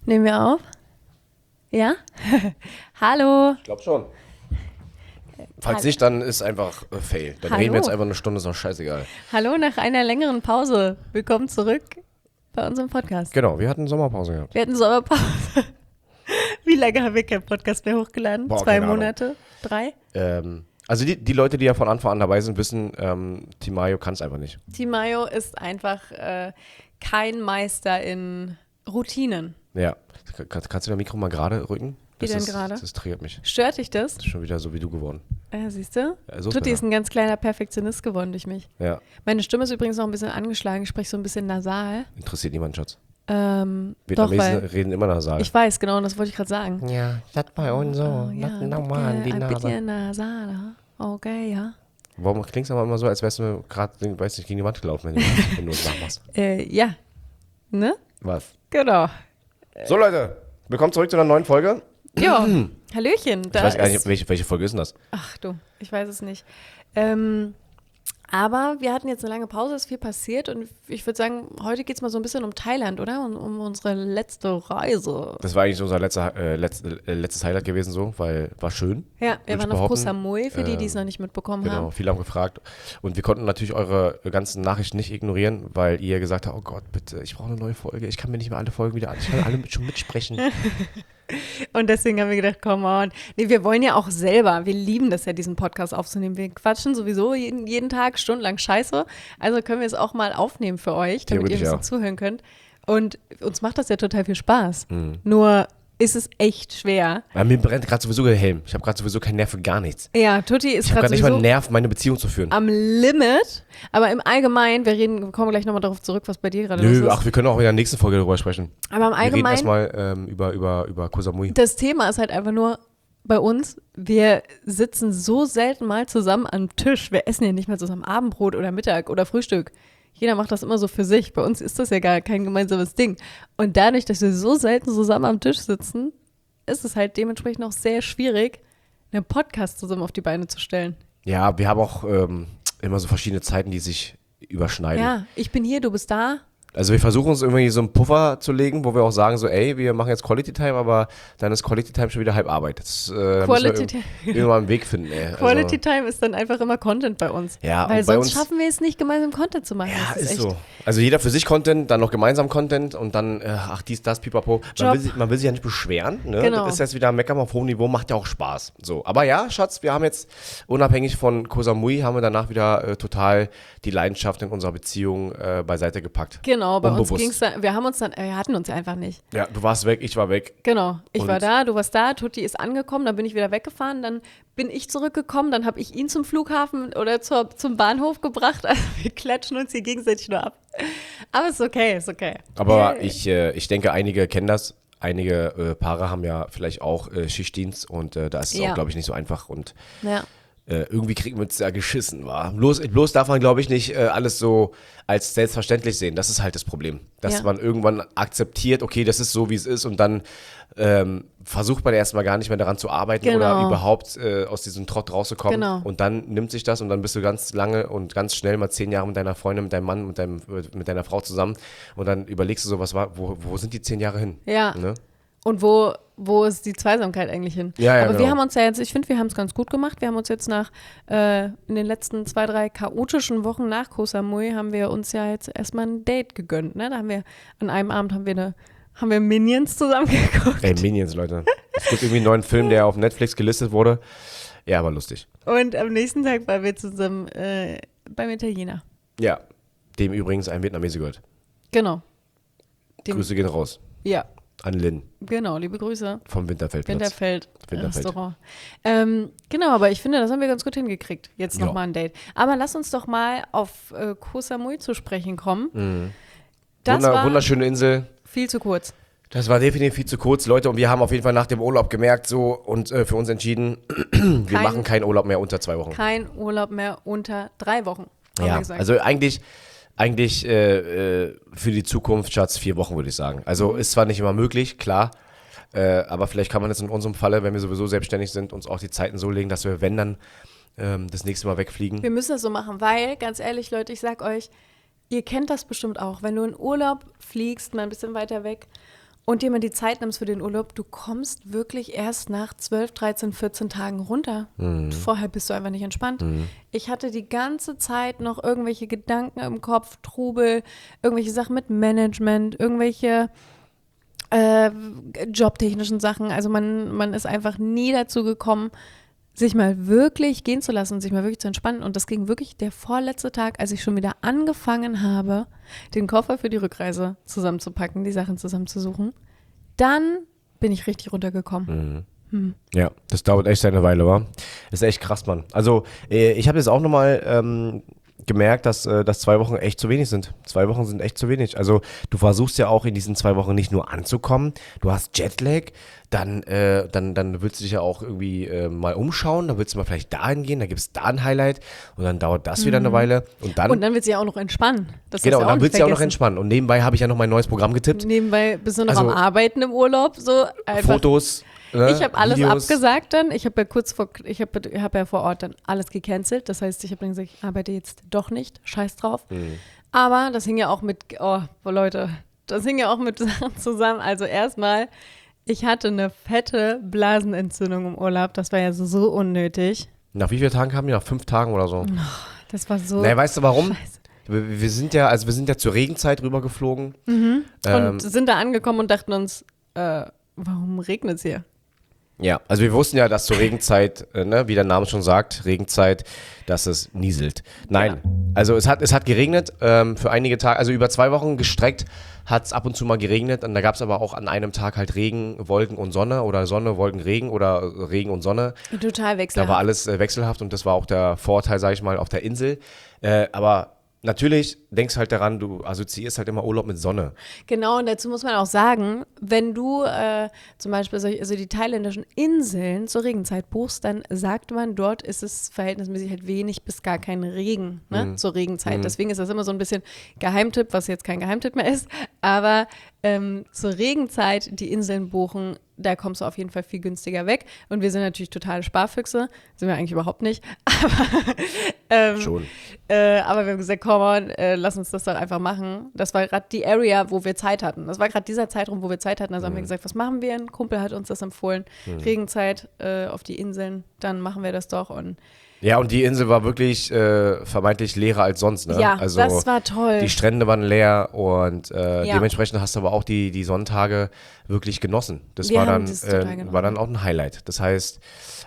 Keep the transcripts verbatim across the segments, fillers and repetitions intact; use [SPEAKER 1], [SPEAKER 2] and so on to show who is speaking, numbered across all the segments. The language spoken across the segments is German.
[SPEAKER 1] Nehmen wir auf? Ja? Hallo.
[SPEAKER 2] Ich glaube schon. Falls
[SPEAKER 1] Hallo.
[SPEAKER 2] nicht, dann ist einfach äh, Fail. Dann
[SPEAKER 1] Hallo.
[SPEAKER 2] reden wir jetzt einfach eine Stunde, ist doch scheißegal.
[SPEAKER 1] Hallo nach einer längeren Pause. Willkommen zurück bei unserem Podcast.
[SPEAKER 2] Genau, wir hatten Sommerpause gehabt.
[SPEAKER 1] Wir hatten Sommerpause. Wie lange haben wir keinen Podcast mehr hochgeladen?
[SPEAKER 2] Boah,
[SPEAKER 1] Zwei
[SPEAKER 2] keine Ahnung.
[SPEAKER 1] Monate? Drei?
[SPEAKER 2] Ähm, also die, die Leute, die ja von Anfang an dabei sind, wissen, ähm, Timayo kann es einfach nicht.
[SPEAKER 1] Timayo ist einfach äh, kein Meister in Routinen.
[SPEAKER 2] Ja. Kann, kannst du dein Mikro mal gerade rücken?
[SPEAKER 1] Wie
[SPEAKER 2] Das
[SPEAKER 1] denn
[SPEAKER 2] ist-
[SPEAKER 1] gerade?
[SPEAKER 2] Das triggert mich.
[SPEAKER 1] Stört dich das?
[SPEAKER 2] Das ist schon wieder so wie du geworden.
[SPEAKER 1] Ja, siehst du?
[SPEAKER 2] Ja, so
[SPEAKER 1] Tutti
[SPEAKER 2] besser.
[SPEAKER 1] ist ein ganz kleiner Perfektionist geworden durch mich.
[SPEAKER 2] Ja,
[SPEAKER 1] Meine Stimme ist übrigens noch ein bisschen angeschlagen. Ich spreche so ein bisschen nasal.
[SPEAKER 2] interessiert niemanden, Schatz.
[SPEAKER 1] Ähm, doch,
[SPEAKER 2] Vietnamesen
[SPEAKER 1] weil
[SPEAKER 2] reden immer nasal.
[SPEAKER 1] ich weiß, genau, das wollte ich gerade sagen.
[SPEAKER 2] Ja, das bei uns so.
[SPEAKER 1] Oh, ja,
[SPEAKER 2] das
[SPEAKER 1] ein
[SPEAKER 2] normal, die
[SPEAKER 1] bisschen- ein
[SPEAKER 2] Nase.
[SPEAKER 1] bisschen nasal. ha? Okay, ja.
[SPEAKER 2] Warum klingst du aber immer so, als wärst du gerade, weiß nicht, gegen die Wand gelaufen, wenn du, wenn du das nachmachst?
[SPEAKER 1] Äh, ja. Ne?
[SPEAKER 2] Was?
[SPEAKER 1] Genau.
[SPEAKER 2] So, Leute, willkommen zurück zu einer neuen Folge.
[SPEAKER 1] Ja, Hallöchen. Da
[SPEAKER 2] Ich weiß gar nicht,
[SPEAKER 1] ist,
[SPEAKER 2] welche, welche Folge ist denn das?
[SPEAKER 1] ach du, ich weiß es nicht. Ähm, aber wir hatten jetzt eine lange Pause, es ist viel passiert und ich würde sagen, heute geht es mal so ein bisschen um Thailand, oder? Um, um unsere letzte Reise.
[SPEAKER 2] Das war eigentlich unser letzter, äh, letzt, äh, letztes Highlight gewesen, so, weil war schön.
[SPEAKER 1] Ja, wir
[SPEAKER 2] Würd ich
[SPEAKER 1] waren auf Koh
[SPEAKER 2] behaupten.
[SPEAKER 1] Samui, für die, die es
[SPEAKER 2] Ähm,
[SPEAKER 1] noch nicht mitbekommen
[SPEAKER 2] Genau,
[SPEAKER 1] haben.
[SPEAKER 2] viele haben gefragt. Und wir konnten natürlich eure ganzen Nachrichten nicht ignorieren, weil ihr gesagt habt, oh Gott, bitte, ich brauche eine neue Folge. Ich kann mir nicht mehr alle Folgen wieder an. Ich kann alle mit, schon mitsprechen.
[SPEAKER 1] Und deswegen haben wir gedacht, come on. Nee, wir wollen ja auch selber, wir lieben das ja, diesen Podcast aufzunehmen. Wir quatschen sowieso jeden, jeden Tag stundenlang Scheiße. Also können wir es auch mal aufnehmen für euch, damit ihr ein
[SPEAKER 2] Theoretisch,
[SPEAKER 1] bisschen
[SPEAKER 2] ja.
[SPEAKER 1] zuhören könnt. Und uns macht das ja total viel Spaß.
[SPEAKER 2] Mhm.
[SPEAKER 1] Nur ist es echt schwer.
[SPEAKER 2] Ja, mir brennt gerade sowieso der Helm. Ich habe gerade sowieso keinen Nerv für gar nichts.
[SPEAKER 1] Ja, Tutti ist
[SPEAKER 2] Ich habe
[SPEAKER 1] gerade
[SPEAKER 2] gerade nicht mal einen
[SPEAKER 1] sowieso
[SPEAKER 2] Nerv, meine Beziehung zu führen.
[SPEAKER 1] am Limit. Aber im Allgemeinen, wir reden, wir kommen gleich nochmal darauf zurück, was bei dir gerade los
[SPEAKER 2] Nö,
[SPEAKER 1] ist.
[SPEAKER 2] ach, wir können auch in der nächsten Folge darüber sprechen.
[SPEAKER 1] Aber im
[SPEAKER 2] Wir reden
[SPEAKER 1] Allgemeinen,
[SPEAKER 2] erstmal ähm, über, über, über Koh Samui.
[SPEAKER 1] das Thema ist halt einfach nur bei uns, wir sitzen so selten mal zusammen am Tisch. Wir essen ja nicht mal zusammen Abendbrot oder Mittag oder Frühstück. Jeder macht das immer so für sich. Bei uns ist das ja gar kein gemeinsames Ding. Und dadurch, dass wir so selten zusammen am Tisch sitzen, ist es halt dementsprechend auch sehr schwierig, einen Podcast zusammen auf die Beine zu stellen.
[SPEAKER 2] Ja, wir haben auch ähm, immer so verschiedene Zeiten, die sich überschneiden.
[SPEAKER 1] Ja, ich bin hier, du bist da.
[SPEAKER 2] Also wir versuchen uns irgendwie so einen Puffer zu legen, wo wir auch sagen so, ey, wir machen jetzt Quality Time, aber dann ist Quality Time schon wieder halb Arbeit. Das äh,
[SPEAKER 1] Quality
[SPEAKER 2] müssen wir
[SPEAKER 1] Time.
[SPEAKER 2] irg- irgendwann einen Weg finden, ey.
[SPEAKER 1] Quality
[SPEAKER 2] Also,
[SPEAKER 1] Time ist dann einfach immer Content bei uns.
[SPEAKER 2] Ja,
[SPEAKER 1] Weil
[SPEAKER 2] und bei
[SPEAKER 1] sonst
[SPEAKER 2] uns-
[SPEAKER 1] schaffen wir es nicht, gemeinsam Content zu machen.
[SPEAKER 2] ja,
[SPEAKER 1] Das
[SPEAKER 2] ist
[SPEAKER 1] echt-
[SPEAKER 2] so. Also jeder für sich Content, dann noch gemeinsam Content und dann, äh, ach dies, das, pipapo. Man
[SPEAKER 1] Job.
[SPEAKER 2] will, sich, man will sich ja nicht beschweren, ne?
[SPEAKER 1] Genau.
[SPEAKER 2] Das ist jetzt wieder Meckern auf hohem Niveau, macht ja auch Spaß. So, aber ja, Schatz, wir haben jetzt, unabhängig von Koh Samui, haben wir danach wieder äh, total die Leidenschaft in unserer Beziehung äh, beiseite gepackt.
[SPEAKER 1] Genau, bei uns
[SPEAKER 2] Unbewusst.
[SPEAKER 1] ging es dann, wir haben uns dann, wir hatten uns einfach nicht.
[SPEAKER 2] Ja, du warst weg, ich war weg.
[SPEAKER 1] Genau, ich
[SPEAKER 2] Und-
[SPEAKER 1] war da, du warst da, Tutti ist angekommen, dann bin ich wieder weggefahren, dann bin ich zurückgekommen, dann habe ich ihn zum Flughafen oder zur, zum Bahnhof gebracht. Also wir klatschen uns hier gegenseitig nur ab. Aber ist okay, ist okay.
[SPEAKER 2] Aber
[SPEAKER 1] Yeah.
[SPEAKER 2] ich, äh, ich denke, einige kennen das. Einige äh, Paare haben ja vielleicht auch äh, Schichtdienst und äh, da ist es
[SPEAKER 1] Ja.
[SPEAKER 2] auch, glaube ich, nicht so einfach und
[SPEAKER 1] Ja.
[SPEAKER 2] äh, irgendwie kriegen wir uns ja geschissen, war. Bloß, bloß darf man, glaube ich, nicht äh, alles so als selbstverständlich sehen. Das ist halt das Problem. Dass
[SPEAKER 1] Ja.
[SPEAKER 2] man irgendwann akzeptiert, okay, das ist so, wie es ist und dann ähm, versucht man erstmal gar nicht mehr daran zu arbeiten
[SPEAKER 1] Genau.
[SPEAKER 2] oder überhaupt äh, aus diesem Trott rauszukommen.
[SPEAKER 1] Genau.
[SPEAKER 2] Und dann nimmt sich das und dann bist du ganz lange und ganz schnell mal zehn Jahre mit deiner Freundin, mit deinem Mann, mit, deinem, mit deiner Frau zusammen und dann überlegst du so, was war, wo, wo sind die zehn Jahre hin?
[SPEAKER 1] Ja.
[SPEAKER 2] Ne?
[SPEAKER 1] Und wo, wo ist die Zweisamkeit eigentlich hin?
[SPEAKER 2] Ja, ja,
[SPEAKER 1] Aber wir
[SPEAKER 2] genau.
[SPEAKER 1] haben uns ja jetzt, ich finde, wir haben es ganz gut gemacht. Wir haben uns jetzt nach, äh, in den letzten zwei, drei chaotischen Wochen nach Koh Samui, haben wir uns ja jetzt erstmal ein Date gegönnt. Ne? Da haben wir, an einem Abend haben wir eine, haben wir Minions zusammen geguckt.
[SPEAKER 2] Ey, Minions, Leute. Es gibt irgendwie einen neuen Film, der auf Netflix gelistet wurde. Ja, aber lustig.
[SPEAKER 1] Und am nächsten Tag waren wir zusammen äh, beim Italiener.
[SPEAKER 2] Ja, dem übrigens ein Vietnamese gehört.
[SPEAKER 1] Genau. Dem-
[SPEAKER 2] Grüße gehen raus
[SPEAKER 1] Ja,
[SPEAKER 2] an Lynn
[SPEAKER 1] genau, liebe Grüße.
[SPEAKER 2] vom Winterfeldplatz.
[SPEAKER 1] Winterfeld,
[SPEAKER 2] Winterfeld.
[SPEAKER 1] Restaurant. Ähm, genau, aber ich finde, das haben wir ganz gut hingekriegt. Jetzt
[SPEAKER 2] Ja.
[SPEAKER 1] nochmal ein Date. Aber lass uns doch mal auf äh, Koh Samui zu sprechen kommen. Das
[SPEAKER 2] Wunder,
[SPEAKER 1] war
[SPEAKER 2] wunderschöne Insel.
[SPEAKER 1] viel zu kurz.
[SPEAKER 2] Das war definitiv viel zu kurz, Leute. Und wir haben auf jeden Fall nach dem Urlaub gemerkt so und äh, für uns entschieden, wir
[SPEAKER 1] Kein-
[SPEAKER 2] machen keinen Urlaub mehr unter zwei Wochen.
[SPEAKER 1] Kein Urlaub mehr unter drei Wochen. haben wir
[SPEAKER 2] Ja,
[SPEAKER 1] gesagt.
[SPEAKER 2] also eigentlich, eigentlich äh, äh, für die Zukunft, Schatz, vier Wochen würde ich sagen. Also ist zwar nicht immer möglich, klar, äh, aber vielleicht kann man jetzt in unserem Falle, wenn wir sowieso selbstständig sind, uns auch die Zeiten so legen, dass wir, wenn dann, ähm, das nächste Mal wegfliegen.
[SPEAKER 1] Wir müssen das so machen, weil, ganz ehrlich, Leute, ich sag euch, ihr kennt das bestimmt auch, wenn du in Urlaub fliegst, mal ein bisschen weiter weg und dir mal die Zeit nimmst für den Urlaub, du kommst wirklich erst nach zwölf, dreizehn, vierzehn Tagen runter.
[SPEAKER 2] Mhm.
[SPEAKER 1] Vorher bist du einfach nicht entspannt.
[SPEAKER 2] Mhm.
[SPEAKER 1] Ich hatte die ganze Zeit noch irgendwelche Gedanken im Kopf, Trubel, irgendwelche Sachen mit Management, irgendwelche äh, jobtechnischen Sachen. Also man, man ist einfach nie dazu gekommen, sich mal wirklich gehen zu lassen und sich mal wirklich zu entspannen. Und das ging wirklich der vorletzte Tag, als ich schon wieder angefangen habe, den Koffer für die Rückreise zusammenzupacken, die Sachen zusammenzusuchen. Dann bin ich richtig runtergekommen.
[SPEAKER 2] Mhm. Hm. Ja, das dauert echt eine Weile, wa? Das ist echt krass, Mann. Also äh, ich habe jetzt auch nochmal ähm, gemerkt, dass, äh, dass zwei Wochen echt zu wenig sind. Zwei Wochen sind echt zu wenig. Also du versuchst ja auch in diesen zwei Wochen nicht nur anzukommen, du hast Jetlag, dann, äh, dann, dann willst du dich ja auch irgendwie äh, mal umschauen, dann willst du mal vielleicht dahin gehen, da gibt es da ein Highlight und dann dauert das mhm. wieder eine Weile. Und dann,
[SPEAKER 1] und dann willst du ja auch noch entspannen. Das
[SPEAKER 2] genau,
[SPEAKER 1] ja
[SPEAKER 2] und dann willst du ja auch noch
[SPEAKER 1] vergessen.
[SPEAKER 2] entspannen. Und nebenbei habe ich ja noch mein neues Programm getippt.
[SPEAKER 1] Nebenbei bist du noch
[SPEAKER 2] Also,
[SPEAKER 1] am Arbeiten im Urlaub, so einfach.
[SPEAKER 2] Fotos. Ne,
[SPEAKER 1] ich habe alles
[SPEAKER 2] Videos.
[SPEAKER 1] abgesagt dann. Ich habe ja kurz vor, ich habe hab ja vor Ort dann alles gecancelt. Das heißt, ich habe dann gesagt, ich arbeite jetzt doch nicht. Scheiß drauf.
[SPEAKER 2] Mhm.
[SPEAKER 1] Aber das hing ja auch mit, oh, Leute, das hing ja auch mit Sachen zusammen. Also erstmal, ich hatte eine fette Blasenentzündung im Urlaub. Das war ja so, so unnötig.
[SPEAKER 2] Nach wie vielen Tagen kamen die? Nach fünf Tagen oder so?
[SPEAKER 1] Oh, das war so.
[SPEAKER 2] Naja, weißt du warum?
[SPEAKER 1] Scheiße.
[SPEAKER 2] Wir, wir sind ja, also wir sind ja zur Regenzeit rübergeflogen.
[SPEAKER 1] Mhm.
[SPEAKER 2] Ähm,
[SPEAKER 1] und sind da angekommen und dachten uns, äh, warum regnet es hier?
[SPEAKER 2] Ja, also wir wussten ja, dass zur Regenzeit, äh, ne, wie der Name schon sagt, Regenzeit, dass es nieselt. Nein,
[SPEAKER 1] ja.
[SPEAKER 2] also es hat, es hat geregnet ähm, für einige Tage, also über zwei Wochen gestreckt hat es ab und zu mal geregnet und da gab es aber auch an einem Tag halt Regen, Wolken und Sonne oder Sonne, Wolken, Regen oder Regen und Sonne.
[SPEAKER 1] Total wechselhaft.
[SPEAKER 2] Da war alles äh, wechselhaft und das war auch der Vorteil, sage ich mal, auf der Insel. Äh, aber natürlich denkst halt daran, du assoziierst halt immer Urlaub mit Sonne.
[SPEAKER 1] Genau, und dazu muss man auch sagen, wenn du äh, zum Beispiel solche, also die thailändischen Inseln zur Regenzeit buchst, dann sagt man, dort ist es verhältnismäßig halt wenig bis gar kein Regen, ne,
[SPEAKER 2] Mhm.
[SPEAKER 1] zur Regenzeit.
[SPEAKER 2] Mhm.
[SPEAKER 1] Deswegen ist das immer so ein bisschen Geheimtipp, was jetzt kein Geheimtipp mehr ist. Aber ähm, zur Regenzeit die Inseln buchen, da kommst du auf jeden Fall viel günstiger weg. Und wir sind natürlich totale Sparfüchse, sind wir eigentlich überhaupt nicht. Aber, ähm,
[SPEAKER 2] Schon.
[SPEAKER 1] Äh, aber wir haben gesagt, komm on, äh, lass uns das doch einfach machen. Das war gerade die Area, wo wir Zeit hatten. Das war gerade dieser Zeitraum, wo wir Zeit hatten. Also mhm. haben wir gesagt, was machen wir? Ein Kumpel hat uns das empfohlen. Mhm. Regenzeit äh, auf die Inseln, dann machen wir das doch. Und
[SPEAKER 2] ja, und die Insel war wirklich äh, vermeintlich leerer als sonst, ne?
[SPEAKER 1] ja,
[SPEAKER 2] also,
[SPEAKER 1] das war toll.
[SPEAKER 2] Die Strände waren leer und äh,
[SPEAKER 1] Ja.
[SPEAKER 2] dementsprechend hast du aber auch die, die Sonntage wirklich genossen. Das,
[SPEAKER 1] Wir
[SPEAKER 2] war
[SPEAKER 1] haben
[SPEAKER 2] dann,
[SPEAKER 1] das total
[SPEAKER 2] äh,
[SPEAKER 1] genossen.
[SPEAKER 2] war dann auch ein Highlight. Das heißt,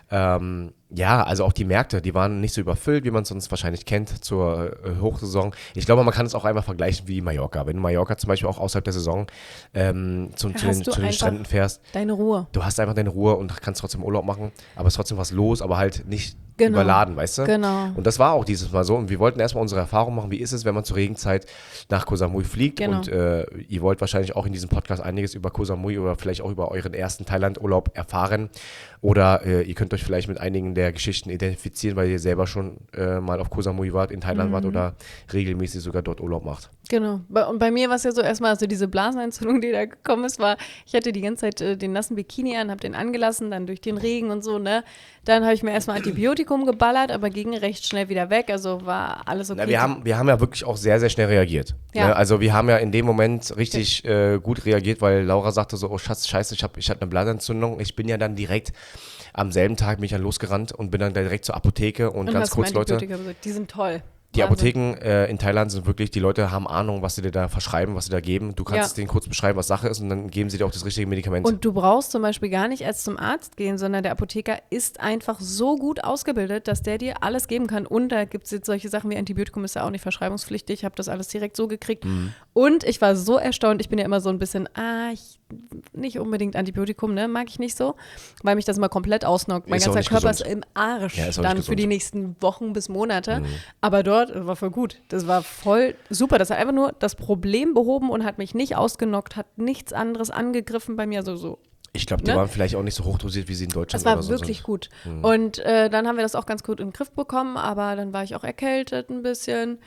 [SPEAKER 2] ähm, ja, also auch die Märkte, die waren nicht so überfüllt, wie man es sonst wahrscheinlich kennt zur äh, Hochsaison. Ich glaube, man kann es auch einfach vergleichen wie Mallorca. Wenn du Mallorca zum Beispiel auch außerhalb der Saison ähm, zum, zu, den,
[SPEAKER 1] Hast du
[SPEAKER 2] zu den
[SPEAKER 1] einfach
[SPEAKER 2] Stränden fährst,
[SPEAKER 1] deine Ruhe.
[SPEAKER 2] du hast einfach deine Ruhe und kannst trotzdem Urlaub machen, aber es ist trotzdem was los, aber halt nicht
[SPEAKER 1] Genau.
[SPEAKER 2] überladen, weißt du?
[SPEAKER 1] Genau.
[SPEAKER 2] Und das war auch dieses Mal so. Und wir wollten erstmal unsere Erfahrung machen, wie ist es, wenn man zur Regenzeit nach Koh Samui fliegt.
[SPEAKER 1] Genau.
[SPEAKER 2] Und äh, ihr wollt wahrscheinlich auch in diesem Podcast einiges über Koh Samui oder vielleicht auch über euren ersten Thailand-Urlaub erfahren. Oder äh, ihr könnt euch vielleicht mit einigen der Geschichten identifizieren, weil ihr selber schon äh, mal auf Koh Samui wart, in Thailand
[SPEAKER 1] Mhm.
[SPEAKER 2] wart oder regelmäßig sogar dort Urlaub macht.
[SPEAKER 1] Genau. Bei- Und bei mir war es ja so erstmal, also diese Blasenentzündung, die da gekommen ist, war, ich hatte die ganze Zeit äh, den nassen Bikini an, habe den angelassen, dann durch den Regen und so, ne. Dann habe ich mir erstmal Antibiotikum geballert, aber ging recht schnell wieder weg, also war alles okay.
[SPEAKER 2] Na, wir, haben, wir haben ja wirklich auch sehr, sehr schnell reagiert.
[SPEAKER 1] Ja.
[SPEAKER 2] Ne? Also wir haben ja in dem Moment richtig äh, gut reagiert, weil Laura sagte so, oh Schatz, scheiße, ich, hab, ich hatte eine Blasenentzündung. Ich bin ja dann direkt am selben Tag bin ich dann losgerannt und bin dann direkt zur Apotheke und,
[SPEAKER 1] Und
[SPEAKER 2] ganz
[SPEAKER 1] hast
[SPEAKER 2] kurz,
[SPEAKER 1] mir
[SPEAKER 2] Leute,
[SPEAKER 1] Antibiotika besorgt. Die sind toll.
[SPEAKER 2] die
[SPEAKER 1] Wahnsinn.
[SPEAKER 2] Apotheken äh, in Thailand sind wirklich, die Leute haben Ahnung, was sie dir da verschreiben, was sie da geben. Du kannst
[SPEAKER 1] Ja.
[SPEAKER 2] es denen kurz beschreiben, was Sache ist und dann geben sie dir auch das richtige Medikament.
[SPEAKER 1] Und du brauchst zum Beispiel gar nicht erst zum Arzt gehen, sondern der Apotheker ist einfach so gut ausgebildet, dass der dir alles geben kann. Und da gibt es jetzt solche Sachen wie Antibiotikum, ist ja auch nicht verschreibungspflichtig. Ich habe das alles direkt so gekriegt.
[SPEAKER 2] Mhm.
[SPEAKER 1] Und ich war so erstaunt, ich bin ja immer so ein bisschen, ah, ich, nicht unbedingt Antibiotikum, ne, mag ich nicht so, weil mich das immer komplett ausnockt. Mein
[SPEAKER 2] Ist auch
[SPEAKER 1] ganzer
[SPEAKER 2] nicht
[SPEAKER 1] Körper
[SPEAKER 2] gesund.
[SPEAKER 1] ist im Arsch
[SPEAKER 2] Ja, ist auch nicht
[SPEAKER 1] dann für
[SPEAKER 2] gesund.
[SPEAKER 1] die nächsten Wochen bis Monate.
[SPEAKER 2] Mhm.
[SPEAKER 1] Aber dort das war voll gut. Das war voll super. Das hat einfach nur das Problem behoben und hat mich nicht ausgenockt, hat nichts anderes angegriffen bei mir. So, so.
[SPEAKER 2] Ich glaube, die
[SPEAKER 1] ne?
[SPEAKER 2] waren vielleicht auch nicht so hochdosiert, wie sie in Deutschland
[SPEAKER 1] Das war
[SPEAKER 2] oder so
[SPEAKER 1] wirklich
[SPEAKER 2] sind.
[SPEAKER 1] gut.
[SPEAKER 2] Mhm.
[SPEAKER 1] Und äh, dann haben wir das auch ganz gut in den Griff bekommen, aber dann war ich auch erkältet ein bisschen.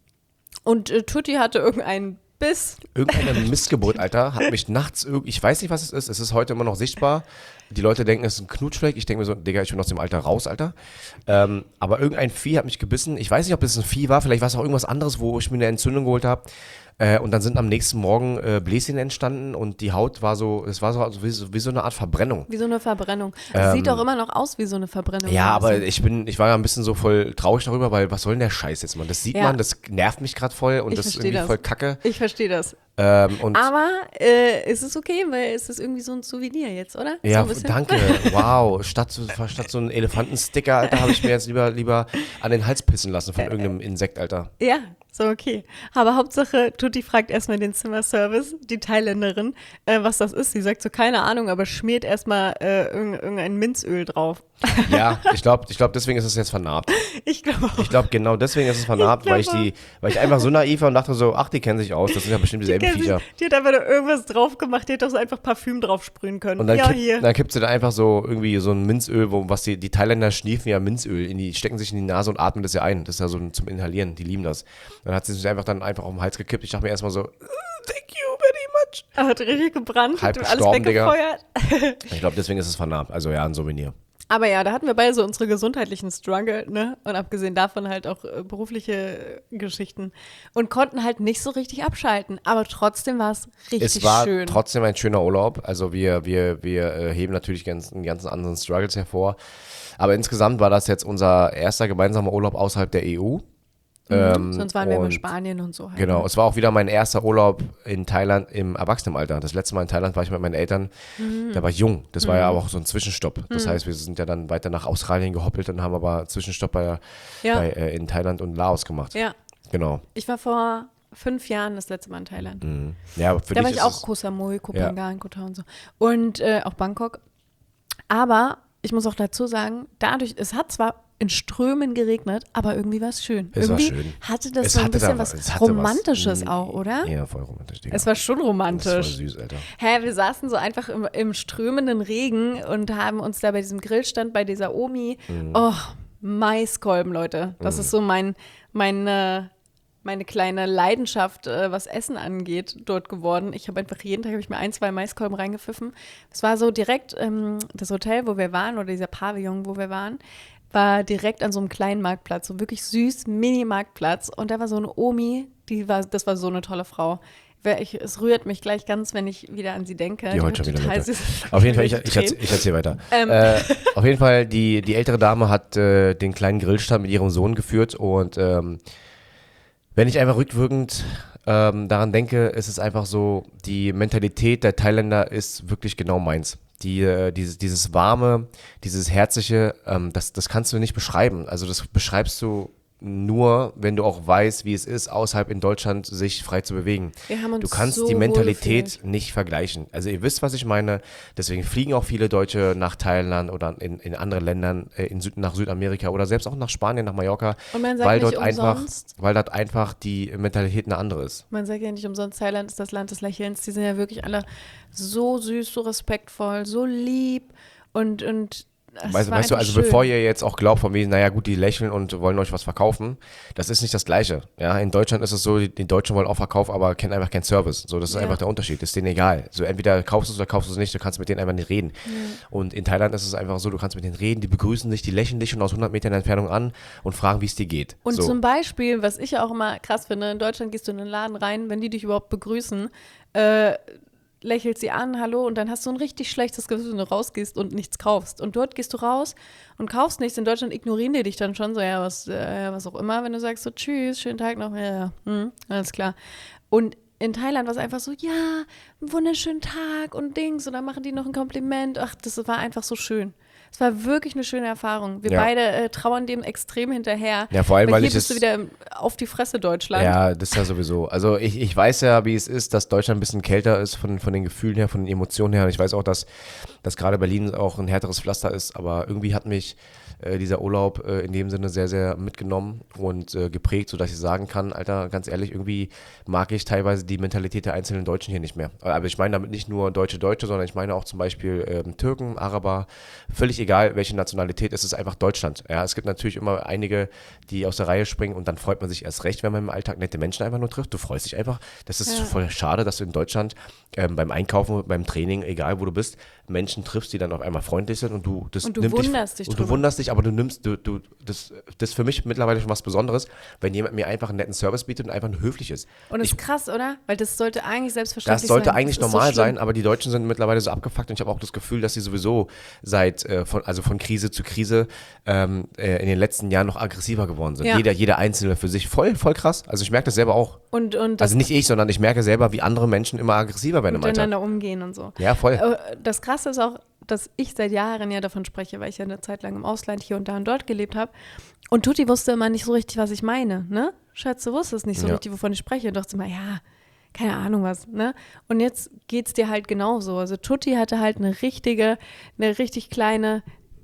[SPEAKER 1] Und äh, Tutti hatte irgendeinen Biss.
[SPEAKER 2] Irgendeine Missgeburt, Alter, hat mich nachts, irg- ich weiß nicht, was es ist, es ist heute immer noch sichtbar. Die Leute denken, es ist ein Knutschfleck. Ich denke mir so, Digga, ich bin aus dem Alter raus, Alter. Ähm, aber irgendein Vieh hat mich gebissen. Ich weiß nicht, ob es ein Vieh war. Vielleicht war es auch irgendwas anderes, wo ich mir eine Entzündung geholt habe. Äh, und dann sind am nächsten Morgen äh, Bläschen entstanden und die Haut war so, es war so, also wie, so wie so eine Art Verbrennung.
[SPEAKER 1] Wie so eine Verbrennung. Das
[SPEAKER 2] Ähm,
[SPEAKER 1] sieht doch immer noch aus wie so eine Verbrennung.
[SPEAKER 2] Ja, aber
[SPEAKER 1] Also,
[SPEAKER 2] ich bin, ich war ja ein bisschen so voll traurig darüber, weil was soll denn der Scheiß jetzt, Mann? Das sieht
[SPEAKER 1] Ja.
[SPEAKER 2] man, das nervt mich gerade voll und
[SPEAKER 1] Ich
[SPEAKER 2] das ist
[SPEAKER 1] versteh
[SPEAKER 2] irgendwie
[SPEAKER 1] das.
[SPEAKER 2] voll kacke.
[SPEAKER 1] Ich verstehe das.
[SPEAKER 2] Ähm, und
[SPEAKER 1] Aber äh, es ist okay, weil es ist irgendwie so ein Souvenir jetzt, oder? So
[SPEAKER 2] ja,
[SPEAKER 1] ein bisschen?
[SPEAKER 2] danke. Wow. Statt, so- statt so einen Elefantensticker, Alter, habe ich mir jetzt lieber, lieber an den Hals pissen lassen von irgendeinem Insekt, Alter.
[SPEAKER 1] Ja, so okay. Aber Hauptsache, Tutti fragt erstmal den Zimmerservice, die Thailänderin, äh, was das ist. Sie sagt so, keine Ahnung, aber schmiert erstmal äh, irgend, irgendein Minzöl drauf.
[SPEAKER 2] Ja, ich glaube, ich glaub, deswegen ist es jetzt vernarbt.
[SPEAKER 1] Ich glaube auch.
[SPEAKER 2] Ich glaube, genau deswegen ist es vernarbt,
[SPEAKER 1] Ich
[SPEAKER 2] weil ich
[SPEAKER 1] glaube
[SPEAKER 2] die, weil ich einfach so naiv war und dachte so, ach, die kennen sich aus, das sind ja bestimmt dieselben
[SPEAKER 1] Die,
[SPEAKER 2] Viecher.
[SPEAKER 1] die hat einfach nur irgendwas drauf gemacht, die hätte doch so einfach Parfüm drauf sprühen können.
[SPEAKER 2] Und dann,
[SPEAKER 1] ja,
[SPEAKER 2] kipp,
[SPEAKER 1] hier.
[SPEAKER 2] dann kippt sie da einfach so irgendwie so ein Minzöl, wo, was die, die Thailänder schniefen ja Minzöl, in die, stecken sich in die Nase und atmen das ja ein. Das ist ja so ein, zum Inhalieren, die lieben das. Dann hat sie sich einfach dann einfach auf den Hals gekippt. Ich dachte mir erstmal so, thank you very much.
[SPEAKER 1] Er hat richtig gebrannt,
[SPEAKER 2] Halb
[SPEAKER 1] hat alles
[SPEAKER 2] gestorben, Digga.
[SPEAKER 1] weggefeuert.
[SPEAKER 2] Ich glaube, deswegen ist es vernarbt. Also ja, ein Souvenir.
[SPEAKER 1] Aber ja, da hatten wir beide so unsere gesundheitlichen Struggle, ne? Und abgesehen davon halt auch äh, berufliche äh, Geschichten. Und konnten halt nicht so richtig abschalten. Aber trotzdem war es richtig
[SPEAKER 2] Es war
[SPEAKER 1] schön.
[SPEAKER 2] trotzdem ein schöner Urlaub. Also wir, wir, wir äh, heben natürlich ganz, einen ganzen anderen Struggles hervor. Aber insgesamt war das jetzt unser erster gemeinsamer Urlaub außerhalb der E U. Ähm,
[SPEAKER 1] Sonst waren wir immer in
[SPEAKER 2] und
[SPEAKER 1] Spanien und so halt.
[SPEAKER 2] Genau,
[SPEAKER 1] ne?
[SPEAKER 2] es war auch wieder mein erster Urlaub in Thailand im Erwachsenenalter. Das letzte Mal in Thailand war ich mit meinen Eltern,
[SPEAKER 1] Mhm.
[SPEAKER 2] da war ich jung. Das war ja aber auch so ein Zwischenstopp. Das heißt, wir sind ja dann weiter nach Australien gehoppelt und haben aber Zwischenstopp bei,
[SPEAKER 1] Ja.
[SPEAKER 2] bei, äh, in Thailand und Laos gemacht.
[SPEAKER 1] Ja,
[SPEAKER 2] Genau.
[SPEAKER 1] ich war vor fünf Jahren das letzte Mal in Thailand.
[SPEAKER 2] Mhm. Ja, aber für
[SPEAKER 1] Da war
[SPEAKER 2] dich
[SPEAKER 1] ich
[SPEAKER 2] ist
[SPEAKER 1] auch
[SPEAKER 2] es,
[SPEAKER 1] Koh Samui, Koh Phangan, Koh Tao und so. Und äh, auch Bangkok. Aber ich muss auch dazu sagen, dadurch, es hat zwar in Strömen geregnet, aber irgendwie war es schön.
[SPEAKER 2] Es war
[SPEAKER 1] irgendwie
[SPEAKER 2] schön.
[SPEAKER 1] hatte das
[SPEAKER 2] Es
[SPEAKER 1] so ein
[SPEAKER 2] hatte
[SPEAKER 1] bisschen
[SPEAKER 2] da
[SPEAKER 1] was
[SPEAKER 2] was- es hatte was.
[SPEAKER 1] Romantisches
[SPEAKER 2] Mhm.
[SPEAKER 1] auch, oder?
[SPEAKER 2] Ja, voll romantisch, Digga.
[SPEAKER 1] Es war schon
[SPEAKER 2] Das ist voll
[SPEAKER 1] romantisch.
[SPEAKER 2] süß, Alter.
[SPEAKER 1] Hä, wir saßen so einfach im, im strömenden Regen und haben uns da bei diesem Grillstand bei dieser Omi,
[SPEAKER 2] Mhm.
[SPEAKER 1] oh, Maiskolben, Leute. Das ist so mein, meine, meine kleine Leidenschaft, äh, was Essen angeht, dort geworden. Ich habe einfach jeden Tag habe ich mir ein, zwei Maiskolben reingepfiffen. Es war so direkt, ähm, das Hotel, wo wir waren, oder dieser Pavillon, wo wir waren, war direkt an so einem kleinen Marktplatz, so wirklich süß, Mini-Marktplatz. Und da war so eine Omi, die war, das war so eine tolle Frau. Wer- Ich, es rührt mich gleich ganz, wenn ich wieder an sie denke.
[SPEAKER 2] Die heult
[SPEAKER 1] war
[SPEAKER 2] schon wieder,
[SPEAKER 1] total
[SPEAKER 2] Leute.
[SPEAKER 1] süß.
[SPEAKER 2] Auf jeden Fall, ich,
[SPEAKER 1] Tränen.
[SPEAKER 2] ich, erzähl, ich erzähle weiter.
[SPEAKER 1] Ähm.
[SPEAKER 2] Äh, auf jeden Fall, die, die ältere Dame hat äh, den kleinen Grillstand mit ihrem Sohn geführt und ähm, wenn ich einfach rückwirkend ähm, daran denke, ist es einfach so, die Mentalität der Thailänder ist wirklich genau meins. Die, äh, dieses, dieses warme, dieses herzliche, ähm, das, das kannst du nicht beschreiben. Also das beschreibst du nur, wenn du auch weißt, wie es ist, außerhalb in Deutschland sich frei zu bewegen.
[SPEAKER 1] Wir haben uns
[SPEAKER 2] Du kannst
[SPEAKER 1] so
[SPEAKER 2] die Mentalität
[SPEAKER 1] wohlgefühlt.
[SPEAKER 2] nicht vergleichen. Also ihr wisst, was ich meine. Deswegen fliegen auch viele Deutsche nach Thailand oder in, in andere Ländern, äh, in Süd, nach Südamerika oder selbst auch nach Spanien, nach Mallorca,
[SPEAKER 1] Und man sagt
[SPEAKER 2] weil
[SPEAKER 1] nicht
[SPEAKER 2] dort einfach,
[SPEAKER 1] umsonst,
[SPEAKER 2] weil dort einfach die Mentalität eine andere ist.
[SPEAKER 1] man sagt ja nicht umsonst, Thailand ist das Land des Lächelns. Die sind ja wirklich alle so süß, so respektvoll, so lieb und, und es
[SPEAKER 2] Weißt,
[SPEAKER 1] war
[SPEAKER 2] weißt du,
[SPEAKER 1] einfach
[SPEAKER 2] also
[SPEAKER 1] schön.
[SPEAKER 2] bevor ihr jetzt auch glaubt, von wegen, naja gut, die lächeln und wollen euch was verkaufen, das ist nicht das Gleiche. Ja, in Deutschland ist es so, die, die Deutschen wollen auch Verkauf, aber kennen einfach keinen Service. So, das ist
[SPEAKER 1] Ja.
[SPEAKER 2] einfach der Unterschied. Das ist denen egal. So, entweder kaufst du es oder kaufst du es nicht, du kannst mit denen einfach nicht reden. Und in Thailand ist es einfach so, du kannst mit denen reden, die begrüßen dich, die lächeln dich schon aus hundert Metern Entfernung an und fragen, wie es dir geht.
[SPEAKER 1] Und
[SPEAKER 2] so.
[SPEAKER 1] zum Beispiel, was ich ja auch immer krass finde, in Deutschland gehst du in den Laden rein, wenn die dich überhaupt begrüßen, äh, lächelt sie an, hallo, und dann hast du ein richtig schlechtes Gefühl, wenn du rausgehst und nichts kaufst. Und dort gehst du raus und kaufst nichts. In Deutschland ignorieren die dich dann schon so, ja, was, äh, was auch immer, wenn du sagst so, tschüss, schönen Tag noch, ja, ja, hm, alles klar. Und in Thailand war es einfach so, ja, einen wunderschönen Tag und Dings, und dann machen die noch ein Kompliment. Ach, das war einfach so schön. Es war wirklich eine schöne Erfahrung. Wir
[SPEAKER 2] Ja.
[SPEAKER 1] beide äh, trauern dem extrem hinterher.
[SPEAKER 2] Ja, vor allem, weil
[SPEAKER 1] hier
[SPEAKER 2] ich
[SPEAKER 1] bist du
[SPEAKER 2] es-
[SPEAKER 1] wieder im- auf die Fresse Deutschland.
[SPEAKER 2] Ja, das ist ja sowieso. Also ich, ich weiß ja, wie es ist, dass Deutschland ein bisschen kälter ist von, von den Gefühlen her, von den Emotionen her. Und ich weiß auch, dass, dass gerade Berlin auch ein härteres Pflaster ist. Aber irgendwie hat mich äh, dieser Urlaub äh, in dem Sinne sehr, sehr mitgenommen und äh, geprägt, sodass ich sagen kann, Alter, ganz ehrlich, irgendwie mag ich teilweise die Mentalität der einzelnen Deutschen hier nicht mehr. Aber ich meine damit nicht nur deutsche Deutsche, sondern ich meine auch zum Beispiel ähm, Türken, Araber, völlig völlig egal, welche Nationalität, es ist einfach Deutschland. Ja, es gibt natürlich immer einige, die aus der Reihe springen und dann freut man sich erst recht, wenn man im Alltag nette Menschen einfach nur trifft. Du freust dich einfach. Das ist
[SPEAKER 1] Ja.
[SPEAKER 2] voll schade, dass du in Deutschland ähm, beim Einkaufen, beim Training, egal wo du bist, Menschen triffst, die dann auf einmal freundlich sind und du das
[SPEAKER 1] Und du
[SPEAKER 2] nimmt
[SPEAKER 1] wunderst
[SPEAKER 2] dich,
[SPEAKER 1] dich
[SPEAKER 2] und du
[SPEAKER 1] drüber.
[SPEAKER 2] wunderst dich, aber du nimmst, du, du, das, das ist für mich mittlerweile schon was Besonderes, wenn jemand mir einfach einen netten Service bietet und einfach nur höflich ist.
[SPEAKER 1] Und das
[SPEAKER 2] Ich-
[SPEAKER 1] ist krass, oder? Weil das sollte eigentlich selbstverständlich
[SPEAKER 2] Das sollte
[SPEAKER 1] sein.
[SPEAKER 2] eigentlich
[SPEAKER 1] Das ist so
[SPEAKER 2] normal
[SPEAKER 1] schlimm.
[SPEAKER 2] sein, aber die Deutschen sind mittlerweile so abgefuckt und ich habe auch das Gefühl, dass sie sowieso seit, äh, von, also von Krise zu Krise ähm, äh, in den letzten Jahren noch aggressiver geworden sind.
[SPEAKER 1] Ja.
[SPEAKER 2] Jeder, jeder Einzelne für sich. Voll, voll krass. Also ich merke das selber auch.
[SPEAKER 1] Und, und das
[SPEAKER 2] Also nicht ich, sondern ich merke selber, wie andere Menschen immer aggressiver werden im Alltag.
[SPEAKER 1] miteinander umgehen und so.
[SPEAKER 2] Ja, voll.
[SPEAKER 1] Aber das Krasse ist auch, dass ich seit Jahren ja davon spreche, weil ich ja eine Zeit lang im Ausland hier und da und dort gelebt habe. Und Tutti wusste immer nicht so richtig, was ich meine, ne? Schatz, du wusstest nicht so
[SPEAKER 2] Ja.
[SPEAKER 1] richtig, wovon ich spreche. Und dachte immer, ja, keine Ahnung was, ne? Und jetzt geht's dir halt genauso. Also Tutti hatte halt eine richtige, eine richtig kleine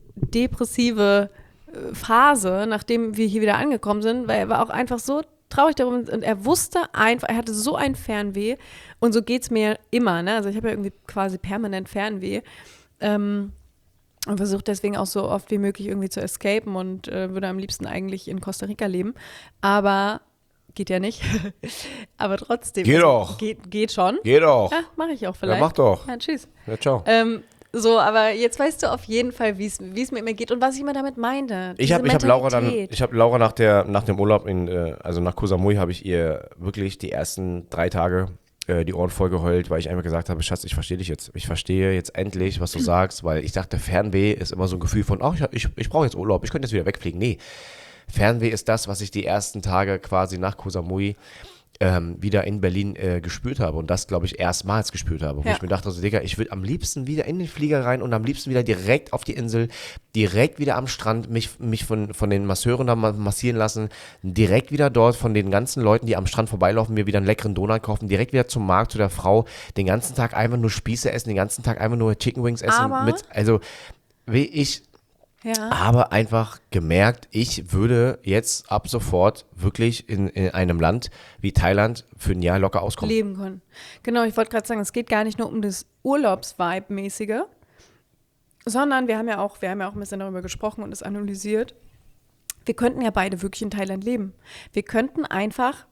[SPEAKER 1] depressive äh, Phase, nachdem wir hier wieder angekommen sind, weil er war auch einfach so traurig darum und er wusste einfach, er hatte so ein Fernweh und so geht's mir immer, ne? Also ich habe ja irgendwie quasi permanent Fernweh ähm, und versuche deswegen auch so oft wie möglich irgendwie zu escapen und äh, würde am liebsten eigentlich in Costa Rica leben, aber geht ja nicht, aber trotzdem.
[SPEAKER 2] Geht
[SPEAKER 1] also,
[SPEAKER 2] doch.
[SPEAKER 1] Geht, geht schon.
[SPEAKER 2] Geh doch.
[SPEAKER 1] Ja, mache ich auch vielleicht.
[SPEAKER 2] Ja, mach doch.
[SPEAKER 1] Ja, tschüss.
[SPEAKER 2] Ja, ciao.
[SPEAKER 1] Ähm, so, aber jetzt weißt du auf jeden Fall, wie es wie es mit mir geht und was ich immer damit meinte.
[SPEAKER 2] Ich
[SPEAKER 1] Diese
[SPEAKER 2] habe ich hab Laura dann,
[SPEAKER 1] Mentalität.
[SPEAKER 2] ich habe Laura nach der nach dem Urlaub in, äh, also nach Koh Samui habe ich ihr wirklich die ersten drei Tage äh, die Ohren voll geheult, weil ich einfach gesagt habe, Schatz, ich verstehe dich jetzt. Ich verstehe jetzt endlich, was du sagst, weil ich dachte, Fernweh ist immer so ein Gefühl von, ach, ich, ich, ich brauche jetzt Urlaub, ich könnte jetzt wieder wegfliegen. Nee, Fernweh ist das, was ich die ersten Tage quasi nach Koh Samui ähm, wieder in Berlin äh, gespürt habe und das, glaube ich, erstmals gespürt habe, wo
[SPEAKER 1] Ja.
[SPEAKER 2] ich mir dachte, so, Digga, ich würde am liebsten wieder in den Flieger rein und am liebsten wieder direkt auf die Insel, direkt wieder am Strand, mich, mich von, von den Masseuren da ma- massieren lassen, direkt wieder dort von den ganzen Leuten, die am Strand vorbeilaufen, mir wieder einen leckeren Donut kaufen, direkt wieder zum Markt zu der Frau, den ganzen Tag einfach nur Spieße essen, den ganzen Tag einfach nur Chicken Wings essen.
[SPEAKER 1] Aber-
[SPEAKER 2] mit, also, wie ich
[SPEAKER 1] Ja.
[SPEAKER 2] habe einfach gemerkt, ich würde jetzt ab sofort wirklich in, in einem Land wie Thailand für ein Jahr locker auskommen.
[SPEAKER 1] leben können. Genau, ich wollte gerade sagen, es geht gar nicht nur um das Urlaubsvibe-mäßige, sondern wir haben ja auch, wir haben ja auch ein bisschen darüber gesprochen und es analysiert. Wir könnten ja beide wirklich in Thailand leben. Wir könnten einfach,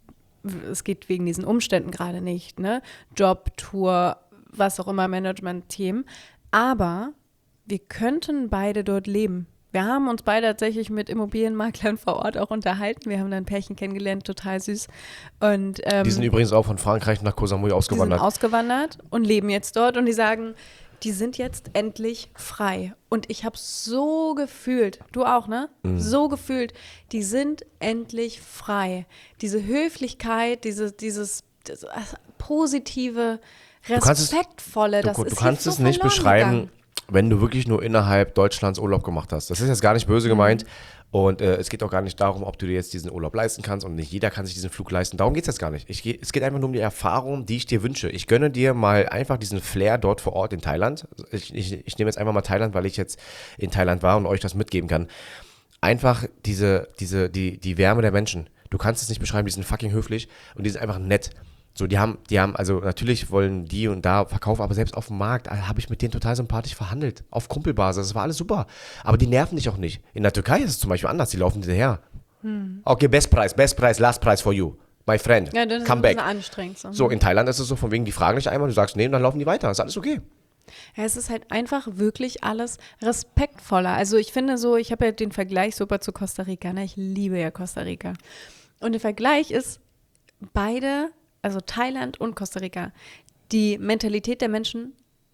[SPEAKER 1] es geht wegen diesen Umständen gerade nicht, ne? Job, Tour, was auch immer, Management-Themen, aber wir könnten beide dort leben. Wir haben uns beide tatsächlich mit Immobilienmaklern vor Ort auch unterhalten. Wir haben da ein Pärchen kennengelernt, total süß. Und, ähm,
[SPEAKER 2] Die sind übrigens auch von Frankreich nach Koh Samui
[SPEAKER 1] die sind
[SPEAKER 2] ausgewandert.
[SPEAKER 1] ausgewandert und leben jetzt dort und die sagen, die sind jetzt endlich frei. Und ich habe so gefühlt, du auch, ne?
[SPEAKER 2] Mhm.
[SPEAKER 1] So gefühlt, die sind endlich frei. Diese Höflichkeit, diese, dieses, das positive,
[SPEAKER 2] kannst es-
[SPEAKER 1] respektvolle,
[SPEAKER 2] Du,
[SPEAKER 1] das
[SPEAKER 2] du
[SPEAKER 1] ist
[SPEAKER 2] kannst
[SPEAKER 1] hier
[SPEAKER 2] es
[SPEAKER 1] so
[SPEAKER 2] nicht
[SPEAKER 1] verloren
[SPEAKER 2] beschreiben,
[SPEAKER 1] gegangen.
[SPEAKER 2] wenn du wirklich nur innerhalb Deutschlands Urlaub gemacht hast. Das ist jetzt gar nicht böse gemeint.
[SPEAKER 1] Mhm.
[SPEAKER 2] Und äh, es geht auch gar nicht darum, ob du dir jetzt diesen Urlaub leisten kannst und nicht jeder kann sich diesen Flug leisten. Darum geht es jetzt gar nicht. Ich geh, es geht einfach nur um die Erfahrung, die ich dir wünsche. Ich gönne dir mal einfach diesen Flair dort vor Ort in Thailand. Ich, ich, ich nehme jetzt einfach mal Thailand, weil ich jetzt in Thailand war und euch das mitgeben kann. Einfach diese, diese, die, die Wärme der Menschen. Du kannst es nicht beschreiben, die sind fucking höflich und die sind einfach nett. So, die haben, die haben, also natürlich wollen die und da verkaufen, aber selbst auf dem Markt äh, habe ich mit denen total sympathisch verhandelt. Auf Kumpelbasis, das war alles super. Aber die nerven dich auch nicht. In der Türkei ist es zum Beispiel anders, die laufen hinterher. Hm. Okay, best price, best price, last price for you. My friend,
[SPEAKER 1] Ja, das ist
[SPEAKER 2] come
[SPEAKER 1] ein
[SPEAKER 2] back.
[SPEAKER 1] bisschen anstrengend. So.
[SPEAKER 2] So, in Thailand ist es so, von wegen, die fragen dich einmal, du sagst nee, und dann laufen die weiter, ist alles okay.
[SPEAKER 1] Ja, es ist halt einfach wirklich alles respektvoller. Also ich finde so, ich habe ja den Vergleich super zu Costa Rica, ne? Ich liebe ja Costa Rica. Und der Vergleich ist beide, also Thailand und Costa Rica, die Mentalität der Menschen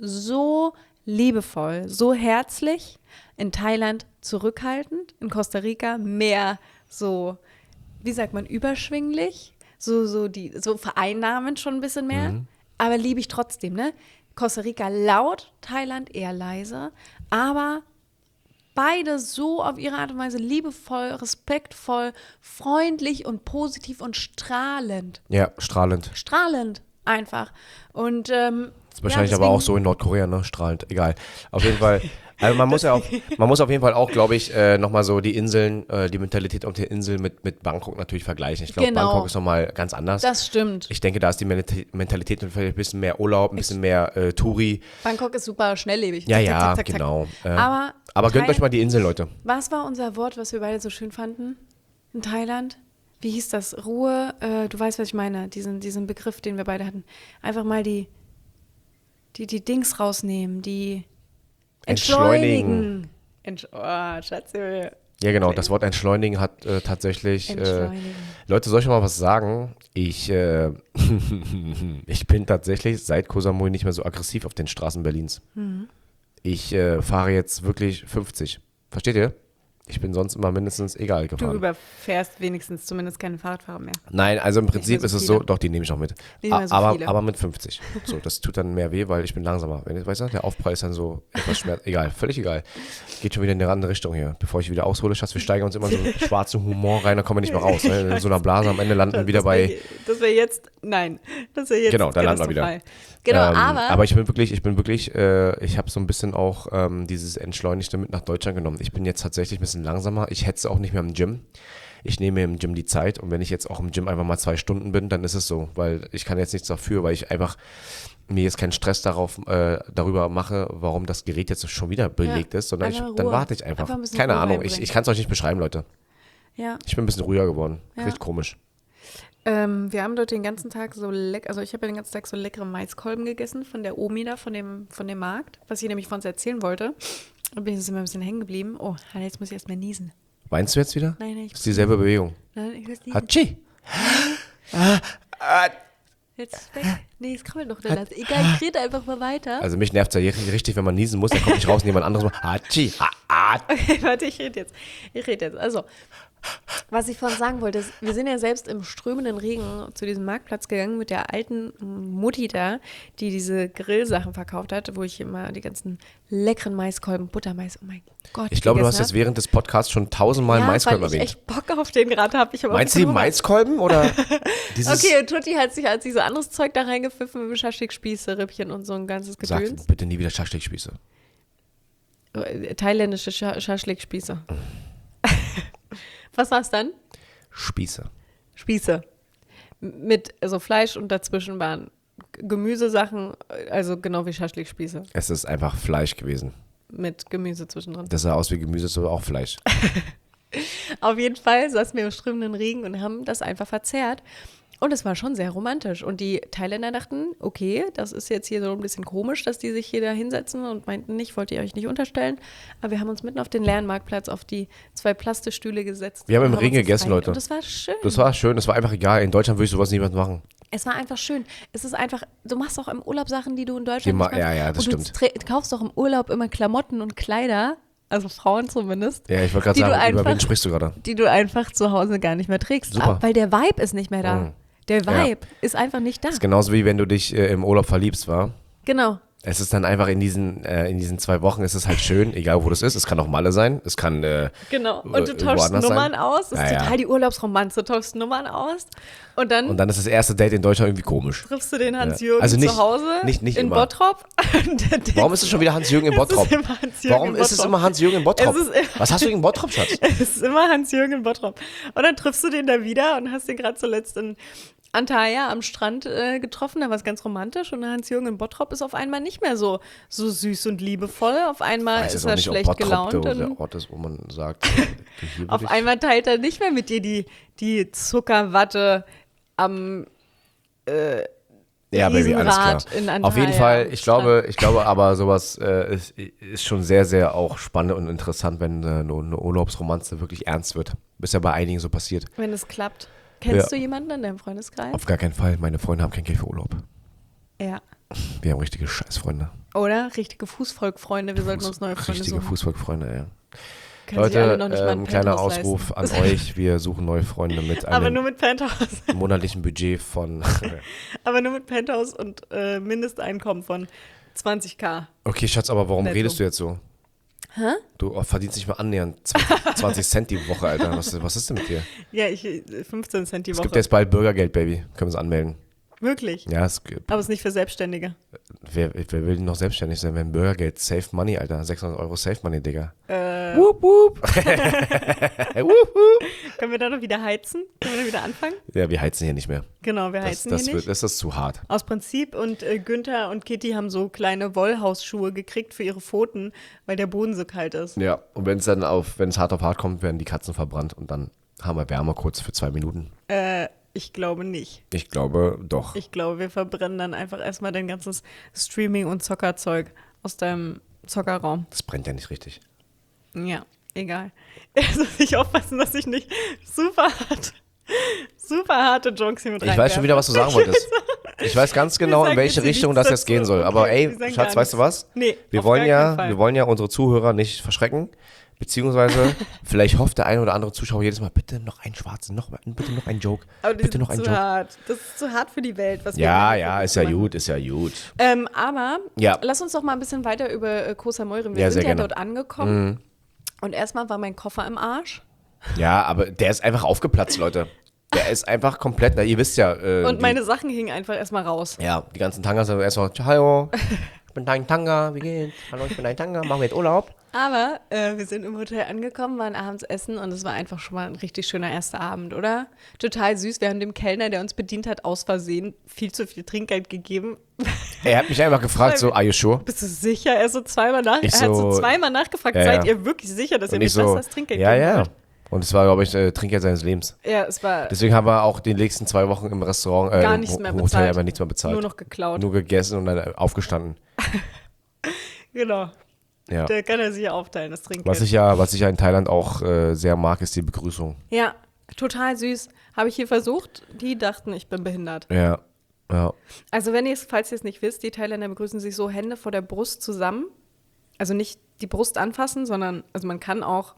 [SPEAKER 1] so liebevoll, so herzlich, in Thailand zurückhaltend, in Costa Rica mehr so, wie sagt man, überschwinglich, so, so, die, so vereinnahmend schon ein bisschen mehr,
[SPEAKER 2] Mhm.
[SPEAKER 1] aber liebe ich trotzdem, ne? Costa Rica laut, Thailand eher leise, aber beide so auf ihre Art und Weise liebevoll, respektvoll, freundlich und positiv und strahlend.
[SPEAKER 2] Ja, strahlend.
[SPEAKER 1] Strahlend. Einfach. Und ähm,
[SPEAKER 2] Das ist wahrscheinlich
[SPEAKER 1] ja,
[SPEAKER 2] aber auch so in Nordkorea, ne? Strahlend, egal. Auf jeden Fall. Also man muss ja auch, man muss auf jeden Fall auch, glaube ich, äh, nochmal so die Inseln, äh, die Mentalität auf der Insel mit, mit Bangkok natürlich vergleichen. Ich glaube,
[SPEAKER 1] Genau.
[SPEAKER 2] Bangkok ist nochmal ganz anders.
[SPEAKER 1] Das stimmt.
[SPEAKER 2] Ich denke, da ist die Mentalität vielleicht ein bisschen mehr Urlaub, ein bisschen mehr äh, Touri.
[SPEAKER 1] Bangkok ist super schnelllebig.
[SPEAKER 2] Ja,
[SPEAKER 1] Zack,
[SPEAKER 2] ja,
[SPEAKER 1] zack, zack, zack.
[SPEAKER 2] genau. Äh,
[SPEAKER 1] Aber,
[SPEAKER 2] aber gönnt
[SPEAKER 1] Thai-
[SPEAKER 2] euch mal die Insel, Leute.
[SPEAKER 1] Was war unser Wort, was wir beide so schön fanden in Thailand? Wie hieß das? Ruhe, äh, du weißt, was ich meine, diesen, diesen Begriff, den wir beide hatten. Einfach mal die, die, die Dings rausnehmen, die entschleunigen. Entsch oh, Schatzi.
[SPEAKER 2] Ja, genau, das Wort entschleunigen hat äh, tatsächlich, äh,
[SPEAKER 1] Entschleunigen.
[SPEAKER 2] Leute, soll ich mal was sagen? Ich, äh, ich bin tatsächlich seit Koh Samui nicht mehr so aggressiv auf den Straßen Berlins.
[SPEAKER 1] Mhm.
[SPEAKER 2] Ich äh, fahre jetzt wirklich fünfzig. Versteht ihr? Ich bin sonst immer mindestens egal
[SPEAKER 1] Du
[SPEAKER 2] gefahren.
[SPEAKER 1] überfährst wenigstens zumindest keine Fahrradfahrer mehr.
[SPEAKER 2] Nein, also im
[SPEAKER 1] mehr
[SPEAKER 2] Prinzip
[SPEAKER 1] so
[SPEAKER 2] ist es
[SPEAKER 1] viele.
[SPEAKER 2] so, doch, die nehme ich noch mit.
[SPEAKER 1] Nicht
[SPEAKER 2] A-
[SPEAKER 1] mehr so
[SPEAKER 2] aber,
[SPEAKER 1] viele.
[SPEAKER 2] aber mit fünfzig. So, das tut dann mehr weh, weil ich bin langsamer. Wenn, weißt du, der Aufprall ist dann so etwas schmerz. Egal, völlig egal. Geht schon wieder in eine andere Richtung hier. Bevor ich wieder aushole, Schatz, wir steigern uns immer in so einen schwarzen Humor rein, dann kommen wir nicht mehr raus. Ne? In so einer Blase am Ende landen wir wieder
[SPEAKER 1] das
[SPEAKER 2] bei...
[SPEAKER 1] wär, das wäre jetzt, nein, das wäre jetzt
[SPEAKER 2] Genau, da landen wir wieder.
[SPEAKER 1] katastrophal. Genau,
[SPEAKER 2] ähm,
[SPEAKER 1] aber,
[SPEAKER 2] aber ich bin wirklich, ich bin wirklich, äh, ich habe so ein bisschen auch ähm, dieses Entschleunigte mit nach Deutschland genommen. Ich bin jetzt tatsächlich ein bisschen langsamer. Ich hetze auch nicht mehr im Gym. Ich nehme mir im Gym die Zeit und wenn ich jetzt auch im Gym einfach mal zwei Stunden bin, dann ist es so, weil ich kann jetzt nichts dafür, weil ich einfach mir jetzt keinen Stress darauf, äh, darüber mache, warum das Gerät jetzt schon wieder belegt ist, sondern ich,
[SPEAKER 1] einfach
[SPEAKER 2] dann
[SPEAKER 1] Ruhe.
[SPEAKER 2] warte ich einfach.
[SPEAKER 1] Einfach ein bisschen
[SPEAKER 2] Keine
[SPEAKER 1] Ruhe
[SPEAKER 2] Ahnung, ich,
[SPEAKER 1] reinbringen.
[SPEAKER 2] ich kann es euch nicht beschreiben, Leute.
[SPEAKER 1] ja.
[SPEAKER 2] Ich bin ein bisschen ruhiger geworden.
[SPEAKER 1] Ja.
[SPEAKER 2] Richtig komisch.
[SPEAKER 1] Ähm, wir haben dort den ganzen Tag so lecker, also ich habe ja den ganzen Tag so leckere Maiskolben gegessen von der Omi da, von dem, von dem Markt, was ich nämlich von uns erzählen wollte. Da bin ich jetzt immer ein bisschen hängen geblieben. Oh, jetzt muss ich erst mal niesen.
[SPEAKER 2] Meinst du jetzt wieder?
[SPEAKER 1] Nein, nein, ich
[SPEAKER 2] Das ist dieselbe Bewegung.
[SPEAKER 1] Nein, ich muss niesen.
[SPEAKER 2] Hatschi!
[SPEAKER 1] Jetzt ist weg. Nee, es krabbelt noch der Lass. Egal, ich rede einfach mal weiter.
[SPEAKER 2] Also mich nervt es ja richtig, wenn man niesen muss, dann kommt nicht raus und jemand anderes macht Hatschi! Ha, ah.
[SPEAKER 1] Okay, warte, ich rede jetzt. Ich rede jetzt. Also, was ich vorhin sagen wollte, ist, wir sind ja selbst im strömenden Regen zu diesem Marktplatz gegangen mit der alten Mutti da, die diese Grillsachen verkauft hat, wo ich immer die ganzen leckeren Maiskolben, Buttermais, oh mein Gott.
[SPEAKER 2] Ich glaube, du hast
[SPEAKER 1] gegessen
[SPEAKER 2] jetzt während des Podcasts schon tausendmal
[SPEAKER 1] ja,
[SPEAKER 2] Maiskolben
[SPEAKER 1] weil ich
[SPEAKER 2] erwähnt.
[SPEAKER 1] echt Bock auf den gerade habe.
[SPEAKER 2] Meinst du die Maiskolben oder dieses...
[SPEAKER 1] Okay, und Tutti hat sich, hat sich so anderes Zeug da reingepfiffen, mit Schaschlik-Spieße, Rippchen und so ein ganzes Gedöns.
[SPEAKER 2] Sag bitte nie wieder Schaschlik-Spieße.
[SPEAKER 1] Äh, Thailändische Scha Schaschlik-Spieße. Was war's dann?
[SPEAKER 2] Spieße.
[SPEAKER 1] Spieße. M- Mit also Fleisch und dazwischen waren G- Gemüsesachen, also genau wie Schaschlik-Spieße.
[SPEAKER 2] Es ist einfach Fleisch gewesen.
[SPEAKER 1] Mit Gemüse zwischendrin.
[SPEAKER 2] Das sah aus wie Gemüse, so auch Fleisch.
[SPEAKER 1] Auf jeden Fall saßen wir im strömenden Regen und haben das einfach verzehrt. Und es war schon sehr romantisch. Und die Thailänder dachten, okay, das ist jetzt hier so ein bisschen komisch, dass die sich hier da hinsetzen und meinten nicht, wollt ihr euch nicht unterstellen. Aber wir haben uns mitten auf den leeren Marktplatz auf die zwei Plastikstühle gesetzt.
[SPEAKER 2] Wir haben im
[SPEAKER 1] und
[SPEAKER 2] Regen
[SPEAKER 1] uns
[SPEAKER 2] gegessen,
[SPEAKER 1] gefreut.
[SPEAKER 2] Leute.
[SPEAKER 1] Und das war schön.
[SPEAKER 2] Das war schön, das war einfach egal. In Deutschland würde ich sowas niemand machen.
[SPEAKER 1] Es war einfach schön. Es ist einfach, du machst auch im Urlaub Sachen, die du in Deutschland
[SPEAKER 2] Die ma-
[SPEAKER 1] nicht machst.
[SPEAKER 2] ja, ja, das
[SPEAKER 1] und
[SPEAKER 2] stimmt.
[SPEAKER 1] Du tra- kaufst auch im Urlaub immer Klamotten und Kleider, also Frauen zumindest,
[SPEAKER 2] Ja, ich wollte gerade
[SPEAKER 1] Die du
[SPEAKER 2] sagen, über
[SPEAKER 1] einfach-
[SPEAKER 2] wen sprichst du gerade?
[SPEAKER 1] die du einfach zu Hause gar nicht mehr trägst.
[SPEAKER 2] Super.
[SPEAKER 1] Ah, weil der Vibe ist nicht mehr da.
[SPEAKER 2] Mhm.
[SPEAKER 1] Der
[SPEAKER 2] Ja.
[SPEAKER 1] Vibe ist einfach nicht da.
[SPEAKER 2] Das ist genauso wie wenn du dich äh, im Urlaub verliebst, war.
[SPEAKER 1] Genau.
[SPEAKER 2] Es ist dann einfach in diesen, äh, in diesen zwei Wochen ist es halt schön, egal wo das ist. Es kann auch Malle sein, es kann äh,
[SPEAKER 1] Genau. Und du
[SPEAKER 2] äh,
[SPEAKER 1] tauschst
[SPEAKER 2] woanders
[SPEAKER 1] Nummern
[SPEAKER 2] sein.
[SPEAKER 1] aus. Das ist
[SPEAKER 2] Ja, ja.
[SPEAKER 1] total die Urlaubsromanze. Du tauschst Nummern aus und dann,
[SPEAKER 2] Und dann ist das erste Date in Deutschland irgendwie komisch.
[SPEAKER 1] triffst du den
[SPEAKER 2] Ja.
[SPEAKER 1] Hans-Jürgen
[SPEAKER 2] Also nicht-
[SPEAKER 1] zu Hause
[SPEAKER 2] nicht- nicht
[SPEAKER 1] in
[SPEAKER 2] immer.
[SPEAKER 1] Bottrop. Und dann
[SPEAKER 2] Warum ist es schon wieder Hans-Jürgen in
[SPEAKER 1] Es ist
[SPEAKER 2] Bottrop?
[SPEAKER 1] immer Hans-Jürgen
[SPEAKER 2] Warum
[SPEAKER 1] in
[SPEAKER 2] ist es
[SPEAKER 1] Bottrop.
[SPEAKER 2] immer Hans-Jürgen in Bottrop?
[SPEAKER 1] Es ist immer-
[SPEAKER 2] Was hast du gegen Bottrop, Schatz?
[SPEAKER 1] Es ist immer Hans-Jürgen in Bottrop. Und dann triffst du den da wieder und hast den gerade zuletzt in Antalya am Strand äh, getroffen. Da war es ganz romantisch. Und Hans-Jürgen in Bottrop ist auf einmal nicht mehr so, so süß und liebevoll. Auf einmal
[SPEAKER 2] Weiß
[SPEAKER 1] ist
[SPEAKER 2] jetzt auch
[SPEAKER 1] er
[SPEAKER 2] nicht, ob
[SPEAKER 1] schlecht
[SPEAKER 2] Bottrop
[SPEAKER 1] gelaunt.
[SPEAKER 2] der,
[SPEAKER 1] Und
[SPEAKER 2] der Ort ist, wo man sagt, äh, hier
[SPEAKER 1] auf
[SPEAKER 2] würde ich-
[SPEAKER 1] einmal teilt er nicht mehr mit dir die, die Zuckerwatte am
[SPEAKER 2] Ja, Baby, alles klar.
[SPEAKER 1] Riesenrad in Antalya
[SPEAKER 2] Auf jeden Fall,
[SPEAKER 1] am
[SPEAKER 2] ich glaube, ich glaube aber sowas äh, ist, ist schon sehr, sehr auch spannend und interessant, wenn äh, eine, eine Urlaubsromanze wirklich ernst wird. Ist ja bei einigen so passiert.
[SPEAKER 1] Wenn es klappt. Kennst
[SPEAKER 2] Ja.
[SPEAKER 1] du jemanden in deinem Freundeskreis?
[SPEAKER 2] Auf gar keinen Fall. Meine Freunde haben kein Geld für Urlaub.
[SPEAKER 1] Ja.
[SPEAKER 2] Wir haben richtige Scheißfreunde.
[SPEAKER 1] Oder? Richtige Fußvolkfreunde. Wir sollten uns neue Freunde
[SPEAKER 2] Richtige
[SPEAKER 1] suchen.
[SPEAKER 2] Fußvolkfreunde, ja.
[SPEAKER 1] Können sich alle
[SPEAKER 2] Leute,
[SPEAKER 1] noch nicht mal
[SPEAKER 2] ähm,
[SPEAKER 1] ein
[SPEAKER 2] kleiner
[SPEAKER 1] Penthouse
[SPEAKER 2] Ausruf
[SPEAKER 1] leisten.
[SPEAKER 2] an euch. Wir suchen neue Freunde mit
[SPEAKER 1] Aber nur
[SPEAKER 2] einem
[SPEAKER 1] mit Penthouse.
[SPEAKER 2] monatlichen Budget von...
[SPEAKER 1] Aber nur mit Penthouse und äh, Mindesteinkommen von zwanzigtausend.
[SPEAKER 2] Okay, Schatz, aber warum
[SPEAKER 1] Netto.
[SPEAKER 2] redest du jetzt so?
[SPEAKER 1] Hä?
[SPEAKER 2] Du oh, verdienst nicht mal annähernd zwanzig, zwanzig Cent die Woche, Alter. Was, was ist denn mit dir?
[SPEAKER 1] Ja, ich, fünfzehn Cent die
[SPEAKER 2] Es
[SPEAKER 1] Woche.
[SPEAKER 2] gibt jetzt bald Bürgergeld, Baby. Können wir uns anmelden.
[SPEAKER 1] Wirklich.
[SPEAKER 2] Ja, es gibt.
[SPEAKER 1] Aber es ist nicht für Selbstständige.
[SPEAKER 2] Wer, wer will denn noch selbstständig sein, wenn Bürgergeld, Safe Money, Alter. sechshundert Euro Safe Money, Digga.
[SPEAKER 1] Äh,
[SPEAKER 2] Wup, wup. wup, wup.
[SPEAKER 1] Können wir da noch wieder heizen? Können wir da wieder anfangen?
[SPEAKER 2] Ja, wir heizen hier nicht mehr.
[SPEAKER 1] Genau, wir
[SPEAKER 2] Das,
[SPEAKER 1] heizen
[SPEAKER 2] das,
[SPEAKER 1] hier
[SPEAKER 2] wird,
[SPEAKER 1] nicht.
[SPEAKER 2] das ist zu hart.
[SPEAKER 1] Aus Prinzip. Und äh, Günther und Kitty haben so kleine Wollhausschuhe gekriegt für ihre Pfoten, weil der Boden so kalt ist.
[SPEAKER 2] Ja, und wenn es dann auf, wenn es hart auf hart kommt, werden die Katzen verbrannt und dann haben wir Wärme kurz für zwei Minuten.
[SPEAKER 1] Äh, ich glaube nicht.
[SPEAKER 2] Ich glaube doch.
[SPEAKER 1] Ich glaube, wir verbrennen dann einfach erstmal dein ganzes Streaming- und Zockerzeug aus deinem Zockerraum.
[SPEAKER 2] Das brennt ja nicht richtig.
[SPEAKER 1] Ja, egal. Jetzt muss ich aufpassen, dass ich nicht super hart, super harte Jokes hier mit
[SPEAKER 2] Ich weiß schon wieder, was du sagen wolltest. Ich weiß ganz genau, in
[SPEAKER 1] sagen
[SPEAKER 2] welche
[SPEAKER 1] jetzt
[SPEAKER 2] Richtung
[SPEAKER 1] nichts
[SPEAKER 2] das jetzt
[SPEAKER 1] dazu.
[SPEAKER 2] gehen soll.
[SPEAKER 1] Okay,
[SPEAKER 2] Aber
[SPEAKER 1] wir
[SPEAKER 2] ey,
[SPEAKER 1] sagen
[SPEAKER 2] Schatz,
[SPEAKER 1] gar
[SPEAKER 2] weißt du
[SPEAKER 1] nichts.
[SPEAKER 2] was?
[SPEAKER 1] Nee,
[SPEAKER 2] wir
[SPEAKER 1] auf
[SPEAKER 2] wollen
[SPEAKER 1] gar
[SPEAKER 2] ja,
[SPEAKER 1] keinen Fall.
[SPEAKER 2] wir wollen ja unsere Zuhörer nicht verschrecken. Beziehungsweise, vielleicht hofft der eine oder andere Zuschauer jedes Mal, bitte noch einen schwarzen, noch, bitte noch einen Joke.
[SPEAKER 1] Aber die
[SPEAKER 2] bitte
[SPEAKER 1] sind
[SPEAKER 2] noch einen
[SPEAKER 1] zu
[SPEAKER 2] Joke.
[SPEAKER 1] hart. Das ist zu hart für die Welt, was wir
[SPEAKER 2] Ja,
[SPEAKER 1] hier
[SPEAKER 2] ja,
[SPEAKER 1] versuchen
[SPEAKER 2] ist
[SPEAKER 1] zu
[SPEAKER 2] ja
[SPEAKER 1] machen.
[SPEAKER 2] gut, ist ja gut.
[SPEAKER 1] Ähm, aber
[SPEAKER 2] Ja.
[SPEAKER 1] lass uns doch mal ein bisschen weiter über äh, Koh Samui reden. Wir
[SPEAKER 2] Ja,
[SPEAKER 1] sind
[SPEAKER 2] sehr
[SPEAKER 1] ja
[SPEAKER 2] gerne.
[SPEAKER 1] dort angekommen. Und erstmal war mein Koffer im Arsch.
[SPEAKER 2] Ja, aber der ist einfach aufgeplatzt, Leute. Der ist einfach komplett, na, ihr wisst ja. Äh,
[SPEAKER 1] Und
[SPEAKER 2] die,
[SPEAKER 1] meine Sachen hingen einfach erstmal raus.
[SPEAKER 2] Ja, die ganzen Tangas sind erstmal, hallo, ich bin dein Tanga, wie geht's? Hallo, ich bin dein Tanga, machen wir jetzt Urlaub?
[SPEAKER 1] Aber äh, wir sind im Hotel angekommen, waren abends essen und es war einfach schon mal ein richtig schöner erster Abend, oder? Total süß. Wir haben dem Kellner, der uns bedient hat, aus Versehen viel zu viel Trinkgeld gegeben.
[SPEAKER 2] Er hat mich einfach gefragt, so, are you sure?
[SPEAKER 1] Bist du sicher? Er, so zweimal nach,
[SPEAKER 2] Ich
[SPEAKER 1] er hat so
[SPEAKER 2] so-
[SPEAKER 1] zweimal nachgefragt,
[SPEAKER 2] Ja,
[SPEAKER 1] seid
[SPEAKER 2] ja.
[SPEAKER 1] ihr wirklich sicher, dass ihr
[SPEAKER 2] Und
[SPEAKER 1] mir
[SPEAKER 2] ich
[SPEAKER 1] das,
[SPEAKER 2] so,
[SPEAKER 1] das Trinkgeld
[SPEAKER 2] ja,
[SPEAKER 1] geben
[SPEAKER 2] ja.
[SPEAKER 1] wollt?
[SPEAKER 2] Und es war, glaube ich, äh, Trinkgeld seines Lebens.
[SPEAKER 1] Ja, es war
[SPEAKER 2] Deswegen haben wir auch die nächsten zwei Wochen im Restaurant, äh,
[SPEAKER 1] Gar
[SPEAKER 2] im
[SPEAKER 1] nichts mehr
[SPEAKER 2] Ho- Hotel
[SPEAKER 1] bezahlt.
[SPEAKER 2] einfach nichts mehr bezahlt.
[SPEAKER 1] nur noch geklaut.
[SPEAKER 2] Nur gegessen und dann äh, aufgestanden.
[SPEAKER 1] Genau.
[SPEAKER 2] Ja.
[SPEAKER 1] Da kann er sich ja aufteilen, das Trinkgeld.
[SPEAKER 2] Was ich ja, was ich ja in Thailand auch äh, sehr mag, ist die Begrüßung.
[SPEAKER 1] Ja, total süß. Habe ich hier versucht. Die dachten, ich bin behindert.
[SPEAKER 2] Ja, ja.
[SPEAKER 1] Also wenn ihr es, falls ihr es nicht wisst, die Thailänder begrüßen sich so Hände vor der Brust zusammen. Also nicht die Brust anfassen, sondern, also man kann auch,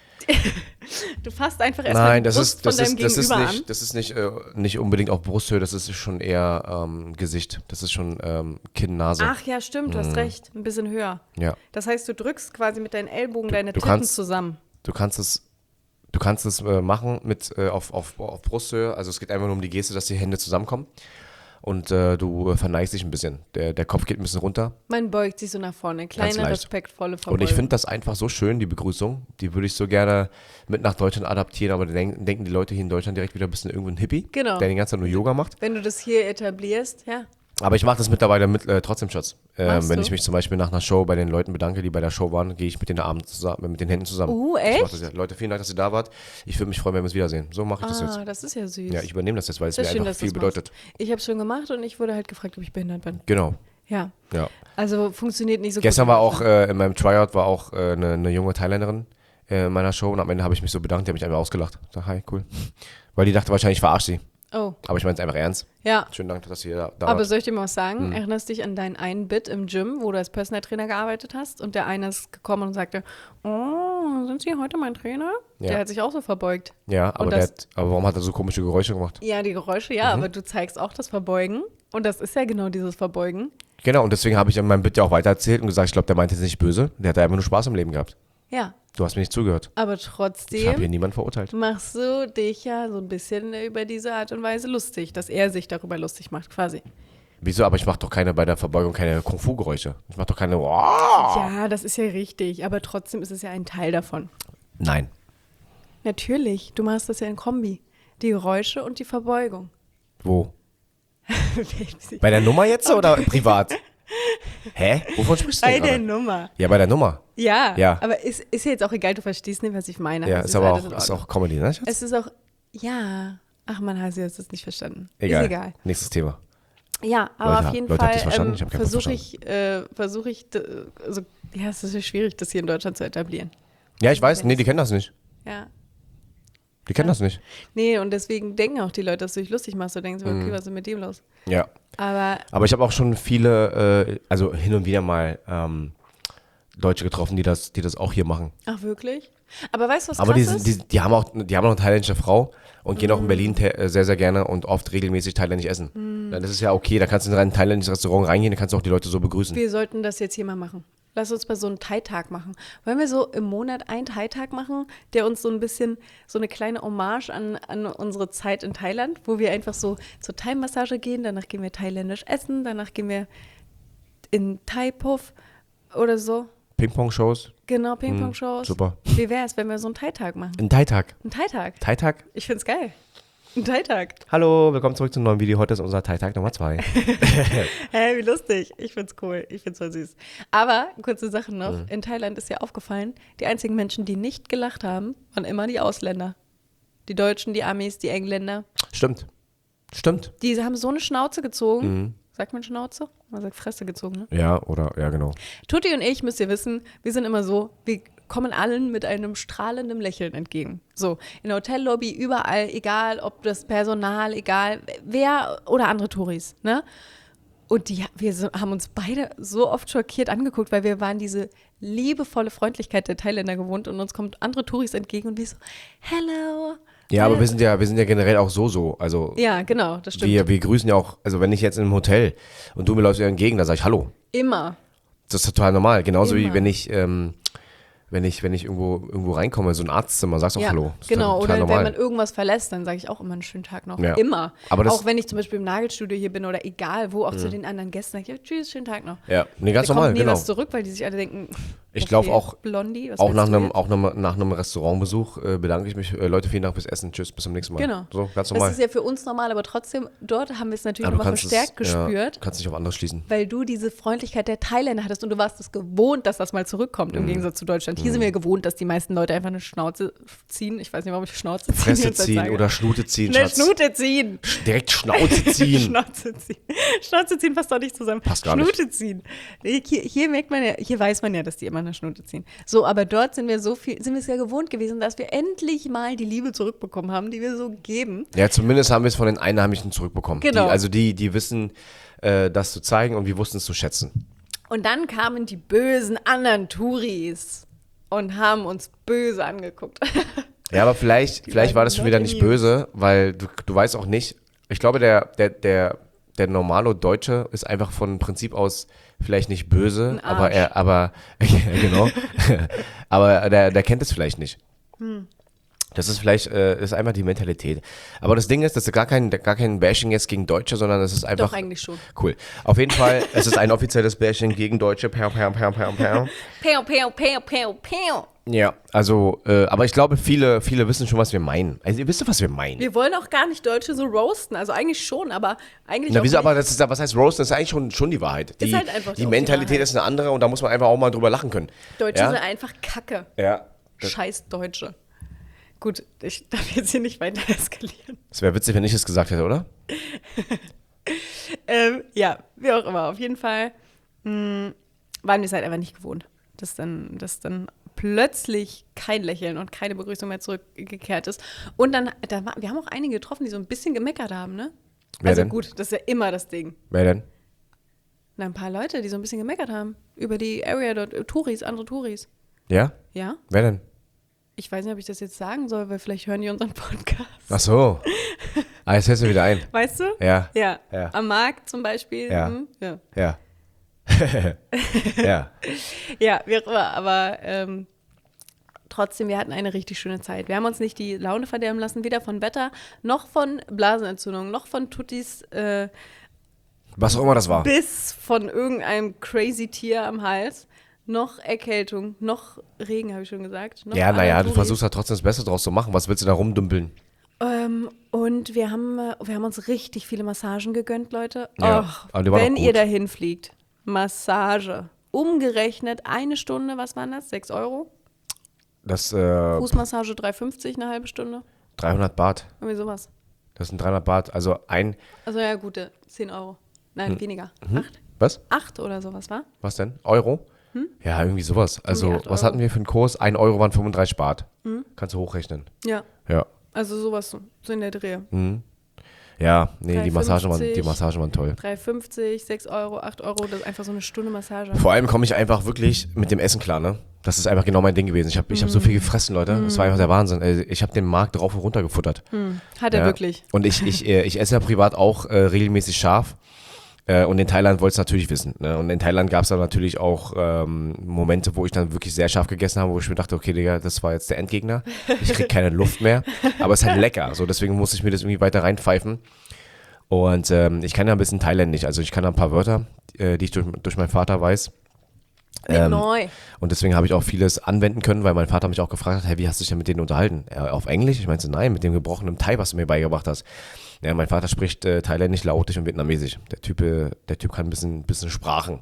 [SPEAKER 1] du fasst einfach erstmal
[SPEAKER 2] Nein,
[SPEAKER 1] die
[SPEAKER 2] das
[SPEAKER 1] Brust
[SPEAKER 2] ist, das
[SPEAKER 1] von deinem
[SPEAKER 2] ist, das ist
[SPEAKER 1] Gegenüber
[SPEAKER 2] nicht,
[SPEAKER 1] an.
[SPEAKER 2] das ist nicht, äh, nicht unbedingt auf Brusthöhe, das ist schon eher ähm, Gesicht. Das ist schon ähm, Kinn, Nase.
[SPEAKER 1] Ach ja, stimmt, du hast recht. Ein bisschen höher.
[SPEAKER 2] Ja.
[SPEAKER 1] Das heißt, du drückst quasi mit deinen Ellbogen deine
[SPEAKER 2] du
[SPEAKER 1] Titten
[SPEAKER 2] kannst-
[SPEAKER 1] zusammen.
[SPEAKER 2] Du kannst es, du kannst es äh, machen mit äh, auf, auf, auf Brusthöhe. Also es geht einfach nur um die Geste, dass die Hände zusammenkommen. Und äh, du äh, verneigst dich ein bisschen. Der, der Kopf geht ein bisschen runter.
[SPEAKER 1] Man beugt sich so nach vorne. Kleine,
[SPEAKER 2] leicht.
[SPEAKER 1] respektvolle Verbeugung.
[SPEAKER 2] Und ich finde das einfach so schön, die Begrüßung. Die würde ich so gerne mit nach Deutschland adaptieren, aber dann denken, denken die Leute hier in Deutschland direkt wieder ein bisschen irgendwo ein Hippie,
[SPEAKER 1] Genau.
[SPEAKER 2] der die ganze Zeit nur Yoga macht.
[SPEAKER 1] Wenn du das hier etablierst, ja.
[SPEAKER 2] Aber ich mache das mittlerweile mit, äh, trotzdem, Schatz. Ähm,
[SPEAKER 1] Machst
[SPEAKER 2] wenn
[SPEAKER 1] du?
[SPEAKER 2] ich mich zum Beispiel nach einer Show bei den Leuten bedanke, die bei der Show waren, gehe ich mit den Armen zusammen, mit den Händen zusammen.
[SPEAKER 1] Uh,
[SPEAKER 2] Ich
[SPEAKER 1] echt?
[SPEAKER 2] mach das ja. Leute, vielen Dank, dass ihr da wart. Ich würde mich freuen, wenn wir uns wiedersehen. So mache ich das
[SPEAKER 1] Ah,
[SPEAKER 2] jetzt.
[SPEAKER 1] das ist ja süß.
[SPEAKER 2] Ja, ich übernehme das jetzt, weil es
[SPEAKER 1] Sehr
[SPEAKER 2] mir
[SPEAKER 1] schön,
[SPEAKER 2] einfach
[SPEAKER 1] dass
[SPEAKER 2] viel
[SPEAKER 1] du's machst.
[SPEAKER 2] bedeutet.
[SPEAKER 1] Ich habe es schon gemacht und ich wurde halt gefragt, ob ich behindert bin.
[SPEAKER 2] Genau,
[SPEAKER 1] Ja.
[SPEAKER 2] ja.
[SPEAKER 1] Also funktioniert nicht so
[SPEAKER 2] Gestern
[SPEAKER 1] gut.
[SPEAKER 2] war auch, äh, in meinem Tryout war auch äh, eine, eine junge Thailänderin äh, in meiner Show und am Ende habe ich mich so bedankt, die hat mich einfach ausgelacht. Ich sag, hi, cool. Weil die dachte wahrscheinlich, ich verarsche sie.
[SPEAKER 1] Oh,
[SPEAKER 2] Aber ich meine es einfach ernst.
[SPEAKER 1] ja.
[SPEAKER 2] Schönen Dank, dass ihr da, da
[SPEAKER 1] Aber
[SPEAKER 2] wart.
[SPEAKER 1] soll ich dir mal was sagen?
[SPEAKER 2] Hm.
[SPEAKER 1] Erinnerst dich an deinen einen Bit im Gym, wo du als Personal Trainer gearbeitet hast und der eine ist gekommen und sagte, oh, sind Sie heute mein Trainer?
[SPEAKER 2] Ja.
[SPEAKER 1] Der hat sich auch so verbeugt.
[SPEAKER 2] Ja, aber,
[SPEAKER 1] Und
[SPEAKER 2] der
[SPEAKER 1] das-
[SPEAKER 2] hat, aber warum hat er so komische Geräusche gemacht?
[SPEAKER 1] Ja, die Geräusche, ja,
[SPEAKER 2] Mhm.
[SPEAKER 1] aber du zeigst auch das Verbeugen und das ist ja genau dieses Verbeugen.
[SPEAKER 2] Genau, und deswegen habe ich in meinem Bit ja auch weitererzählt und gesagt, ich glaube, der meinte es nicht böse. Der hat einfach nur Spaß im Leben gehabt.
[SPEAKER 1] Ja,
[SPEAKER 2] Du hast mir nicht zugehört.
[SPEAKER 1] aber
[SPEAKER 2] Ich habe
[SPEAKER 1] trotzdem
[SPEAKER 2] hier niemanden verurteilt.
[SPEAKER 1] machst du dich ja so ein bisschen über diese Art und Weise lustig, dass er sich darüber lustig macht, quasi.
[SPEAKER 2] Wieso? Aber ich mache doch keine bei der Verbeugung keine Kung-Fu-Geräusche. Ich mache doch keine. Oh!
[SPEAKER 1] Ja, das ist ja richtig, aber trotzdem ist es ja ein Teil davon.
[SPEAKER 2] Nein.
[SPEAKER 1] Natürlich, du machst das ja in Kombi. Die Geräusche und die Verbeugung.
[SPEAKER 2] Wo? Bei der Nummer jetzt oder privat? Hä? Wovon sprichst du
[SPEAKER 1] Bei
[SPEAKER 2] denn
[SPEAKER 1] der
[SPEAKER 2] gerade?
[SPEAKER 1] Nummer.
[SPEAKER 2] Ja, bei der Nummer.
[SPEAKER 1] Ja,
[SPEAKER 2] Ja.
[SPEAKER 1] aber ist, ist ja jetzt auch egal, du verstehst nicht, was ich meine.
[SPEAKER 2] Ja,
[SPEAKER 1] Es
[SPEAKER 2] ist aber
[SPEAKER 1] alles in
[SPEAKER 2] auch, ist
[SPEAKER 1] Ordnung.
[SPEAKER 2] auch Comedy, ne? Schatz?
[SPEAKER 1] Es ist auch, ja. Ach man, Hasi, hast es nicht verstanden.
[SPEAKER 2] Egal.
[SPEAKER 1] Ist egal.
[SPEAKER 2] Nächstes Thema.
[SPEAKER 1] Ja, aber
[SPEAKER 2] Leute,
[SPEAKER 1] auf jeden
[SPEAKER 2] Leute, habt
[SPEAKER 1] Fall
[SPEAKER 2] ihr's verstanden?
[SPEAKER 1] ähm,
[SPEAKER 2] Ich hab kein Wort
[SPEAKER 1] versuche ich, äh, versuche ich, d- also, ja, es ist ja schwierig, das hier in Deutschland zu etablieren.
[SPEAKER 2] Ja, ich weiß. Nee, die kennen das nicht.
[SPEAKER 1] Ja.
[SPEAKER 2] Die kennen
[SPEAKER 1] Ja.
[SPEAKER 2] das nicht.
[SPEAKER 1] Nee, und deswegen denken auch die Leute, dass du dich lustig machst. Du denkst, okay,
[SPEAKER 2] Mhm.
[SPEAKER 1] was ist mit dem los?
[SPEAKER 2] Ja.
[SPEAKER 1] Aber
[SPEAKER 2] Aber ich habe auch schon viele, äh, also hin und wieder mal ähm, Deutsche getroffen, die das, die das auch hier machen.
[SPEAKER 1] ach wirklich? Aber weißt du, was
[SPEAKER 2] Aber
[SPEAKER 1] krass
[SPEAKER 2] die,
[SPEAKER 1] ist?
[SPEAKER 2] die, die haben auch, die haben auch eine thailändische Frau und gehen auch
[SPEAKER 1] Mhm.
[SPEAKER 2] in Berlin tä- äh, sehr, sehr gerne und oft regelmäßig thailändisch essen.
[SPEAKER 1] Mhm.
[SPEAKER 2] Ja, das ist ja okay, da kannst du in ein thailändisches Restaurant reingehen, da kannst du auch die Leute so begrüßen.
[SPEAKER 1] Wir sollten das jetzt hier mal machen. Lass uns mal so einen Thai-Tag machen. Wollen wir so im Monat einen Thai-Tag machen, der uns so ein bisschen, so eine kleine Hommage an, an unsere Zeit in Thailand, wo wir einfach so zur Thai-Massage gehen, danach gehen wir thailändisch essen, danach gehen wir in Thai-Puff oder so.
[SPEAKER 2] Ping-Pong-Shows.
[SPEAKER 1] Genau, Ping-Pong-Shows.
[SPEAKER 2] Mm, super.
[SPEAKER 1] Wie wäre es, wenn wir so einen Thai-Tag machen?
[SPEAKER 2] Ein Thai-Tag.
[SPEAKER 1] Ein Thai-Tag.
[SPEAKER 2] Thai-Tag?
[SPEAKER 1] Ich find's geil. Ein Thai-Tag.
[SPEAKER 2] Hallo, willkommen zurück zum neuen Video. Heute ist unser Thai-Tag Nummer zwei.
[SPEAKER 1] Hey, wie lustig. Ich find's cool. Ich find's voll süß. Aber, kurze Sache noch.
[SPEAKER 2] Mhm.
[SPEAKER 1] In Thailand ist ja aufgefallen, die einzigen Menschen, die nicht gelacht haben, waren immer die Ausländer. Die Deutschen, die Amis, die Engländer.
[SPEAKER 2] Stimmt. Stimmt.
[SPEAKER 1] Die haben so eine Schnauze gezogen.
[SPEAKER 2] Mhm.
[SPEAKER 1] Sagt man Schnauze? Man sagt Fresse gezogen, ne?
[SPEAKER 2] Ja, oder, ja, genau.
[SPEAKER 1] Tutti und ich, müsst ihr wissen, wir sind immer so, wir kommen allen mit einem strahlenden Lächeln entgegen. So, in der Hotellobby, überall, egal ob das Personal, egal wer oder andere Touris, ne? Und die, wir so, haben uns beide so oft schockiert angeguckt, weil wir waren diese liebevolle Freundlichkeit der Thailänder gewohnt und uns kommt andere Touris entgegen und wir so, hello.
[SPEAKER 2] Ja, aber wir sind ja, wir sind ja generell auch so so. Also
[SPEAKER 1] Ja, genau, das stimmt.
[SPEAKER 2] wir, wir grüßen ja auch, also wenn ich jetzt in einem Hotel und du mir läufst mir entgegen, dann sage ich Hallo.
[SPEAKER 1] Immer.
[SPEAKER 2] Das ist total normal. Genauso
[SPEAKER 1] Immer.
[SPEAKER 2] wie wenn ich, ähm, wenn ich, wenn ich irgendwo, irgendwo reinkomme, so ein Arztzimmer, sagst du auch
[SPEAKER 1] Ja,
[SPEAKER 2] Hallo. Das ist
[SPEAKER 1] genau.
[SPEAKER 2] total
[SPEAKER 1] Oder
[SPEAKER 2] normal.
[SPEAKER 1] wenn man irgendwas verlässt, dann sage ich auch immer einen schönen Tag noch.
[SPEAKER 2] Ja.
[SPEAKER 1] Immer.
[SPEAKER 2] Aber das-
[SPEAKER 1] auch wenn ich zum Beispiel im Nagelstudio hier bin oder egal wo, auch zu den anderen Gästen, sage ich, ja, tschüss, schönen Tag noch.
[SPEAKER 2] Ja, nee, ganz
[SPEAKER 1] da
[SPEAKER 2] normal,
[SPEAKER 1] kommt nie
[SPEAKER 2] genau.
[SPEAKER 1] was zurück, weil die sich alle denken,
[SPEAKER 2] Ich
[SPEAKER 1] okay,
[SPEAKER 2] glaube auch,
[SPEAKER 1] Blondie, was
[SPEAKER 2] auch
[SPEAKER 1] willst
[SPEAKER 2] nach
[SPEAKER 1] du
[SPEAKER 2] einem,
[SPEAKER 1] jetzt?
[SPEAKER 2] auch nach, nach einem Restaurantbesuch äh, bedanke ich mich. Äh, Leute, vielen Dank fürs Essen. Tschüss, bis zum nächsten Mal.
[SPEAKER 1] Genau.
[SPEAKER 2] So, ganz
[SPEAKER 1] Das
[SPEAKER 2] normal.
[SPEAKER 1] ist ja für uns normal, aber trotzdem, dort haben wir es natürlich
[SPEAKER 2] Aber du
[SPEAKER 1] nochmal
[SPEAKER 2] kannst
[SPEAKER 1] verstärkt
[SPEAKER 2] es,
[SPEAKER 1] gespürt,
[SPEAKER 2] Ja, kannst dich auf anderes schließen.
[SPEAKER 1] weil du diese Freundlichkeit der Thailänder hattest und du warst es gewohnt, dass das mal zurückkommt,
[SPEAKER 2] Mhm.
[SPEAKER 1] im Gegensatz zu Deutschland. Hier sind wir gewohnt, dass die meisten Leute einfach eine Schnauze ziehen. Ich weiß nicht, warum ich Schnauze ziehen
[SPEAKER 2] Fresse
[SPEAKER 1] jetzt
[SPEAKER 2] ziehen
[SPEAKER 1] sage.
[SPEAKER 2] oder Schnute ziehen,
[SPEAKER 1] Schnell
[SPEAKER 2] Schatz.
[SPEAKER 1] Schnute ziehen.
[SPEAKER 2] Sch- Direkt Schnauze ziehen.
[SPEAKER 1] Schnauze ziehen. Schnauze ziehen passt doch nicht zusammen.
[SPEAKER 2] Passt gar nicht.
[SPEAKER 1] Schnute ziehen. Nee, Hier, hier merkt man ja, hier weiß man ja, dass die immer eine Schnute ziehen. So, aber dort sind wir so viel, sind wir es ja gewohnt gewesen, dass wir endlich mal die Liebe zurückbekommen haben, die wir so geben.
[SPEAKER 2] Ja, zumindest haben wir es von den Einheimischen zurückbekommen.
[SPEAKER 1] Genau.
[SPEAKER 2] Die, also die, die wissen, äh, das zu zeigen und wir wussten es zu schätzen.
[SPEAKER 1] Und dann kamen die bösen anderen Touris und haben uns böse angeguckt.
[SPEAKER 2] Ja, aber vielleicht, vielleicht war das schon
[SPEAKER 1] not
[SPEAKER 2] wieder nicht
[SPEAKER 1] amused.
[SPEAKER 2] böse, weil du, du weißt auch nicht, ich glaube, der, der, der, der normale Deutsche ist einfach von Prinzip aus vielleicht nicht böse,
[SPEAKER 1] Ein
[SPEAKER 2] aber
[SPEAKER 1] Arsch.
[SPEAKER 2] er, aber, ja, genau, aber der, der kennt es vielleicht nicht.
[SPEAKER 1] Hm.
[SPEAKER 2] Das ist vielleicht, äh, ist einfach die Mentalität. Aber das Ding ist, das ist gar kein, gar kein Bashing jetzt gegen Deutsche, sondern es ist einfach.
[SPEAKER 1] Doch, eigentlich schon.
[SPEAKER 2] Cool. Auf jeden Fall, es ist ein offizielles Bashing gegen Deutsche. Pow, pow, pow, pow, pow.
[SPEAKER 1] Pew, pew, pew, pew, pew.
[SPEAKER 2] Ja, also, äh, aber ich glaube, viele, viele wissen schon, was wir meinen. Also, ihr wisst, was wir meinen.
[SPEAKER 1] Wir wollen auch gar nicht Deutsche so roasten. Also eigentlich schon, aber eigentlich
[SPEAKER 2] Na,
[SPEAKER 1] auch
[SPEAKER 2] wieso,
[SPEAKER 1] nicht.
[SPEAKER 2] aber das ist, was heißt Roast? Das ist eigentlich schon, schon die Wahrheit. Die,
[SPEAKER 1] halt einfach
[SPEAKER 2] die
[SPEAKER 1] auch die
[SPEAKER 2] Mentalität
[SPEAKER 1] Wahrheit.
[SPEAKER 2] ist eine andere und da muss man einfach auch mal drüber lachen können.
[SPEAKER 1] Deutsche
[SPEAKER 2] ja?
[SPEAKER 1] sind einfach Kacke.
[SPEAKER 2] Ja. Das,
[SPEAKER 1] Scheiß Deutsche. Gut, ich darf jetzt hier nicht weiter eskalieren.
[SPEAKER 2] das wäre witzig, wenn ich es gesagt hätte, oder?
[SPEAKER 1] Ähm, ja, wie auch immer. Auf jeden Fall mh, waren wir es halt einfach nicht gewohnt, dass dann, dass dann plötzlich kein Lächeln und keine Begrüßung mehr zurückgekehrt ist. Und dann, da war, wir haben auch einige getroffen, die so ein bisschen gemeckert haben, ne?
[SPEAKER 2] Wer
[SPEAKER 1] also
[SPEAKER 2] denn?
[SPEAKER 1] gut, das ist ja immer das Ding.
[SPEAKER 2] Wer denn?
[SPEAKER 1] Na, ein paar Leute, die so ein bisschen gemeckert haben über die Area dort, äh, Touris, andere Touris.
[SPEAKER 2] Ja?
[SPEAKER 1] Ja?
[SPEAKER 2] Wer denn?
[SPEAKER 1] Ich weiß nicht, ob ich das jetzt sagen soll, weil vielleicht hören die unseren Podcast.
[SPEAKER 2] Ach so. Ah, jetzt fällst du wieder ein.
[SPEAKER 1] Weißt du?
[SPEAKER 2] Ja.
[SPEAKER 1] Ja.
[SPEAKER 2] Ja.
[SPEAKER 1] Am Markt zum Beispiel.
[SPEAKER 2] Ja.
[SPEAKER 1] hm, ja.
[SPEAKER 2] Ja. ja.
[SPEAKER 1] Ja, wie auch immer, aber ähm, trotzdem, wir hatten eine richtig schöne Zeit. Wir haben uns nicht die Laune verderben lassen, weder von Wetter, noch von Blasenentzündung, noch von Tuttis äh,
[SPEAKER 2] Was auch immer das war.
[SPEAKER 1] Biss von irgendeinem crazy Tier am Hals, noch Erkältung, noch Regen, habe ich schon gesagt. Noch
[SPEAKER 2] Ja, naja, du
[SPEAKER 1] Allergie.
[SPEAKER 2] versuchst halt trotzdem das Beste draus zu machen. Was willst du da rumdümpeln?
[SPEAKER 1] Ähm, und wir haben, äh, wir haben uns richtig viele Massagen gegönnt, Leute.
[SPEAKER 2] Ja,
[SPEAKER 1] Och,
[SPEAKER 2] aber die waren
[SPEAKER 1] wenn
[SPEAKER 2] auch
[SPEAKER 1] ihr
[SPEAKER 2] gut.
[SPEAKER 1] dahin fliegt, Massage. Umgerechnet eine Stunde, was waren das? sechs Euro?
[SPEAKER 2] Das, äh,
[SPEAKER 1] Fußmassage drei fünfzig, eine halbe Stunde.
[SPEAKER 2] dreihundert Baht.
[SPEAKER 1] Irgendwie sowas.
[SPEAKER 2] Das sind dreihundert Baht. Also ein,
[SPEAKER 1] Also ja, gute, zehn Euro. Nein,
[SPEAKER 2] Hm.
[SPEAKER 1] weniger.
[SPEAKER 2] Mhm.
[SPEAKER 1] Acht?
[SPEAKER 2] was?
[SPEAKER 1] Acht oder sowas, war?
[SPEAKER 2] Was denn? Euro? Ja, irgendwie sowas. Also,
[SPEAKER 1] acht
[SPEAKER 2] was
[SPEAKER 1] Euro.
[SPEAKER 2] hatten wir für einen Kurs? ein Euro waren fünfunddreißig Baht. Kannst du hochrechnen.
[SPEAKER 1] Ja,
[SPEAKER 2] Ja.
[SPEAKER 1] also sowas so, so in der Dreh.
[SPEAKER 2] Mhm. Ja, nee, die Massagen, waren, die
[SPEAKER 1] dreiundfünfzig.
[SPEAKER 2] Massagen waren toll.
[SPEAKER 1] drei fünfzig, sechs Euro, acht Euro, das ist einfach so eine Stunde Massage.
[SPEAKER 2] Vor allem komme ich einfach wirklich mit dem Essen klar, ne? Das ist einfach genau mein Ding gewesen. Ich habe ich hab so viel gefressen, Leute. Das war einfach der Wahnsinn. Also ich habe den Markt drauf und runter gefuttert.
[SPEAKER 1] Hm. Hat er
[SPEAKER 2] Ja.
[SPEAKER 1] wirklich.
[SPEAKER 2] Und ich, ich, äh, ich esse ja privat auch äh, regelmäßig scharf. Äh, und in Thailand wollte es natürlich wissen. Ne? Und in Thailand gab es dann natürlich auch ähm, Momente, wo ich dann wirklich sehr scharf gegessen habe, wo ich mir dachte, okay, Digga, das war jetzt der Endgegner. Ich kriege keine Luft mehr. Aber es ist halt lecker. So, deswegen musste ich mir das irgendwie weiter reinpfeifen. Und ähm, ich kann ja ein bisschen Thailändisch. Also ich kann da ein paar Wörter, äh, die ich durch, durch meinen Vater weiß. Ähm,
[SPEAKER 1] neu.
[SPEAKER 2] Und deswegen habe ich auch vieles anwenden können, weil mein Vater mich auch gefragt hat, hey, wie hast du dich denn mit denen unterhalten? Äh, auf Englisch? Ich meinte, nein, mit dem gebrochenen Thai, was du mir beigebracht hast. Ja, mein Vater spricht äh, Thailändisch, Laotisch und Vietnamesisch. Der Typ, äh, der Typ kann ein bisschen, bisschen Sprachen.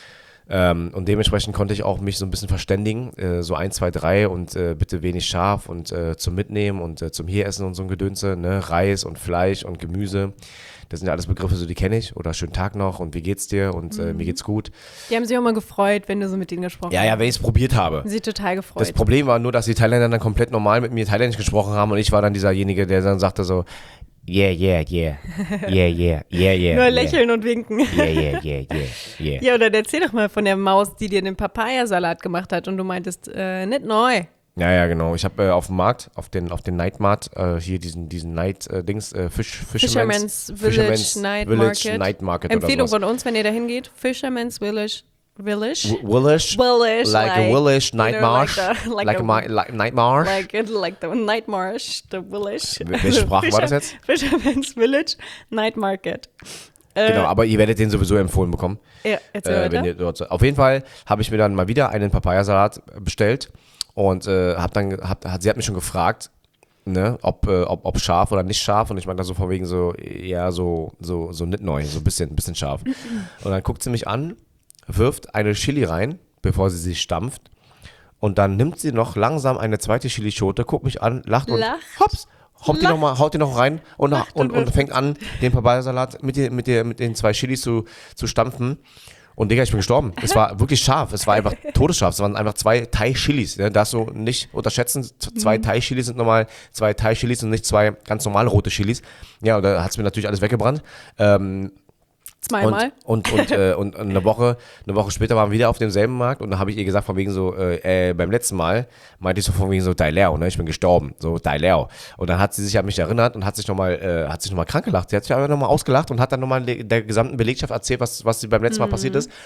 [SPEAKER 2] Ähm, und dementsprechend konnte ich auch mich so ein bisschen verständigen, äh, so eins, zwei, drei und äh, bitte wenig scharf und äh, zum Mitnehmen und äh, zum Hieressen und so ein Gedönse, ne? Reis und Fleisch und Gemüse. Das sind ja alles Begriffe, so die kenne ich. Oder schönen Tag noch und wie geht's dir und äh, mir geht's gut.
[SPEAKER 1] Die haben sich auch mal gefreut, wenn du so mit denen gesprochen
[SPEAKER 2] Ja,
[SPEAKER 1] hast.
[SPEAKER 2] ja, wenn ich es probiert habe.
[SPEAKER 1] Sie total gefreut.
[SPEAKER 2] Das Problem war nur, dass die Thailänder dann komplett normal mit mir Thailändisch gesprochen haben und ich war dann dieserjenige, der dann sagte so, yeah, yeah, yeah, yeah, yeah, yeah, yeah.
[SPEAKER 1] Nur
[SPEAKER 2] yeah.
[SPEAKER 1] lächeln und winken.
[SPEAKER 2] Yeah, yeah, yeah, yeah, yeah.
[SPEAKER 1] Ja, oder erzähl doch mal von der Maus, die dir den Papayasalat gemacht hat und du meintest, äh, nicht neu.
[SPEAKER 2] Ja, ja, genau. Ich habe äh, auf dem Markt, auf den, auf den Night Mart, äh, hier diesen, diesen Night äh, Dings, äh, Fish,
[SPEAKER 1] Fisherman's,
[SPEAKER 2] Fisherman's
[SPEAKER 1] Village,
[SPEAKER 2] Fisherman's
[SPEAKER 1] Night,
[SPEAKER 2] Village
[SPEAKER 1] Market.
[SPEAKER 2] Night Market
[SPEAKER 1] Empfehlung
[SPEAKER 2] oder sowas.
[SPEAKER 1] von uns, wenn ihr da hingeht. Fisherman's Village. Village?
[SPEAKER 2] W- Willish,
[SPEAKER 1] Willish,
[SPEAKER 2] like, a Willish Night
[SPEAKER 1] you know,
[SPEAKER 2] Marsh,
[SPEAKER 1] like the- like
[SPEAKER 2] like,
[SPEAKER 1] the-
[SPEAKER 2] a mi- like Night Marsh.
[SPEAKER 1] Like, it, like the Night Marsh, the Village.
[SPEAKER 2] Welche Sprache war das jetzt?
[SPEAKER 1] Fisherman's Village, Night Market. Äh,
[SPEAKER 2] Genau, aber ihr werdet den sowieso empfohlen bekommen.
[SPEAKER 1] Ja, erzähl
[SPEAKER 2] Äh,
[SPEAKER 1] weiter.
[SPEAKER 2] wenn ihr dort seid. Auf jeden Fall habe ich mir dann mal wieder einen Papayasalat bestellt und äh, hab dann, hab, hat, sie hat mich schon gefragt, ne, ob, äh, ob, ob scharf oder nicht scharf und ich meinte so von wegen so, ja, so, so, so nicht neu, so ein bisschen, bisschen scharf. Und dann guckt sie mich an, wirft eine Chili rein, bevor sie sich stampft und dann nimmt sie noch langsam eine zweite Chilischote, guckt mich an, lacht und
[SPEAKER 1] Lacht.
[SPEAKER 2] hops, haut die
[SPEAKER 1] Lacht.
[SPEAKER 2] noch mal, haut die noch rein und,
[SPEAKER 1] Lacht
[SPEAKER 2] und,
[SPEAKER 1] und
[SPEAKER 2] und
[SPEAKER 1] wirft.
[SPEAKER 2] fängt an, den Papayasalat mit, den- mit, der, mit den zwei Chilis zu, zu stampfen. Und Digga, ich bin gestorben. Es war wirklich scharf. Es war einfach todesscharf. Es waren einfach zwei Thai-Chilis. Ne? Darfst du nicht unterschätzen. Z- Zwei
[SPEAKER 1] Mhm.
[SPEAKER 2] Thai-Chilis sind normal zwei Thai-Chilis und nicht zwei ganz normale rote Chilis. Ja, und da hat es mir natürlich alles weggebrannt. Ähm,
[SPEAKER 1] Zweimal.
[SPEAKER 2] und, und, und, äh, und eine Woche, eine Woche später waren wir wieder auf demselben Markt und da habe ich ihr gesagt, von wegen so, äh, äh, beim letzten Mal meinte ich so von wegen so, Dai Leo, ne, ich bin gestorben, so Dai Leo. Und dann hat sie sich an mich erinnert und hat sich nochmal, äh, hat sich nochmal krank gelacht. Sie hat sich einfach nochmal ausgelacht und hat dann nochmal der gesamten Belegschaft erzählt, was, was sie beim letzten Mal passiert ist.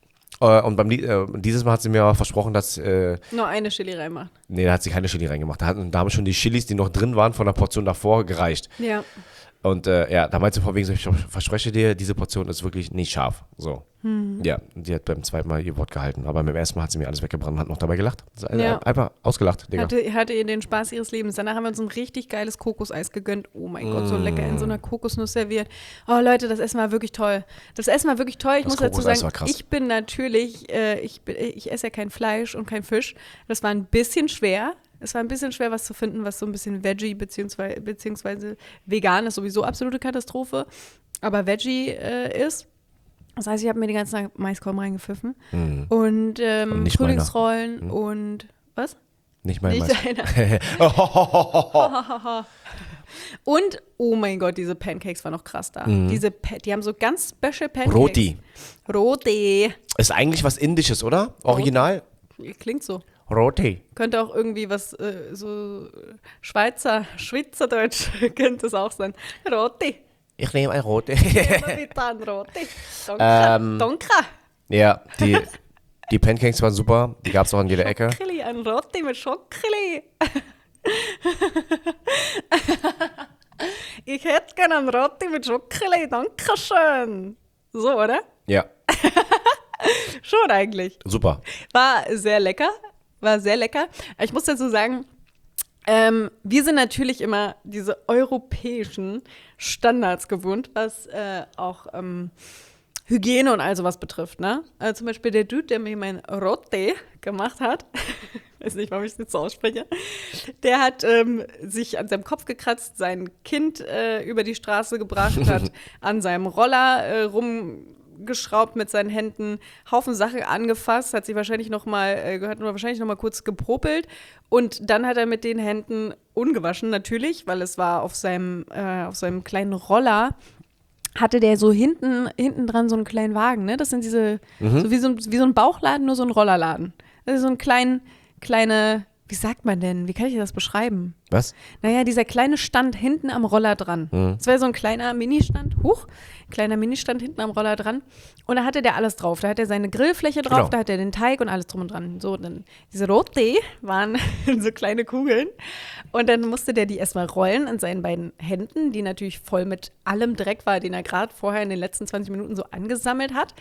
[SPEAKER 2] Äh, und beim, Lie- äh, dieses Mal hat sie mir aber versprochen, dass, äh,
[SPEAKER 1] Nur eine Chili reinmacht.
[SPEAKER 2] nee, da hat sie keine Chili reingemacht. Da, hat, da haben schon die Chilis, die noch drin waren, von der Portion davor gereicht.
[SPEAKER 1] Ja.
[SPEAKER 2] Und äh, ja, da meinte sie von wegen so, ich verspreche dir, diese Portion ist wirklich nicht scharf. So. Ja, die hat beim zweiten Mal ihr Wort gehalten. Aber beim ersten Mal hat sie mir alles weggebrannt und hat noch dabei gelacht. Das ist
[SPEAKER 1] Ja.
[SPEAKER 2] Einfach ausgelacht, Digga.
[SPEAKER 1] Hatte, hatte ihr den Spaß ihres Lebens. Danach haben wir uns ein richtig geiles Kokoseis gegönnt. Oh mein Gott, so lecker in so einer Kokosnuss serviert. Oh Leute, das Essen war wirklich toll. Das Essen war wirklich toll. Ich
[SPEAKER 2] Das
[SPEAKER 1] muss dazu
[SPEAKER 2] Kokoseis
[SPEAKER 1] sagen,
[SPEAKER 2] war krass.
[SPEAKER 1] ich bin natürlich, äh, ich, bin, ich esse ja kein Fleisch und kein Fisch. Das war ein bisschen schwer. Es war ein bisschen schwer, was zu finden, was so ein bisschen Veggie beziehungsweise, beziehungsweise vegan ist, sowieso absolute Katastrophe. Aber Veggie äh, ist. Das heißt, ich habe mir die ganze Zeit Maiskolben reingepfiffen.
[SPEAKER 2] Mhm.
[SPEAKER 1] Und, ähm,
[SPEAKER 2] Und nicht meiner.
[SPEAKER 1] Frühlingsrollen und was?
[SPEAKER 2] Nicht mein
[SPEAKER 1] Nicht
[SPEAKER 2] Mais.
[SPEAKER 1] deiner. Und, oh mein Gott, diese Pancakes waren noch krass da. Diese, Pa- die haben so ganz special Pancakes.
[SPEAKER 2] Roti.
[SPEAKER 1] Roti.
[SPEAKER 2] Ist eigentlich was Indisches, oder? Original?
[SPEAKER 1] Klingt so.
[SPEAKER 2] Roti.
[SPEAKER 1] Könnte auch irgendwie was, äh, so Schweizer, Schweizerdeutsch könnte es auch sein. Roti.
[SPEAKER 2] Ich nehme ein Roti.
[SPEAKER 1] Immer wieder ein Roti. Danke.
[SPEAKER 2] Ähm,
[SPEAKER 1] Danke.
[SPEAKER 2] Ja, die, die Pancakes waren super. Die gab es auch an jeder Ecke.
[SPEAKER 1] Schokkeli, ein Roti mit Schokkeli. Ich hätte gerne einen Roti mit Schokkeli. Dankeschön. So, oder?
[SPEAKER 2] Ja,
[SPEAKER 1] Schon eigentlich.
[SPEAKER 2] super.
[SPEAKER 1] War sehr lecker. War sehr lecker. Ich muss dazu sagen, ähm, wir sind natürlich immer diese europäischen Standards gewohnt, was äh, auch ähm, Hygiene und all sowas betrifft. Ne? Also zum Beispiel der Dude, der mir mein Roti gemacht hat, weiß nicht, warum ich es jetzt so ausspreche, der hat ähm, sich an seinem Kopf gekratzt, sein Kind äh, über die Straße gebracht, hat an seinem Roller äh, rumgeschraubt mit seinen Händen, Haufen Sachen angefasst, hat sich wahrscheinlich noch mal, äh, hat nur wahrscheinlich noch mal kurz gepopelt und dann hat er mit den Händen ungewaschen natürlich, weil es war auf seinem, äh, auf seinem kleinen Roller, hatte der so hinten, hinten dran so einen kleinen Wagen, ne? Das sind diese, so wie so, ein- wie so ein Bauchladen, nur so ein Rollerladen. Das ist so ein klein, kleine, wie sagt man denn, wie kann ich das beschreiben?
[SPEAKER 2] Was?
[SPEAKER 1] Naja, dieser kleine Stand hinten am Roller dran.
[SPEAKER 2] Mhm.
[SPEAKER 1] Das war so ein kleiner Ministand, huch, kleiner Ministand hinten am Roller dran. Und da hatte der alles drauf. Da hat er seine Grillfläche drauf,
[SPEAKER 2] Genau.
[SPEAKER 1] da hat er den Teig und alles drum und dran. So, dann diese Rote waren so kleine Kugeln. Und dann musste der die erstmal rollen in seinen beiden Händen, die natürlich voll mit allem Dreck war, den er gerade vorher in den letzten zwanzig Minuten so angesammelt hat.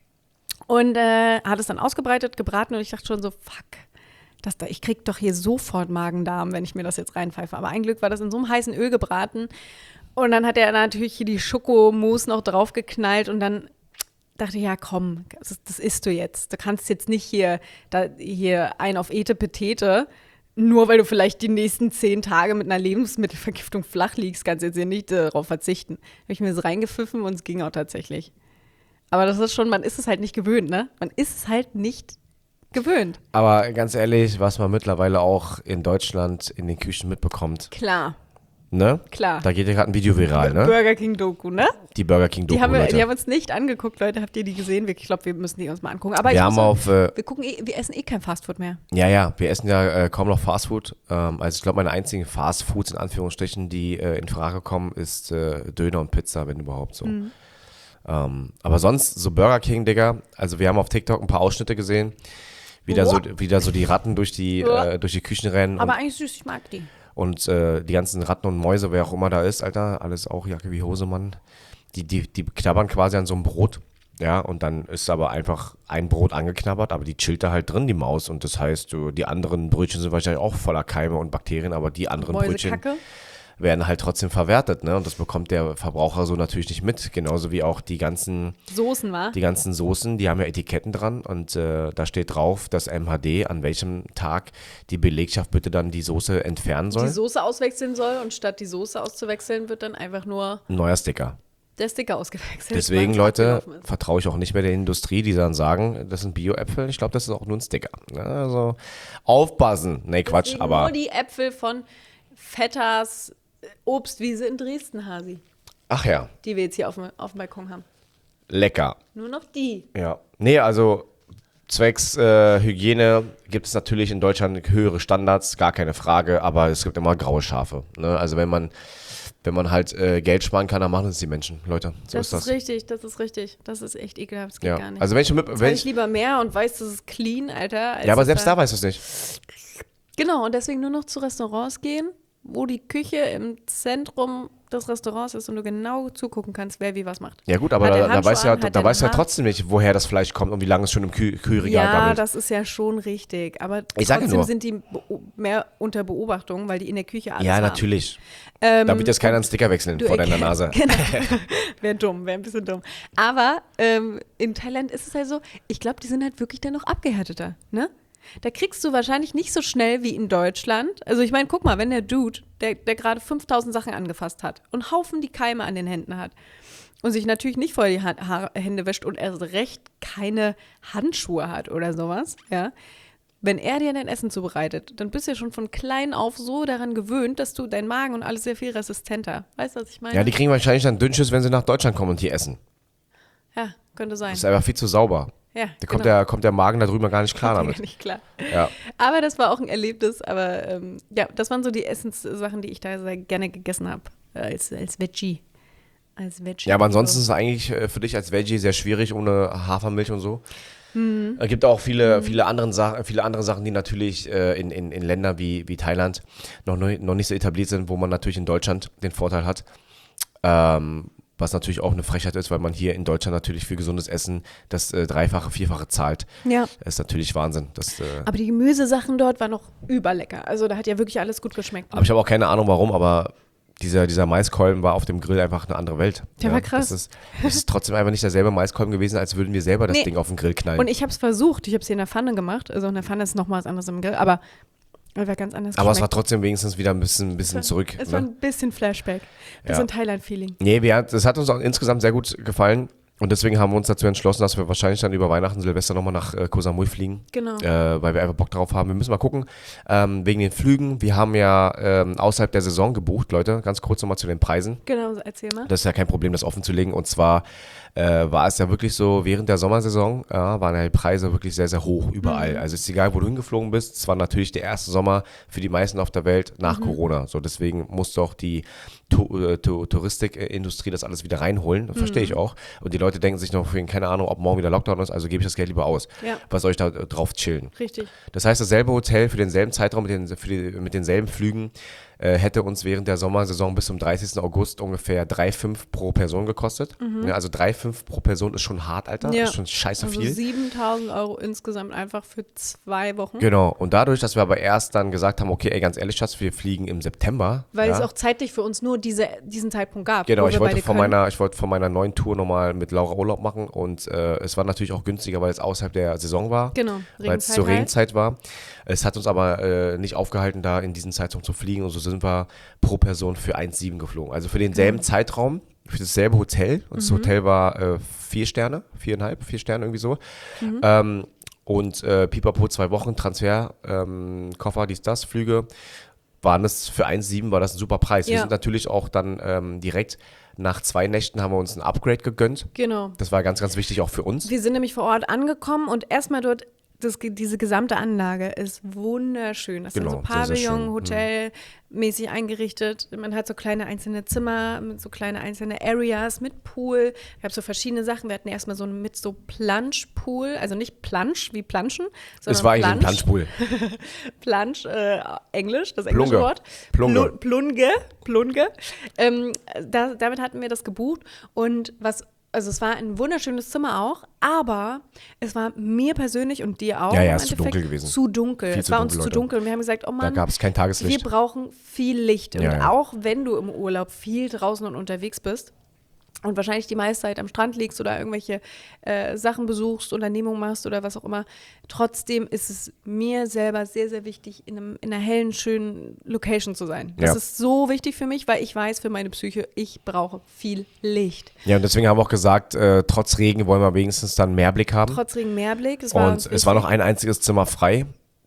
[SPEAKER 1] Und äh, hat es dann ausgebreitet, gebraten und ich dachte schon so, fuck. Das da, ich krieg doch hier sofort Magen-Darm, wenn ich mir das jetzt reinpfeife. Aber ein Glück war das in so einem heißen Öl gebraten. Und dann hat er natürlich hier die Schokomousse noch draufgeknallt. Und dann dachte ich, ja komm, das, das isst du jetzt. Du kannst jetzt nicht hier, da, hier ein auf Ete Petete, nur weil du vielleicht die nächsten zehn Tage mit einer Lebensmittelvergiftung flach liegst, kannst du jetzt hier nicht äh, darauf verzichten. Habe ich mir das reingepfiffen und es ging auch tatsächlich. Aber das ist schon, man ist es halt nicht gewöhnt, ne? Man ist es halt nicht gewöhnt.
[SPEAKER 2] Aber ganz ehrlich, was man mittlerweile auch in Deutschland in den Küchen mitbekommt,
[SPEAKER 1] Klar,
[SPEAKER 2] ne?
[SPEAKER 1] klar.
[SPEAKER 2] Da geht ja gerade ein Video viral, ne?
[SPEAKER 1] Burger King Doku, ne?
[SPEAKER 2] Die Burger King Doku,
[SPEAKER 1] Die haben, wir,
[SPEAKER 2] Leute.
[SPEAKER 1] die haben uns nicht angeguckt, Leute. Habt ihr die gesehen? Ich glaube, wir müssen die uns mal angucken. Aber ich
[SPEAKER 2] wir
[SPEAKER 1] muss
[SPEAKER 2] haben
[SPEAKER 1] sagen,
[SPEAKER 2] auf, äh,
[SPEAKER 1] wir gucken, eh, wir essen eh kein Fastfood mehr.
[SPEAKER 2] ja, ja, wir essen ja äh, kaum noch Fastfood. Ähm, also ich glaube, meine einzigen Fastfoods in Anführungsstrichen, die äh, in Frage kommen, ist äh, Döner und Pizza, wenn überhaupt so.
[SPEAKER 1] Mhm.
[SPEAKER 2] Ähm, aber sonst so Burger King, Digga. Also wir haben auf TikTok ein paar Ausschnitte gesehen, wie da so, wie da so die Ratten durch die,
[SPEAKER 1] Ja.
[SPEAKER 2] äh, durch die Küchen rennen.
[SPEAKER 1] Aber
[SPEAKER 2] und,
[SPEAKER 1] eigentlich süß, ich mag die.
[SPEAKER 2] Und äh, die ganzen Ratten und Mäuse, wer auch immer da ist, Alter, alles auch Jacke wie Hose, Mann. Die, die, die knabbern quasi an so einem Brot. Ja, und dann ist aber einfach ein Brot angeknabbert, aber die chillt da halt drin, die Maus. Und das heißt, du, die anderen Brötchen sind wahrscheinlich auch voller Keime und Bakterien, aber die anderen Brötchen
[SPEAKER 1] Mäusekacke.
[SPEAKER 2] werden halt trotzdem verwertet, ne? Und das bekommt der Verbraucher so natürlich nicht mit. Genauso wie auch die ganzen,
[SPEAKER 1] Soßen, wa?
[SPEAKER 2] die ganzen Soßen, die haben ja Etiketten dran und äh, da steht drauf, dass M H D an welchem Tag die Belegschaft bitte dann die Soße entfernen soll.
[SPEAKER 1] Die Soße auswechseln soll und statt die Soße auszuwechseln, wird dann einfach nur
[SPEAKER 2] Ein neuer Sticker.
[SPEAKER 1] der Sticker ausgewechselt.
[SPEAKER 2] Deswegen,
[SPEAKER 1] weil es
[SPEAKER 2] Leute,
[SPEAKER 1] abgelaufen ist.
[SPEAKER 2] vertraue ich auch nicht mehr der Industrie, die dann sagen, das sind Bio-Äpfel. Ich glaube, das ist auch nur ein Sticker. Ja, also aufpassen. Nee, Quatsch,
[SPEAKER 1] Deswegen
[SPEAKER 2] aber
[SPEAKER 1] nur die Äpfel von Vetters Obstwiese in Dresden, Hasi,
[SPEAKER 2] ach ja,
[SPEAKER 1] die wir jetzt hier auf dem, auf dem Balkon haben.
[SPEAKER 2] lecker.
[SPEAKER 1] Nur noch die.
[SPEAKER 2] Ja. Nee, also zwecks äh, Hygiene gibt es natürlich in Deutschland höhere Standards, gar keine Frage, aber es gibt immer graue Schafe. Ne? Also wenn man, wenn man halt äh, Geld sparen kann, dann machen es die Menschen, Leute. So
[SPEAKER 1] Das
[SPEAKER 2] ist das.
[SPEAKER 1] ist richtig, das ist richtig. Das ist echt ekelhaft, das geht
[SPEAKER 2] Ja.
[SPEAKER 1] gar nicht.
[SPEAKER 2] Also wenn ich mit,
[SPEAKER 1] Zahl
[SPEAKER 2] wenn
[SPEAKER 1] ich
[SPEAKER 2] ich,
[SPEAKER 1] lieber mehr und weiß, das ist clean, Alter. als
[SPEAKER 2] ja, aber
[SPEAKER 1] das
[SPEAKER 2] selbst da weißt du es nicht.
[SPEAKER 1] Genau, und deswegen nur noch zu Restaurants gehen, wo die Küche im Zentrum des Restaurants ist und du genau zugucken kannst, wer wie was macht.
[SPEAKER 2] Ja gut, aber
[SPEAKER 1] Hat der
[SPEAKER 2] da, da
[SPEAKER 1] Handschuhe
[SPEAKER 2] weißt du ja,
[SPEAKER 1] an, hat
[SPEAKER 2] da
[SPEAKER 1] der
[SPEAKER 2] weißt du ja
[SPEAKER 1] Haar-
[SPEAKER 2] trotzdem nicht, woher das Fleisch kommt und wie lange es schon im Kühl Kühlregal
[SPEAKER 1] Ja,
[SPEAKER 2] gammelt.
[SPEAKER 1] das ist ja schon richtig, aber
[SPEAKER 2] Ich sag ja
[SPEAKER 1] trotzdem
[SPEAKER 2] nur.
[SPEAKER 1] sind die beo- mehr unter Beobachtung, weil die in der Küche alles
[SPEAKER 2] Ja,
[SPEAKER 1] haben.
[SPEAKER 2] natürlich.
[SPEAKER 1] Ähm,
[SPEAKER 2] Da wird jetzt keiner einen Sticker wechseln
[SPEAKER 1] du
[SPEAKER 2] vor deiner
[SPEAKER 1] erkennst-
[SPEAKER 2] Nase.
[SPEAKER 1] Genau. Wäre dumm, wäre ein bisschen dumm. Aber ähm, in Thailand ist es halt so, ich glaube, die sind halt wirklich dann noch abgehärteter, ne? Da kriegst du wahrscheinlich nicht so schnell wie in Deutschland. Also ich meine, guck mal, wenn der Dude, der, der gerade fünftausend Sachen angefasst hat und Haufen die Keime an den Händen hat und sich natürlich nicht vor die ha Haar Hände wäscht und erst recht keine Handschuhe hat oder sowas, ja. Wenn er dir dein Essen zubereitet, dann bist du ja schon von klein auf so daran gewöhnt, dass du dein Magen und alles sehr viel resistenter. Weißt du, was ich meine?
[SPEAKER 2] Ja, die kriegen wahrscheinlich dann Dünnschiss, wenn sie nach Deutschland kommen und hier essen.
[SPEAKER 1] Ja, könnte sein.
[SPEAKER 2] Das ist einfach viel zu sauber.
[SPEAKER 1] Ja,
[SPEAKER 2] Da kommt,
[SPEAKER 1] genau.
[SPEAKER 2] der, kommt der Magen da drüben gar nicht klar
[SPEAKER 1] Kommt mir
[SPEAKER 2] damit.
[SPEAKER 1] gar nicht klar.
[SPEAKER 2] Ja.
[SPEAKER 1] Aber das war auch ein Erlebnis. Aber ähm, ja, das waren so die Essenssachen, die ich da sehr gerne gegessen habe. Als, als Veggie. Als Veggie.
[SPEAKER 2] Ja, aber ansonsten ist es eigentlich äh, für dich als Veggie sehr schwierig ohne Hafermilch und so. Es gibt auch viele, viele, anderen Sachen, viele andere Sachen, die natürlich äh, in, in, in Ländern wie, wie Thailand noch, neu- noch nicht so etabliert sind, wo man natürlich in Deutschland den Vorteil hat. Ähm, was natürlich auch eine Frechheit ist, weil man hier in Deutschland natürlich für gesundes Essen das äh, Dreifache, Vierfache zahlt.
[SPEAKER 1] Ja.
[SPEAKER 2] Das ist natürlich Wahnsinn. Das, äh,
[SPEAKER 1] Aber die Gemüsesachen dort waren noch überlecker. Also da hat ja wirklich alles gut geschmeckt.
[SPEAKER 2] aber ich habe auch keine Ahnung warum, aber dieser, dieser Maiskolben war auf dem Grill einfach eine andere Welt.
[SPEAKER 1] Der war krass.
[SPEAKER 2] Das ist, das ist trotzdem einfach nicht derselbe Maiskolben gewesen, als würden wir selber das
[SPEAKER 1] Nee.
[SPEAKER 2] Ding auf den Grill knallen.
[SPEAKER 1] Und ich habe es versucht. Ich habe es hier in der Pfanne gemacht. Also in der Pfanne ist noch mal was anderes im Grill. Aber es war ganz anders
[SPEAKER 2] aber es war
[SPEAKER 1] geschmeckt.
[SPEAKER 2] trotzdem wenigstens wieder ein bisschen, ein bisschen zurück.
[SPEAKER 1] Es
[SPEAKER 2] ne?
[SPEAKER 1] war ein bisschen Flashback. Bisschen
[SPEAKER 2] Ja.
[SPEAKER 1] Thailand-Feeling.
[SPEAKER 2] Nee, wir, das hat uns auch insgesamt sehr gut gefallen. Und deswegen haben wir uns dazu entschlossen, dass wir wahrscheinlich dann über Weihnachten, Silvester nochmal nach äh, Koh Samui fliegen.
[SPEAKER 1] Genau.
[SPEAKER 2] Äh, weil wir einfach Bock drauf haben. Wir müssen mal gucken, ähm, wegen den Flügen. Wir haben ja ähm, außerhalb der Saison gebucht, Leute. Ganz kurz nochmal zu den Preisen.
[SPEAKER 1] Genau, erzähl mal.
[SPEAKER 2] Das ist ja kein Problem, das offen zu legen. Und zwar äh, war es ja wirklich so, während der Sommersaison ja, waren ja die Preise wirklich sehr, sehr hoch überall. Mhm. Also es ist egal, wo du hingeflogen bist, es war natürlich der erste Sommer für die meisten auf der Welt nach mhm. Corona. So, deswegen musste auch die Tu- äh, Tu- Touristikindustrie das alles wieder reinholen. Das mhm. verstehe ich auch. Und die Leute denken sich noch, keine Ahnung, ob morgen wieder Lockdown ist, also gebe ich das Geld lieber aus.
[SPEAKER 1] Ja.
[SPEAKER 2] Was soll ich da äh, drauf chillen?
[SPEAKER 1] Richtig.
[SPEAKER 2] Das heißt, dasselbe Hotel für denselben Zeitraum mit, den, für die, mit denselben Flügen äh, hätte uns während der Sommersaison bis zum dreißigsten August ungefähr drei Komma fünf pro Person gekostet. Mhm. Ja, also drei Komma fünf pro Person ist schon hart, Alter.
[SPEAKER 1] Ja.
[SPEAKER 2] Ist schon scheiße
[SPEAKER 1] also
[SPEAKER 2] viel.
[SPEAKER 1] siebentausend Euro insgesamt einfach für zwei Wochen.
[SPEAKER 2] Genau. Und dadurch, dass wir aber erst dann gesagt haben, okay, ey, ganz ehrlich, Schatz, wir fliegen im September.
[SPEAKER 1] Weil
[SPEAKER 2] ja,
[SPEAKER 1] es auch zeitlich für uns nur diese, diesen Zeitpunkt gab.
[SPEAKER 2] Genau,
[SPEAKER 1] wo
[SPEAKER 2] ich
[SPEAKER 1] wir
[SPEAKER 2] wollte,
[SPEAKER 1] beide
[SPEAKER 2] von
[SPEAKER 1] können.
[SPEAKER 2] meiner, ich wollte von meiner neuen Tour nochmal mit Laura Urlaub machen und äh, es war natürlich auch günstiger, weil es außerhalb der Saison war.
[SPEAKER 1] Genau,
[SPEAKER 2] weil es zur Regenzeit war. Es hat uns aber äh, nicht aufgehalten, da in diesen Zeitraum zu fliegen und so sind wir pro Person für eins Komma sieben geflogen. Also für denselben mhm. Zeitraum, für dasselbe Hotel. Und das
[SPEAKER 1] Mhm.
[SPEAKER 2] Hotel war äh, vier Sterne, viereinhalb, vier Sterne irgendwie so.
[SPEAKER 1] Mhm.
[SPEAKER 2] Ähm, und äh, Pipapo zwei Wochen, Transfer, ähm, Koffer, dies, das, Flüge. Waren das für eins Komma sieben war das ein super Preis. Wir
[SPEAKER 1] Ja.
[SPEAKER 2] sind natürlich auch dann ähm, direkt nach zwei Nächten haben wir uns ein Upgrade gegönnt.
[SPEAKER 1] Genau.
[SPEAKER 2] Das war ganz, ganz wichtig auch für uns.
[SPEAKER 1] Wir sind nämlich vor Ort angekommen und erstmal dort, das, diese gesamte Anlage ist wunderschön. Das
[SPEAKER 2] Genau,
[SPEAKER 1] sind so
[SPEAKER 2] sehr, sehr schön.
[SPEAKER 1] Pavillon, Hotel-mäßig eingerichtet. Man hat so kleine einzelne Zimmer mit so kleine einzelne Areas mit Pool. Ich habe so verschiedene Sachen. Wir hatten erstmal so mit so Planschpool, also nicht Plansch wie Planschen, sondern
[SPEAKER 2] Es war eigentlich ein
[SPEAKER 1] Plansch.
[SPEAKER 2] Planschpool.
[SPEAKER 1] Plansch, äh, Englisch, das englische
[SPEAKER 2] Plunge.
[SPEAKER 1] Wort.
[SPEAKER 2] Plunge.
[SPEAKER 1] Plu- Plunge. Plunge. Ähm, da, damit hatten wir das gebucht und was, also es war ein wunderschönes Zimmer auch, aber es war mir persönlich und dir auch
[SPEAKER 2] Ja, ja,
[SPEAKER 1] im
[SPEAKER 2] ist zu
[SPEAKER 1] Endeffekt
[SPEAKER 2] dunkel gewesen.
[SPEAKER 1] zu dunkel.
[SPEAKER 2] Viel
[SPEAKER 1] es
[SPEAKER 2] zu
[SPEAKER 1] war
[SPEAKER 2] dunkel,
[SPEAKER 1] uns zu
[SPEAKER 2] Leute.
[SPEAKER 1] dunkel und wir haben gesagt, oh
[SPEAKER 2] Da
[SPEAKER 1] Mann,
[SPEAKER 2] gab es kein
[SPEAKER 1] wir
[SPEAKER 2] Tageslicht.
[SPEAKER 1] brauchen viel Licht und
[SPEAKER 2] Ja, ja.
[SPEAKER 1] auch wenn du im Urlaub viel draußen und unterwegs bist, und wahrscheinlich die meiste Zeit am Strand liegst oder irgendwelche äh, Sachen besuchst, Unternehmungen machst oder was auch immer. Trotzdem ist es mir selber sehr, sehr wichtig, in, einem, in einer hellen, schönen Location zu sein. Das
[SPEAKER 2] Ja.
[SPEAKER 1] ist so wichtig für mich, weil ich weiß, für meine Psyche, ich brauche viel Licht.
[SPEAKER 2] Ja, und deswegen haben wir auch gesagt, äh, trotz Regen wollen wir wenigstens dann Mehrblick haben.
[SPEAKER 1] Trotz Regen Mehrblick. Das war uns
[SPEAKER 2] Und es war noch
[SPEAKER 1] wichtig.
[SPEAKER 2] ein einziges Zimmer frei.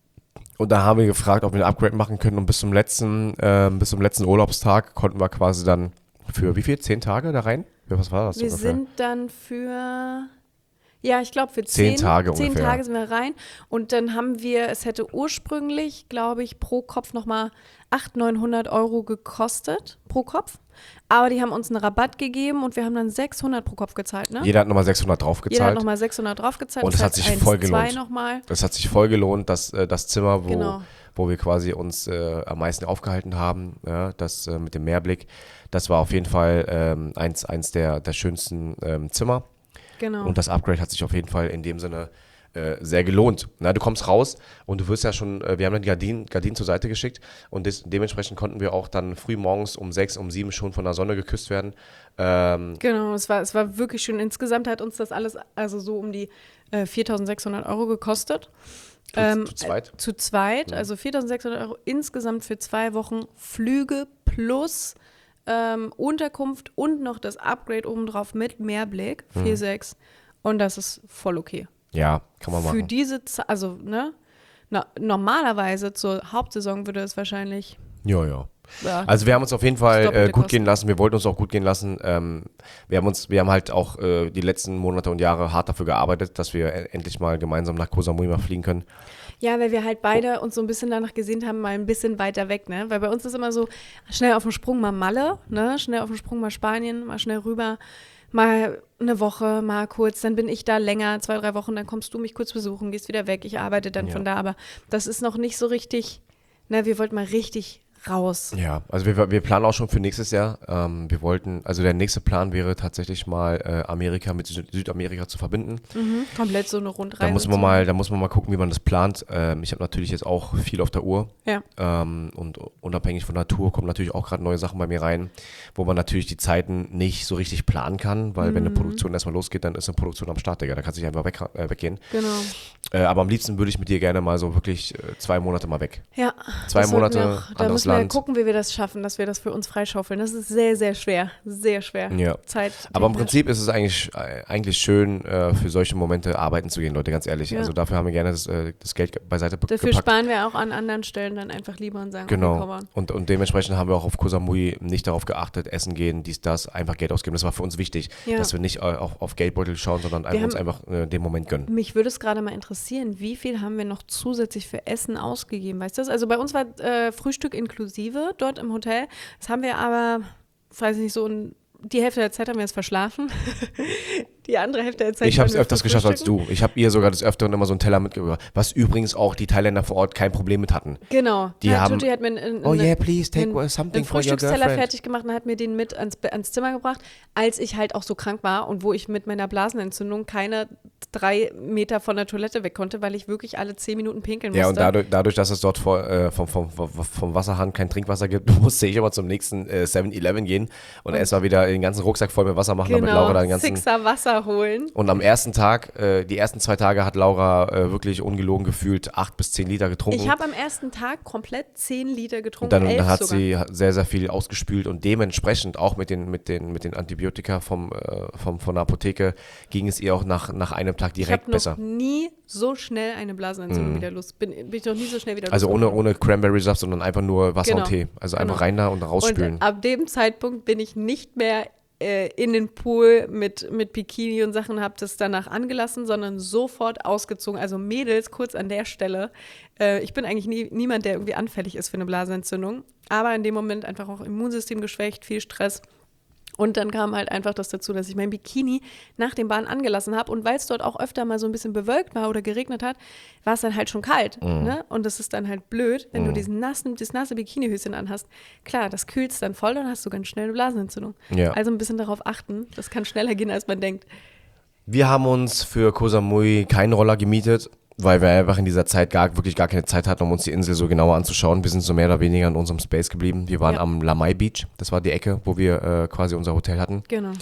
[SPEAKER 2] Und da haben wir gefragt, ob wir ein Upgrade machen können. Und bis zum letzten, äh, bis zum letzten Urlaubstag konnten wir quasi dann für wie viel? Zehn Tage da rein? Was war das
[SPEAKER 1] Wir
[SPEAKER 2] ungefähr?
[SPEAKER 1] sind dann für, ja, ich glaube für
[SPEAKER 2] Zehn
[SPEAKER 1] zehn,
[SPEAKER 2] Tage
[SPEAKER 1] zehn
[SPEAKER 2] ungefähr.
[SPEAKER 1] Tage sind wir rein. Und dann haben wir, es hätte ursprünglich, glaube ich, pro Kopf nochmal achthundert, neunhundert Euro gekostet, pro Kopf. Aber die haben uns einen Rabatt gegeben und wir haben dann sechshundert pro Kopf gezahlt, ne?
[SPEAKER 2] Jeder hat nochmal sechshundert
[SPEAKER 1] Jeder hat
[SPEAKER 2] draufgezahlt.
[SPEAKER 1] nochmal sechshundert draufgezahlt.
[SPEAKER 2] Und es hat sich voll gelohnt.
[SPEAKER 1] Nochmal.
[SPEAKER 2] Das hat sich voll gelohnt, dass äh, das Zimmer, wo,
[SPEAKER 1] Genau.
[SPEAKER 2] wo wir quasi uns äh, am meisten aufgehalten haben, ja, das äh, mit dem Mehrblick, das war auf jeden Fall ähm, eins, eins der, der schönsten ähm, Zimmer.
[SPEAKER 1] Genau.
[SPEAKER 2] Und das Upgrade hat sich auf jeden Fall in dem Sinne äh, sehr gelohnt. Na, du kommst raus und du wirst ja schon, äh, wir haben dann die Gardinen, Gardinen zur Seite geschickt und des, dementsprechend konnten wir auch dann früh morgens um sechs, um sieben schon von der Sonne geküsst werden. Ähm,
[SPEAKER 1] Genau, es war, es war wirklich schön. Insgesamt hat uns das alles also so um die äh, viertausendsechshundert Euro gekostet.
[SPEAKER 2] zu,
[SPEAKER 1] Ähm,
[SPEAKER 2] zu zweit.
[SPEAKER 1] Äh, zu zweit, also viertausendsechshundert Euro insgesamt für zwei Wochen Flüge plus ähm, Unterkunft und noch das Upgrade obendrauf mit Mehrblick, vier Komma sechs. Und das ist voll okay.
[SPEAKER 2] Ja, kann man
[SPEAKER 1] Für
[SPEAKER 2] machen.
[SPEAKER 1] diese Zeit, also ne, na, normalerweise zur Hauptsaison würde es wahrscheinlich,
[SPEAKER 2] Ja, ja.
[SPEAKER 1] ja,
[SPEAKER 2] Also wir haben uns auf jeden Fall
[SPEAKER 1] Das Doppelte
[SPEAKER 2] äh, gut
[SPEAKER 1] kosten.
[SPEAKER 2] gehen lassen. Wir wollten uns auch gut gehen lassen. Ähm, wir haben uns, wir haben halt auch äh, die letzten Monate und Jahre hart dafür gearbeitet, dass wir äh, endlich mal gemeinsam nach Koh Samui mal fliegen können.
[SPEAKER 1] ja, weil wir halt beide uns so ein bisschen danach gesehnt haben, mal ein bisschen weiter weg, ne? Weil bei uns ist immer so, schnell auf dem Sprung mal Malle, ne? Schnell auf dem Sprung mal Spanien, mal schnell rüber, mal eine Woche, mal kurz, dann bin ich da länger, zwei, drei Wochen, dann kommst du mich kurz besuchen, gehst wieder weg, ich arbeite dann
[SPEAKER 2] Ja.
[SPEAKER 1] von da, aber das ist noch nicht so richtig, ne? Wir wollten mal richtig raus.
[SPEAKER 2] Ja, also wir, wir planen auch schon für nächstes Jahr. Ähm, wir wollten, also der nächste Plan wäre tatsächlich mal äh, Amerika mit Süd- Südamerika zu verbinden.
[SPEAKER 1] Mhm. Komplett so eine Rundreise.
[SPEAKER 2] Da muss man
[SPEAKER 1] zu
[SPEAKER 2] mal, da muss man mal gucken, wie man das plant. Ähm, ich habe natürlich jetzt auch viel auf der Uhr.
[SPEAKER 1] Ja.
[SPEAKER 2] Ähm, und unabhängig von der Tour kommen natürlich auch gerade neue Sachen bei mir rein, wo man natürlich die Zeiten nicht so richtig planen kann, weil wenn eine Produktion erstmal losgeht, dann ist eine Produktion am Start, Digga. Da kannst du nicht einfach weg, äh, weggehen.
[SPEAKER 1] Genau.
[SPEAKER 2] Äh, aber am liebsten würde ich mit dir gerne mal so wirklich äh, zwei Monate mal weg.
[SPEAKER 1] Ja.
[SPEAKER 2] Zwei
[SPEAKER 1] das sollten
[SPEAKER 2] Monate,
[SPEAKER 1] wir auch, da
[SPEAKER 2] anderes
[SPEAKER 1] müssen wir
[SPEAKER 2] Land.
[SPEAKER 1] gucken, wie wir das schaffen, dass wir das für uns freischaufeln. Das ist sehr, sehr schwer. Sehr schwer.
[SPEAKER 2] Ja.
[SPEAKER 1] Zeit.
[SPEAKER 2] Aber im Prinzip ist es eigentlich, äh, eigentlich schön, äh, für solche Momente arbeiten zu gehen, Leute, ganz ehrlich.
[SPEAKER 1] Ja.
[SPEAKER 2] Also dafür haben wir gerne das, äh, das Geld beiseite be-
[SPEAKER 1] Dafür
[SPEAKER 2] gepackt.
[SPEAKER 1] sparen wir auch an anderen Stellen dann einfach lieber und sagen, okay,
[SPEAKER 2] Genau.
[SPEAKER 1] komm on.
[SPEAKER 2] Und, und dementsprechend haben wir auch auf Koh Samui nicht darauf geachtet, essen gehen, dies, das, einfach Geld ausgeben. Das war für uns wichtig,
[SPEAKER 1] Ja.
[SPEAKER 2] dass wir nicht äh, auf, auf Geldbeutel schauen, sondern einfach
[SPEAKER 1] haben-
[SPEAKER 2] uns einfach äh, den Moment gönnen.
[SPEAKER 1] Mich würde es gerade mal interessieren, wie viel haben wir noch zusätzlich für Essen ausgegeben, weißt du das? Also bei uns war äh, Frühstück inklusive dort im Hotel. Das haben wir aber, weiß ich nicht, so ein, die Hälfte der Zeit haben wir es verschlafen. Die andere Hälfte der Zeit
[SPEAKER 2] Ich habe es
[SPEAKER 1] waren wir
[SPEAKER 2] öfters
[SPEAKER 1] früh
[SPEAKER 2] geschafft als
[SPEAKER 1] frühstücken.
[SPEAKER 2] du. Ich habe ihr sogar des Öfteren immer so einen Teller mitgebracht, was übrigens auch die Thailänder vor Ort kein Problem mit hatten.
[SPEAKER 1] Genau.
[SPEAKER 2] Die
[SPEAKER 1] ja,
[SPEAKER 2] haben-
[SPEAKER 1] Tutti hat mir einen,
[SPEAKER 2] Oh yeah, please take
[SPEAKER 1] einen,
[SPEAKER 2] something
[SPEAKER 1] einen
[SPEAKER 2] for your
[SPEAKER 1] Frühstücksteller
[SPEAKER 2] girlfriend.
[SPEAKER 1] fertig gemacht und hat mir den mit ans, ans Zimmer gebracht, als ich halt auch so krank war und wo ich mit meiner Blasenentzündung keine drei Meter von der Toilette weg konnte, weil ich wirklich alle zehn Minuten pinkeln musste.
[SPEAKER 2] Ja, und dadurch, dadurch dass es dort vor, äh, vom, vom, vom, vom Wasserhahn kein Trinkwasser gibt, musste ich immer zum nächsten äh, seven eleven gehen und, erstmal wieder den ganzen Rucksack voll mit Wasser machen, damit
[SPEAKER 1] genau,
[SPEAKER 2] Laura dann den ganzen...
[SPEAKER 1] Sixer Wasser holen.
[SPEAKER 2] Und am ersten Tag, äh, die ersten zwei Tage hat Laura äh, wirklich ungelogen gefühlt acht bis zehn Liter getrunken.
[SPEAKER 1] Ich habe am ersten Tag komplett zehn Liter getrunken,
[SPEAKER 2] Und dann,
[SPEAKER 1] elf
[SPEAKER 2] dann hat
[SPEAKER 1] sogar.
[SPEAKER 2] sie sehr, sehr viel ausgespült und dementsprechend auch mit den, mit den, mit den Antibiotika vom, äh, vom, von der Apotheke ging es ihr auch nach, nach einem Tag
[SPEAKER 1] Ich
[SPEAKER 2] direkt
[SPEAKER 1] habe noch
[SPEAKER 2] besser.
[SPEAKER 1] nie so schnell eine Blasenentzündung wieder los. Bin, bin ich noch nie so schnell wieder
[SPEAKER 2] Also ohne,
[SPEAKER 1] losgeworden.
[SPEAKER 2] ohne Cranberry-Saft, sondern einfach nur Wasser
[SPEAKER 1] Genau.
[SPEAKER 2] und Tee. Also einfach
[SPEAKER 1] Genau.
[SPEAKER 2] rein da und rausspülen.
[SPEAKER 1] Und ab dem Zeitpunkt bin ich nicht mehr äh, in den Pool mit, mit Bikini und Sachen, habe das danach angelassen, sondern sofort ausgezogen. Also Mädels, kurz an der Stelle. Äh, ich bin eigentlich nie, niemand, der irgendwie anfällig ist für eine Blasenentzündung. Aber in dem Moment einfach auch Immunsystem geschwächt, viel Stress. Und dann kam halt einfach das dazu, dass ich mein Bikini nach dem Bahn angelassen habe. Und weil es dort auch öfter mal so ein bisschen bewölkt war oder geregnet hat, war es dann halt schon kalt.
[SPEAKER 2] Mhm.
[SPEAKER 1] Ne? Und das ist dann halt blöd, wenn du diesen nassen, das nasse Bikinihöschen anhast. Klar, das kühlst dann voll, dann hast du ganz schnell eine Blasenentzündung.
[SPEAKER 2] Ja.
[SPEAKER 1] Also ein bisschen darauf achten. Das kann schneller gehen, als man denkt.
[SPEAKER 2] Wir haben uns für Koh Samui keinen Roller gemietet, weil wir einfach in dieser Zeit gar, wirklich gar keine Zeit hatten, um uns die Insel so genauer anzuschauen. Wir sind so mehr oder weniger in unserem Space geblieben. Wir waren
[SPEAKER 1] Ja.
[SPEAKER 2] am Lamai Beach, das war die Ecke, wo wir äh, quasi unser Hotel hatten.
[SPEAKER 1] Genau.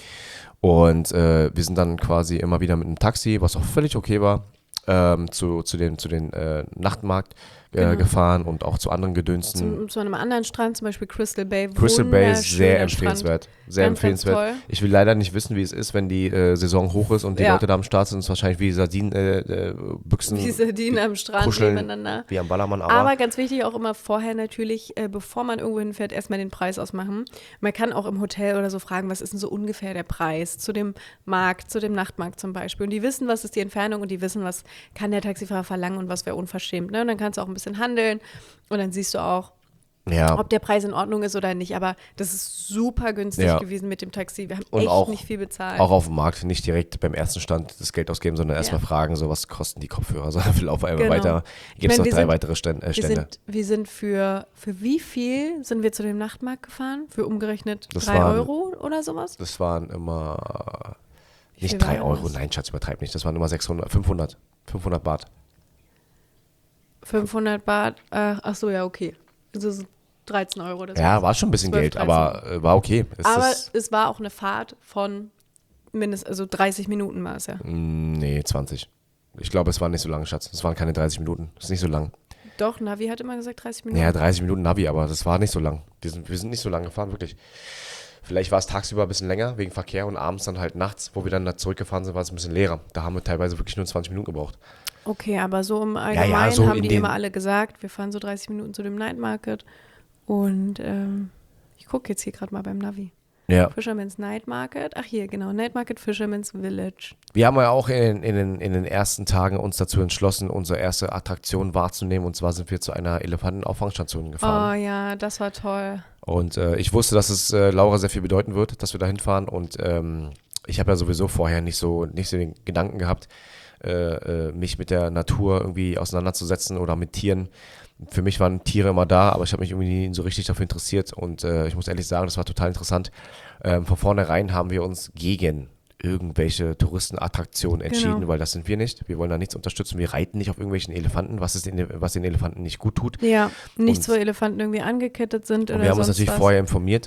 [SPEAKER 2] Und äh, wir sind dann quasi immer wieder mit einem Taxi, was auch völlig okay war, ähm, zu, zu den, zu den äh, Nachtmarkt äh,
[SPEAKER 1] Genau.
[SPEAKER 2] gefahren und auch zu anderen Gedönsten.
[SPEAKER 1] Zu, zu einem anderen Strand, zum Beispiel Crystal Bay.
[SPEAKER 2] Crystal Bay ist sehr
[SPEAKER 1] Wunderschöner Strand.
[SPEAKER 2] empfehlenswert. Sehr
[SPEAKER 1] Ganz, ganz
[SPEAKER 2] empfehlenswert.
[SPEAKER 1] toll.
[SPEAKER 2] Ich will leider nicht wissen, wie es ist, wenn die äh, Saison hoch ist und die
[SPEAKER 1] Ja.
[SPEAKER 2] Leute da am Start sind. Es ist wahrscheinlich wie Sardinenbüchsen,
[SPEAKER 1] Die Sardinen am Strand
[SPEAKER 2] kuscheln
[SPEAKER 1] nebeneinander.
[SPEAKER 2] wie am Ballermann. Aber,
[SPEAKER 1] Aber ganz wichtig auch immer vorher natürlich, äh, bevor man irgendwo hinfährt, erstmal den Preis ausmachen. Man kann auch im Hotel oder so fragen, was ist denn so ungefähr der Preis zu dem Markt, zu dem Nachtmarkt zum Beispiel. Und die wissen, was ist die Entfernung und die wissen, was kann der Taxifahrer verlangen und was wäre unverschämt. Ne? Und dann kannst du auch ein bisschen handeln und dann siehst du auch,
[SPEAKER 2] ja,
[SPEAKER 1] ob der Preis in Ordnung ist oder nicht. Aber das ist super günstig
[SPEAKER 2] Ja.
[SPEAKER 1] gewesen mit dem Taxi. Wir haben
[SPEAKER 2] Und
[SPEAKER 1] echt
[SPEAKER 2] auch-
[SPEAKER 1] nicht viel bezahlt.
[SPEAKER 2] auch auf dem Markt, nicht direkt beim ersten Stand das Geld ausgeben, sondern erstmal
[SPEAKER 1] Ja.
[SPEAKER 2] fragen, so was kosten die Kopfhörer. So, wir laufen einmal
[SPEAKER 1] Genau.
[SPEAKER 2] weiter.
[SPEAKER 1] Ich
[SPEAKER 2] Gibt es
[SPEAKER 1] meine,
[SPEAKER 2] noch
[SPEAKER 1] wir
[SPEAKER 2] drei
[SPEAKER 1] sind-
[SPEAKER 2] weitere Ständ, äh,
[SPEAKER 1] Wir
[SPEAKER 2] Stände.
[SPEAKER 1] sind, wir sind für, für wie viel sind wir zu dem Nachtmarkt gefahren? Für umgerechnet
[SPEAKER 2] Das
[SPEAKER 1] drei
[SPEAKER 2] waren-
[SPEAKER 1] Euro oder sowas?
[SPEAKER 2] Das waren immer
[SPEAKER 1] Wie viel
[SPEAKER 2] nicht drei
[SPEAKER 1] war
[SPEAKER 2] Euro,
[SPEAKER 1] das?
[SPEAKER 2] nein, Schatz, übertreib nicht. Das waren immer sechshundert, fünfhundert, fünfhundert Baht.
[SPEAKER 1] fünfhundert Baht, ach, ach so, ja, okay. Also so dreizehn Euro. Das
[SPEAKER 2] Ja,
[SPEAKER 1] war's.
[SPEAKER 2] war schon ein bisschen
[SPEAKER 1] zwölf,
[SPEAKER 2] Geld, aber äh, war okay. Es
[SPEAKER 1] Aber
[SPEAKER 2] ist,
[SPEAKER 1] es war auch eine Fahrt von mindestens, also dreißig Minuten war es ja.
[SPEAKER 2] mh, nee, zwanzig. Ich glaube, es waren nicht so lange, Schatz. Es waren keine dreißig Minuten. Das ist nicht so lang.
[SPEAKER 1] Doch, Navi hat immer gesagt dreißig Minuten.
[SPEAKER 2] Ja, dreißig Minuten Navi, aber das war nicht so lang. Wir sind, wir sind nicht so lang gefahren, wirklich. Vielleicht war es tagsüber ein bisschen länger, wegen Verkehr und abends dann halt nachts, wo wir dann da zurückgefahren sind, war es ein bisschen leerer. Da haben wir teilweise wirklich nur zwanzig Minuten gebraucht.
[SPEAKER 1] Okay, aber so im Allgemeinen
[SPEAKER 2] ja, so
[SPEAKER 1] haben
[SPEAKER 2] in
[SPEAKER 1] die
[SPEAKER 2] den-
[SPEAKER 1] immer alle gesagt, wir fahren so dreißig Minuten zu dem Night Market. Und ähm, ich gucke jetzt hier gerade mal beim Navi.
[SPEAKER 2] Ja.
[SPEAKER 1] Fisherman's Night Market. Ach hier, genau. Night Market Fisherman's Village.
[SPEAKER 2] Wir haben ja auch in, in, den, in den ersten Tagen uns dazu entschlossen, unsere erste Attraktion wahrzunehmen. Und zwar sind wir zu einer Elefantenauffangstation
[SPEAKER 1] Oh
[SPEAKER 2] gefahren.
[SPEAKER 1] ja, das war toll.
[SPEAKER 2] Und äh, ich wusste, dass es äh, Laura sehr viel bedeuten wird, dass wir da hinfahren. Und ähm, ich habe ja sowieso vorher nicht so, nicht so den Gedanken gehabt, äh, äh, mich mit der Natur irgendwie auseinanderzusetzen oder mit Tieren. Für mich waren Tiere immer da, aber ich habe mich irgendwie nie so richtig dafür interessiert. Und äh, ich muss ehrlich sagen, das war total interessant. Ähm, von vornherein haben wir uns gegen irgendwelche Touristenattraktionen entschieden,
[SPEAKER 1] Genau.
[SPEAKER 2] weil das sind wir nicht. Wir wollen da nichts unterstützen. Wir reiten nicht auf irgendwelchen Elefanten, was, es den, was den Elefanten nicht gut tut.
[SPEAKER 1] Ja, nichts,
[SPEAKER 2] Und-
[SPEAKER 1] wo Elefanten irgendwie angekettet sind
[SPEAKER 2] Und
[SPEAKER 1] oder
[SPEAKER 2] wir haben uns
[SPEAKER 1] sonst
[SPEAKER 2] natürlich
[SPEAKER 1] was.
[SPEAKER 2] vorher informiert.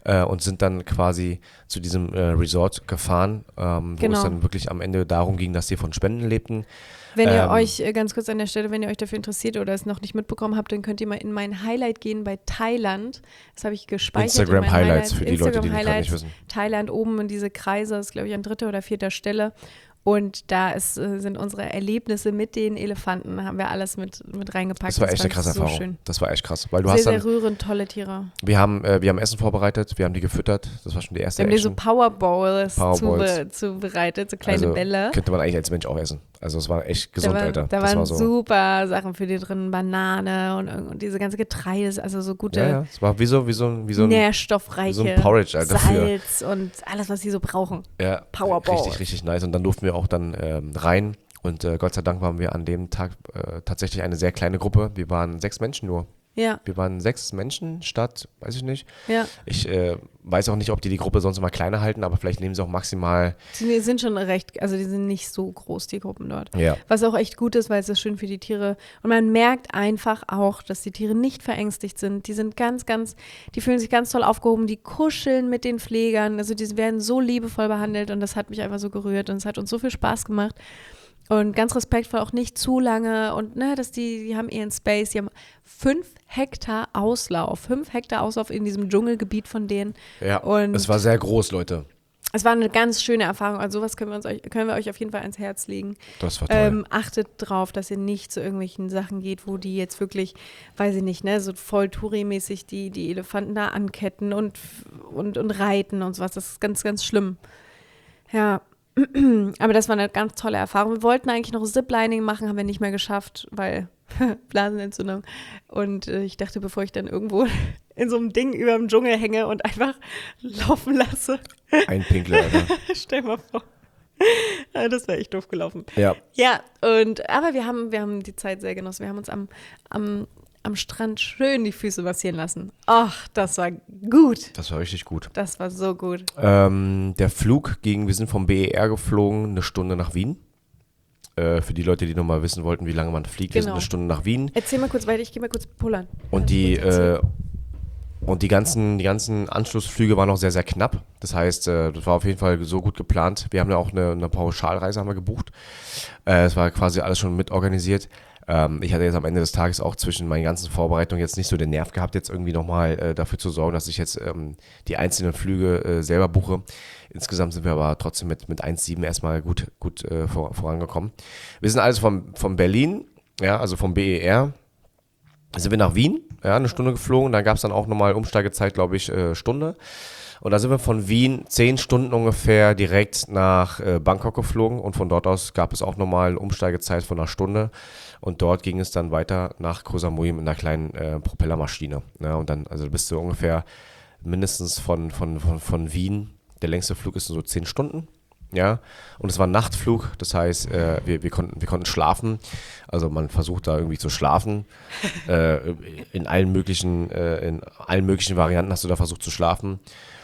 [SPEAKER 2] äh, und sind dann quasi zu diesem äh, Resort gefahren, ähm, wo
[SPEAKER 1] Genau.
[SPEAKER 2] es dann wirklich am Ende darum ging, dass die von Spenden lebten.
[SPEAKER 1] Wenn ihr
[SPEAKER 2] Ähm,
[SPEAKER 1] euch, äh, ganz kurz an der Stelle, wenn ihr euch dafür interessiert oder es noch nicht mitbekommen habt, dann könnt ihr mal in mein Highlight gehen bei Thailand. Das habe ich gespeichert. in
[SPEAKER 2] Instagram
[SPEAKER 1] mein
[SPEAKER 2] Highlights
[SPEAKER 1] Highlight.
[SPEAKER 2] für die Leute, die
[SPEAKER 1] Instagram
[SPEAKER 2] gerade nicht
[SPEAKER 1] Highlights.
[SPEAKER 2] wissen.
[SPEAKER 1] Thailand oben in diese Kreise, ist glaube ich an dritter oder vierter Stelle. Und da ist, äh, sind unsere Erlebnisse mit den Elefanten, haben wir alles mit, mit reingepackt.
[SPEAKER 2] Das war echt eine
[SPEAKER 1] fand
[SPEAKER 2] krasse
[SPEAKER 1] ich so
[SPEAKER 2] Erfahrung.
[SPEAKER 1] schön.
[SPEAKER 2] Das war echt krass, weil du
[SPEAKER 1] Sehr,
[SPEAKER 2] hast
[SPEAKER 1] sehr
[SPEAKER 2] dann,
[SPEAKER 1] rührend, tolle Tiere.
[SPEAKER 2] wir haben, äh, wir haben Essen vorbereitet, wir haben die gefüttert, das war schon die erste
[SPEAKER 1] Wir haben dir so
[SPEAKER 2] Action.
[SPEAKER 1] Powerbowls
[SPEAKER 2] Powerballs.
[SPEAKER 1] zube- zubereitet, so kleine
[SPEAKER 2] Also
[SPEAKER 1] Bälle.
[SPEAKER 2] könnte man eigentlich als Mensch auch essen. Also es war echt gesund,
[SPEAKER 1] da war,
[SPEAKER 2] Alter.
[SPEAKER 1] Da
[SPEAKER 2] das
[SPEAKER 1] waren
[SPEAKER 2] war so.
[SPEAKER 1] super Sachen für die drin, Banane und, und diese ganze Getreide, also so gute
[SPEAKER 2] Ja, ja, es war wie so, wie so, ein- wie so ein,
[SPEAKER 1] nährstoffreiche
[SPEAKER 2] wie so ein Porridge, Alter, für-
[SPEAKER 1] Salz und alles, was sie so brauchen.
[SPEAKER 2] ja,
[SPEAKER 1] Powerball.
[SPEAKER 2] richtig, richtig nice. Und dann durften wir auch dann ähm, rein. Und äh, Gott sei Dank waren wir an dem Tag äh, tatsächlich eine sehr kleine Gruppe. Wir waren sechs Menschen nur.
[SPEAKER 1] Ja,
[SPEAKER 2] Wir waren sechs Menschen statt, weiß ich nicht.
[SPEAKER 1] ja.
[SPEAKER 2] Ich äh, weiß auch nicht, ob die die Gruppe sonst immer kleiner halten, aber vielleicht nehmen sie auch maximal.
[SPEAKER 1] Die sind schon recht, also die sind nicht so groß, die Gruppen dort.
[SPEAKER 2] Ja.
[SPEAKER 1] Was auch echt gut ist, weil es ist schön für die Tiere. Und man merkt einfach auch, dass die Tiere nicht verängstigt sind. Die sind ganz, ganz, die fühlen sich ganz toll aufgehoben. Die kuscheln mit den Pflegern. Also die werden so liebevoll behandelt und das hat mich einfach so gerührt und es hat uns so viel Spaß gemacht. Und ganz respektvoll, auch nicht zu lange. Und ne, dass die, die haben ihren Space, die haben fünf Hektar Auslauf, fünf Hektar Auslauf in diesem Dschungelgebiet von denen.
[SPEAKER 2] Ja,
[SPEAKER 1] Und
[SPEAKER 2] es war sehr groß, Leute.
[SPEAKER 1] es war eine ganz schöne Erfahrung. Also sowas können wir, uns euch, können wir euch auf jeden Fall ans Herz legen.
[SPEAKER 2] Das war toll.
[SPEAKER 1] Ähm, achtet drauf, dass ihr nicht zu irgendwelchen Sachen geht, wo die jetzt wirklich, weiß ich nicht, ne, so voll Touri-mäßig die, die Elefanten da anketten und, und, und reiten und sowas. Das ist ganz, ganz schlimm. Ja. Aber das war eine ganz tolle Erfahrung. Wir wollten eigentlich noch Ziplining machen, haben wir nicht mehr geschafft, weil Blasenentzündung. Und äh, ich dachte, bevor ich dann irgendwo in so einem Ding über dem Dschungel hänge und einfach laufen lasse,
[SPEAKER 2] Ein Pinkler, Alter.
[SPEAKER 1] stell mal vor. Ja, das wäre echt doof gelaufen.
[SPEAKER 2] Ja.
[SPEAKER 1] Ja, und aber wir haben, wir haben die Zeit sehr genossen. Wir haben uns am, am, am Strand schön die Füße massieren lassen. Ach, das war gut.
[SPEAKER 2] Das war richtig gut.
[SPEAKER 1] Das war so gut.
[SPEAKER 2] Ähm, der Flug ging, wir sind vom B E R geflogen, eine Stunde nach Wien. Äh, für die Leute, die nochmal wissen wollten, wie lange man fliegt, wir sind
[SPEAKER 1] Genau.
[SPEAKER 2] eine Stunde nach Wien.
[SPEAKER 1] Erzähl mal kurz weiter, ich gehe mal kurz pullern.
[SPEAKER 2] Und die, äh, und die ganzen, die ganzen Anschlussflüge waren auch sehr, sehr knapp. Das heißt, äh, das war auf jeden Fall so gut geplant. Wir haben ja auch eine, eine Pauschalreise haben wir gebucht. Äh, es war quasi alles schon mit organisiert. Ähm, ich hatte jetzt am Ende des Tages auch zwischen meinen ganzen Vorbereitungen jetzt nicht so den Nerv gehabt, jetzt irgendwie nochmal äh, dafür zu sorgen, dass ich jetzt ähm, die einzelnen Flüge äh, selber buche. Insgesamt sind wir aber trotzdem mit, mit eins Komma sieben erstmal gut, gut äh, vor, vorangekommen. Wir sind also von, von Berlin, ja, also vom B E R, sind wir nach Wien, ja, eine Stunde geflogen. Da gab es dann auch nochmal Umsteigezeit, glaube ich, äh, Stunde. Und da sind wir von Wien zehn Stunden ungefähr direkt nach äh, Bangkok geflogen. Und von dort aus gab es auch nochmal eine Umsteigezeit von einer Stunde. Und dort ging es dann weiter nach Koh Samui mit einer kleinen äh, Propellermaschine. Ja, und dann, also bist du ungefähr mindestens von, von, von, von Wien, der längste Flug ist so zehn Stunden. Ja, und es war ein Nachtflug, das heißt, äh, wir, wir, konnten, wir konnten schlafen. Also man versucht da irgendwie zu schlafen. äh, in allen möglichen, äh, in allen möglichen Varianten hast du da versucht zu schlafen.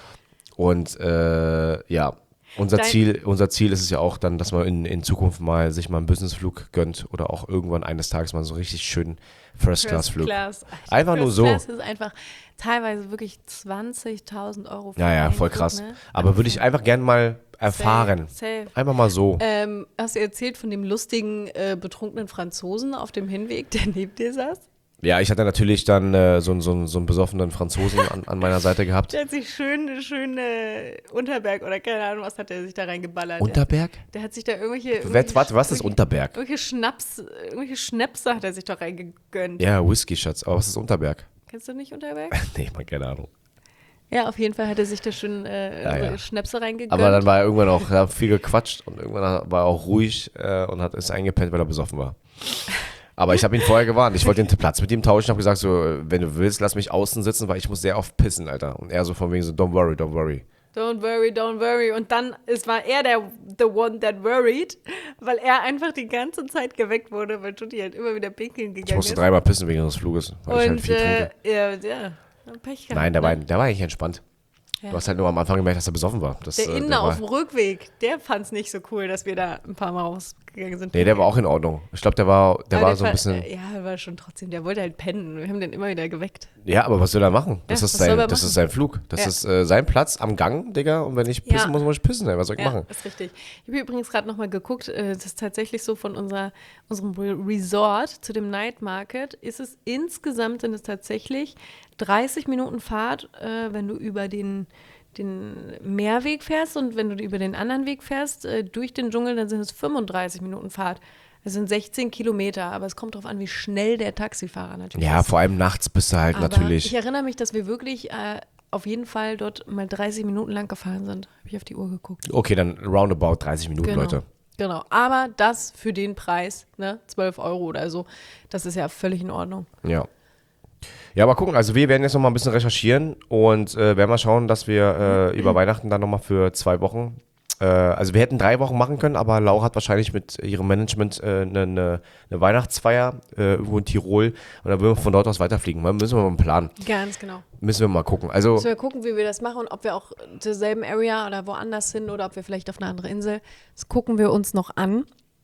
[SPEAKER 2] Und äh, ja, unser
[SPEAKER 1] Dein-
[SPEAKER 2] Ziel, unser Ziel ist es ja auch dann, dass man in, in Zukunft mal sich mal einen Businessflug gönnt oder auch irgendwann eines Tages mal so einen richtig schönen First-Class-Flug.
[SPEAKER 1] Class.
[SPEAKER 2] Einfach nur
[SPEAKER 1] First
[SPEAKER 2] so.
[SPEAKER 1] Class ist einfach teilweise wirklich zwanzigtausend Euro für
[SPEAKER 2] Ja, ja,
[SPEAKER 1] einen
[SPEAKER 2] voll
[SPEAKER 1] Flug,
[SPEAKER 2] krass.
[SPEAKER 1] ne?
[SPEAKER 2] Aber würde ich einfach gern mal erfahren.
[SPEAKER 1] Safe, safe.
[SPEAKER 2] Einfach mal so.
[SPEAKER 1] Ähm, hast du erzählt von dem lustigen, äh, betrunkenen Franzosen auf dem Hinweg, der neben dir saß?
[SPEAKER 2] Ja, ich hatte natürlich dann äh, so, so, so einen besoffenen Franzosen an, an meiner Seite gehabt.
[SPEAKER 1] Der hat sich schön, schön äh, Unterberg oder keine Ahnung, was hat der sich da reingeballert.
[SPEAKER 2] Unterberg?
[SPEAKER 1] Der, der hat sich da irgendwelche.
[SPEAKER 2] Warte,
[SPEAKER 1] irgendwelche
[SPEAKER 2] warte, was ist
[SPEAKER 1] irgendwelche-
[SPEAKER 2] Unterberg?
[SPEAKER 1] Irgendwelche Schnaps, irgendwelche Schnäpse hat er sich doch reingegönnt.
[SPEAKER 2] Ja, Whisky, Schatz. Aber was ist Unterberg?
[SPEAKER 1] Kennst du nicht Unterberg?
[SPEAKER 2] Nee, man, keine Ahnung.
[SPEAKER 1] Ja, auf jeden Fall hat er sich da schön äh,
[SPEAKER 2] Ja, ja.
[SPEAKER 1] Schnäpse reingegönnt.
[SPEAKER 2] Aber dann war er irgendwann auch, er hat viel gequatscht und irgendwann war er auch ruhig äh, und hat ist eingepennt, weil er besoffen war. Aber ich habe ihn vorher gewarnt. Ich wollte den Platz mit ihm tauschen. Ich habe gesagt, so, wenn du willst, lass mich außen sitzen, weil ich muss sehr oft pissen, Alter. Und er so von wegen so, don't worry, don't worry.
[SPEAKER 1] Don't worry, don't worry. Und dann ist, war er der the one that worried, weil er einfach die ganze Zeit geweckt wurde, weil Judy halt immer wieder pinkeln gegangen
[SPEAKER 2] Ich musste
[SPEAKER 1] ist.
[SPEAKER 2] dreimal pissen wegen des Fluges, weil ich halt
[SPEAKER 1] Und
[SPEAKER 2] viel
[SPEAKER 1] äh,
[SPEAKER 2] trinke.
[SPEAKER 1] ja, ja, Pech gehabt,
[SPEAKER 2] Nein, der war,
[SPEAKER 1] ne?
[SPEAKER 2] der war eigentlich entspannt.
[SPEAKER 1] Ja.
[SPEAKER 2] Du hast halt nur am Anfang gemerkt, dass er besoffen war. Das,
[SPEAKER 1] Der
[SPEAKER 2] äh,
[SPEAKER 1] Inder
[SPEAKER 2] der war,
[SPEAKER 1] auf dem Rückweg, der fand es nicht so cool, dass wir da ein paar Mal raus, rausgegangen sind.
[SPEAKER 2] Nee, der war auch in Ordnung. Ich glaube, der war, der
[SPEAKER 1] Aber
[SPEAKER 2] war
[SPEAKER 1] der
[SPEAKER 2] so ein
[SPEAKER 1] war-
[SPEAKER 2] bisschen.
[SPEAKER 1] Ja, der war schon trotzdem, der wollte halt pennen. Wir haben den immer wieder geweckt.
[SPEAKER 2] Ja, aber was soll er machen? Das,
[SPEAKER 1] Ja,
[SPEAKER 2] ist,
[SPEAKER 1] was soll
[SPEAKER 2] sein,
[SPEAKER 1] er
[SPEAKER 2] das
[SPEAKER 1] machen?
[SPEAKER 2] ist sein Flug. Das
[SPEAKER 1] Ja.
[SPEAKER 2] ist äh, sein Platz am Gang, Digga. Und wenn ich
[SPEAKER 1] Ja.
[SPEAKER 2] pissen muss, muss ich pissen. Ey. Was soll ich
[SPEAKER 1] Ja,
[SPEAKER 2] machen?
[SPEAKER 1] ist richtig. Ich habe übrigens gerade nochmal geguckt, äh, das ist tatsächlich so von unserer, unserem Re- Resort zu dem Night Market, ist es insgesamt, sind es tatsächlich dreißig Minuten Fahrt, äh, wenn du über den, den Meerweg fährst und wenn du über den anderen Weg fährst, äh, durch den Dschungel, dann sind es fünfunddreißig Minuten Fahrt. Das sind sechzehn Kilometer, aber es kommt darauf an, wie schnell der Taxifahrer natürlich
[SPEAKER 2] Ja,
[SPEAKER 1] ist.
[SPEAKER 2] vor allem nachts bist du halt
[SPEAKER 1] Aber
[SPEAKER 2] natürlich.
[SPEAKER 1] ich erinnere mich, dass wir wirklich äh, auf jeden Fall dort mal dreißig Minuten lang gefahren sind. Habe ich auf die Uhr geguckt.
[SPEAKER 2] Okay, dann roundabout dreißig Minuten,
[SPEAKER 1] Genau.
[SPEAKER 2] Leute.
[SPEAKER 1] Genau, aber das für den Preis, ne, zwölf Euro oder so, das ist ja völlig in Ordnung.
[SPEAKER 2] Ja. Ja, mal gucken. Also wir werden jetzt noch mal ein bisschen recherchieren und äh, werden mal schauen, dass wir äh, über Weihnachten dann noch mal für zwei Wochen, äh, also wir hätten drei Wochen machen können, aber Laura hat wahrscheinlich mit ihrem Management eine äh, ne, ne ne Weihnachtsfeier äh, irgendwo in Tirol und dann würden wir von dort aus weiterfliegen. Dann müssen wir mal einen Plan.
[SPEAKER 1] Ganz genau.
[SPEAKER 2] Müssen wir mal gucken. Also
[SPEAKER 1] Müssen wir gucken, wie wir das machen und ob wir auch zur selben Area oder woanders hin oder ob wir vielleicht auf eine andere Insel. Das gucken wir uns noch an.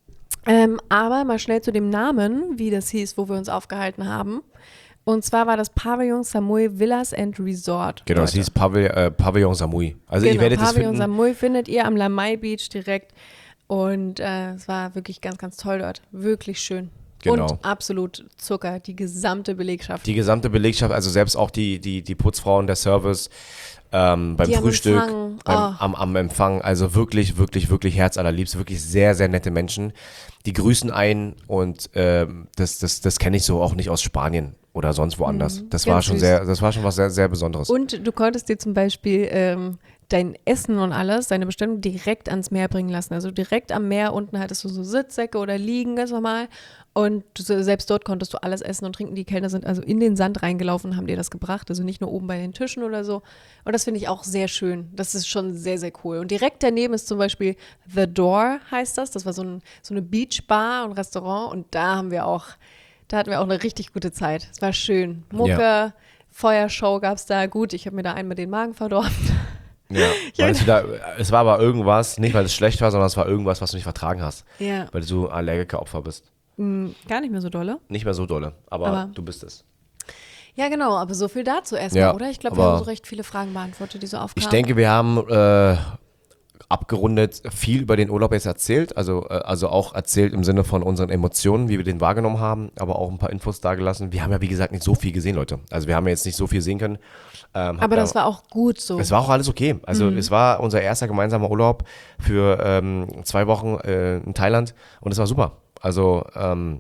[SPEAKER 1] Ähm, aber mal schnell zu dem Namen, wie das hieß, wo wir uns aufgehalten haben. Und zwar war das Pavillon Samui Villas and Resort.
[SPEAKER 2] genau, es
[SPEAKER 1] Leute.
[SPEAKER 2] hieß Pavill äh, Pavillon Samui. Also ihr
[SPEAKER 1] Genau,
[SPEAKER 2] werdet es
[SPEAKER 1] Pavillon
[SPEAKER 2] finden.
[SPEAKER 1] Samui findet ihr am Lamai Beach direkt. Und äh, es war wirklich ganz, ganz toll dort. Wirklich schön.
[SPEAKER 2] Genau.
[SPEAKER 1] Und absolut Zucker, die gesamte Belegschaft.
[SPEAKER 2] Die gesamte Belegschaft, also selbst auch die, die, die Putzfrauen, der Service, ähm, beim
[SPEAKER 1] Die am
[SPEAKER 2] Frühstück,
[SPEAKER 1] Empfang,
[SPEAKER 2] beim,
[SPEAKER 1] oh.
[SPEAKER 2] am, am Empfang, also wirklich, wirklich, wirklich herzallerliebst, wirklich sehr, sehr nette Menschen. Die grüßen einen und ähm, das, das, das kenne ich so auch nicht aus Spanien oder sonst woanders. Das war
[SPEAKER 1] ganz
[SPEAKER 2] schon
[SPEAKER 1] süß.
[SPEAKER 2] sehr, das war schon was sehr, sehr Besonderes.
[SPEAKER 1] Und du konntest dir zum Beispiel ähm, dein Essen und alles, deine Bestellung direkt ans Meer bringen lassen. Also direkt am Meer unten hattest du so Sitzsäcke oder Liegen, ganz normal. Und du, selbst dort konntest du alles essen und trinken. Die Kellner sind also in den Sand reingelaufen und haben dir das gebracht. Also nicht nur oben bei den Tischen oder so. Und das finde ich auch sehr schön. Das ist schon sehr, sehr cool. Und direkt daneben ist zum Beispiel The Door, heißt das. Das war so, ein, so eine Beachbar und Restaurant. Und da haben wir auch, da hatten wir auch eine richtig gute Zeit. Es war schön. Mucke,
[SPEAKER 2] Ja.
[SPEAKER 1] Feuershow gab es da. Gut, ich habe mir da einmal den Magen verdorben.
[SPEAKER 2] Ja, weil es, wieder, es war aber irgendwas, nicht weil es schlecht war, sondern es war irgendwas, was du nicht vertragen hast.
[SPEAKER 1] Ja,
[SPEAKER 2] Weil du so Allergiker-Opfer bist.
[SPEAKER 1] mh, gar nicht mehr so dolle.
[SPEAKER 2] Nicht mehr so dolle, aber,
[SPEAKER 1] Aber-
[SPEAKER 2] du bist es.
[SPEAKER 1] Ja, genau, aber so viel dazu erstmal,
[SPEAKER 2] Ja,
[SPEAKER 1] oder? Ich glaube, wir
[SPEAKER 2] aber-
[SPEAKER 1] haben so recht viele Fragen beantwortet, die so aufkamen.
[SPEAKER 2] Ich denke, wir haben äh, abgerundet viel über den Urlaub jetzt erzählt, also, äh, also auch erzählt im Sinne von unseren Emotionen, wie wir den wahrgenommen haben, aber auch ein paar Infos dargelassen. Wir haben ja, wie gesagt, nicht so viel gesehen, Leute. Also wir haben ja jetzt nicht so viel sehen können. Ähm, hab
[SPEAKER 1] aber
[SPEAKER 2] da-
[SPEAKER 1] das war auch gut so.
[SPEAKER 2] Es war auch alles okay. Also
[SPEAKER 1] Mhm.
[SPEAKER 2] es war unser erster gemeinsamer Urlaub für ähm, zwei Wochen äh, in Thailand und es war super. Also ähm,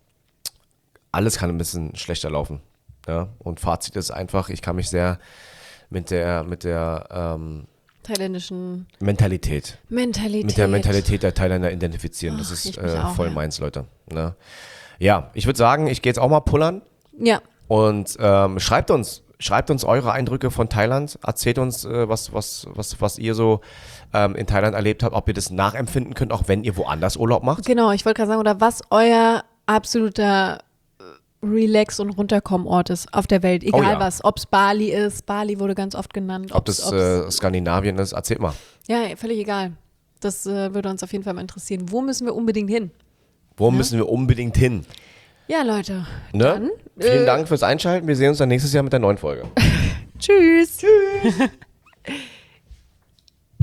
[SPEAKER 2] alles kann ein bisschen schlechter laufen. Ja? Und Fazit ist einfach, ich kann mich sehr mit der, mit der ähm,
[SPEAKER 1] Thailändischen
[SPEAKER 2] Mentalität,
[SPEAKER 1] Mentalität.
[SPEAKER 2] mit der Mentalität der Thailänder identifizieren. Das
[SPEAKER 1] Ach,
[SPEAKER 2] ist
[SPEAKER 1] ich mich
[SPEAKER 2] äh,
[SPEAKER 1] auch,
[SPEAKER 2] voll
[SPEAKER 1] ja.
[SPEAKER 2] meins, Leute. Ne? Ja, ich würde sagen, ich gehe jetzt auch mal pullern.
[SPEAKER 1] Ja,
[SPEAKER 2] Und ähm, schreibt uns, schreibt uns eure Eindrücke von Thailand. Erzählt uns, äh, was, was, was, was ihr so ähm, in Thailand erlebt habt, ob ihr das nachempfinden könnt, auch wenn ihr woanders Urlaub macht.
[SPEAKER 1] genau, ich wollte gerade sagen, oder was euer absoluter äh, Relax- und Runterkommen-Ort ist auf der Welt. Egal
[SPEAKER 2] Oh ja.
[SPEAKER 1] was, ob es Bali ist. Bali wurde ganz oft genannt.
[SPEAKER 2] Ob
[SPEAKER 1] ob's-
[SPEAKER 2] das
[SPEAKER 1] ob's-
[SPEAKER 2] äh, Skandinavien ist, erzählt mal.
[SPEAKER 1] ja, völlig egal. Das äh, würde uns auf jeden Fall mal interessieren. Wo müssen wir unbedingt hin?
[SPEAKER 2] Wo
[SPEAKER 1] Ja.
[SPEAKER 2] müssen wir unbedingt hin?
[SPEAKER 1] Ja, Leute.
[SPEAKER 2] Ne?
[SPEAKER 1] Dann,
[SPEAKER 2] Vielen
[SPEAKER 1] äh,
[SPEAKER 2] Dank fürs Einschalten. Wir sehen uns dann nächstes Jahr mit der neuen Folge.
[SPEAKER 1] Tschüss. Tschüss.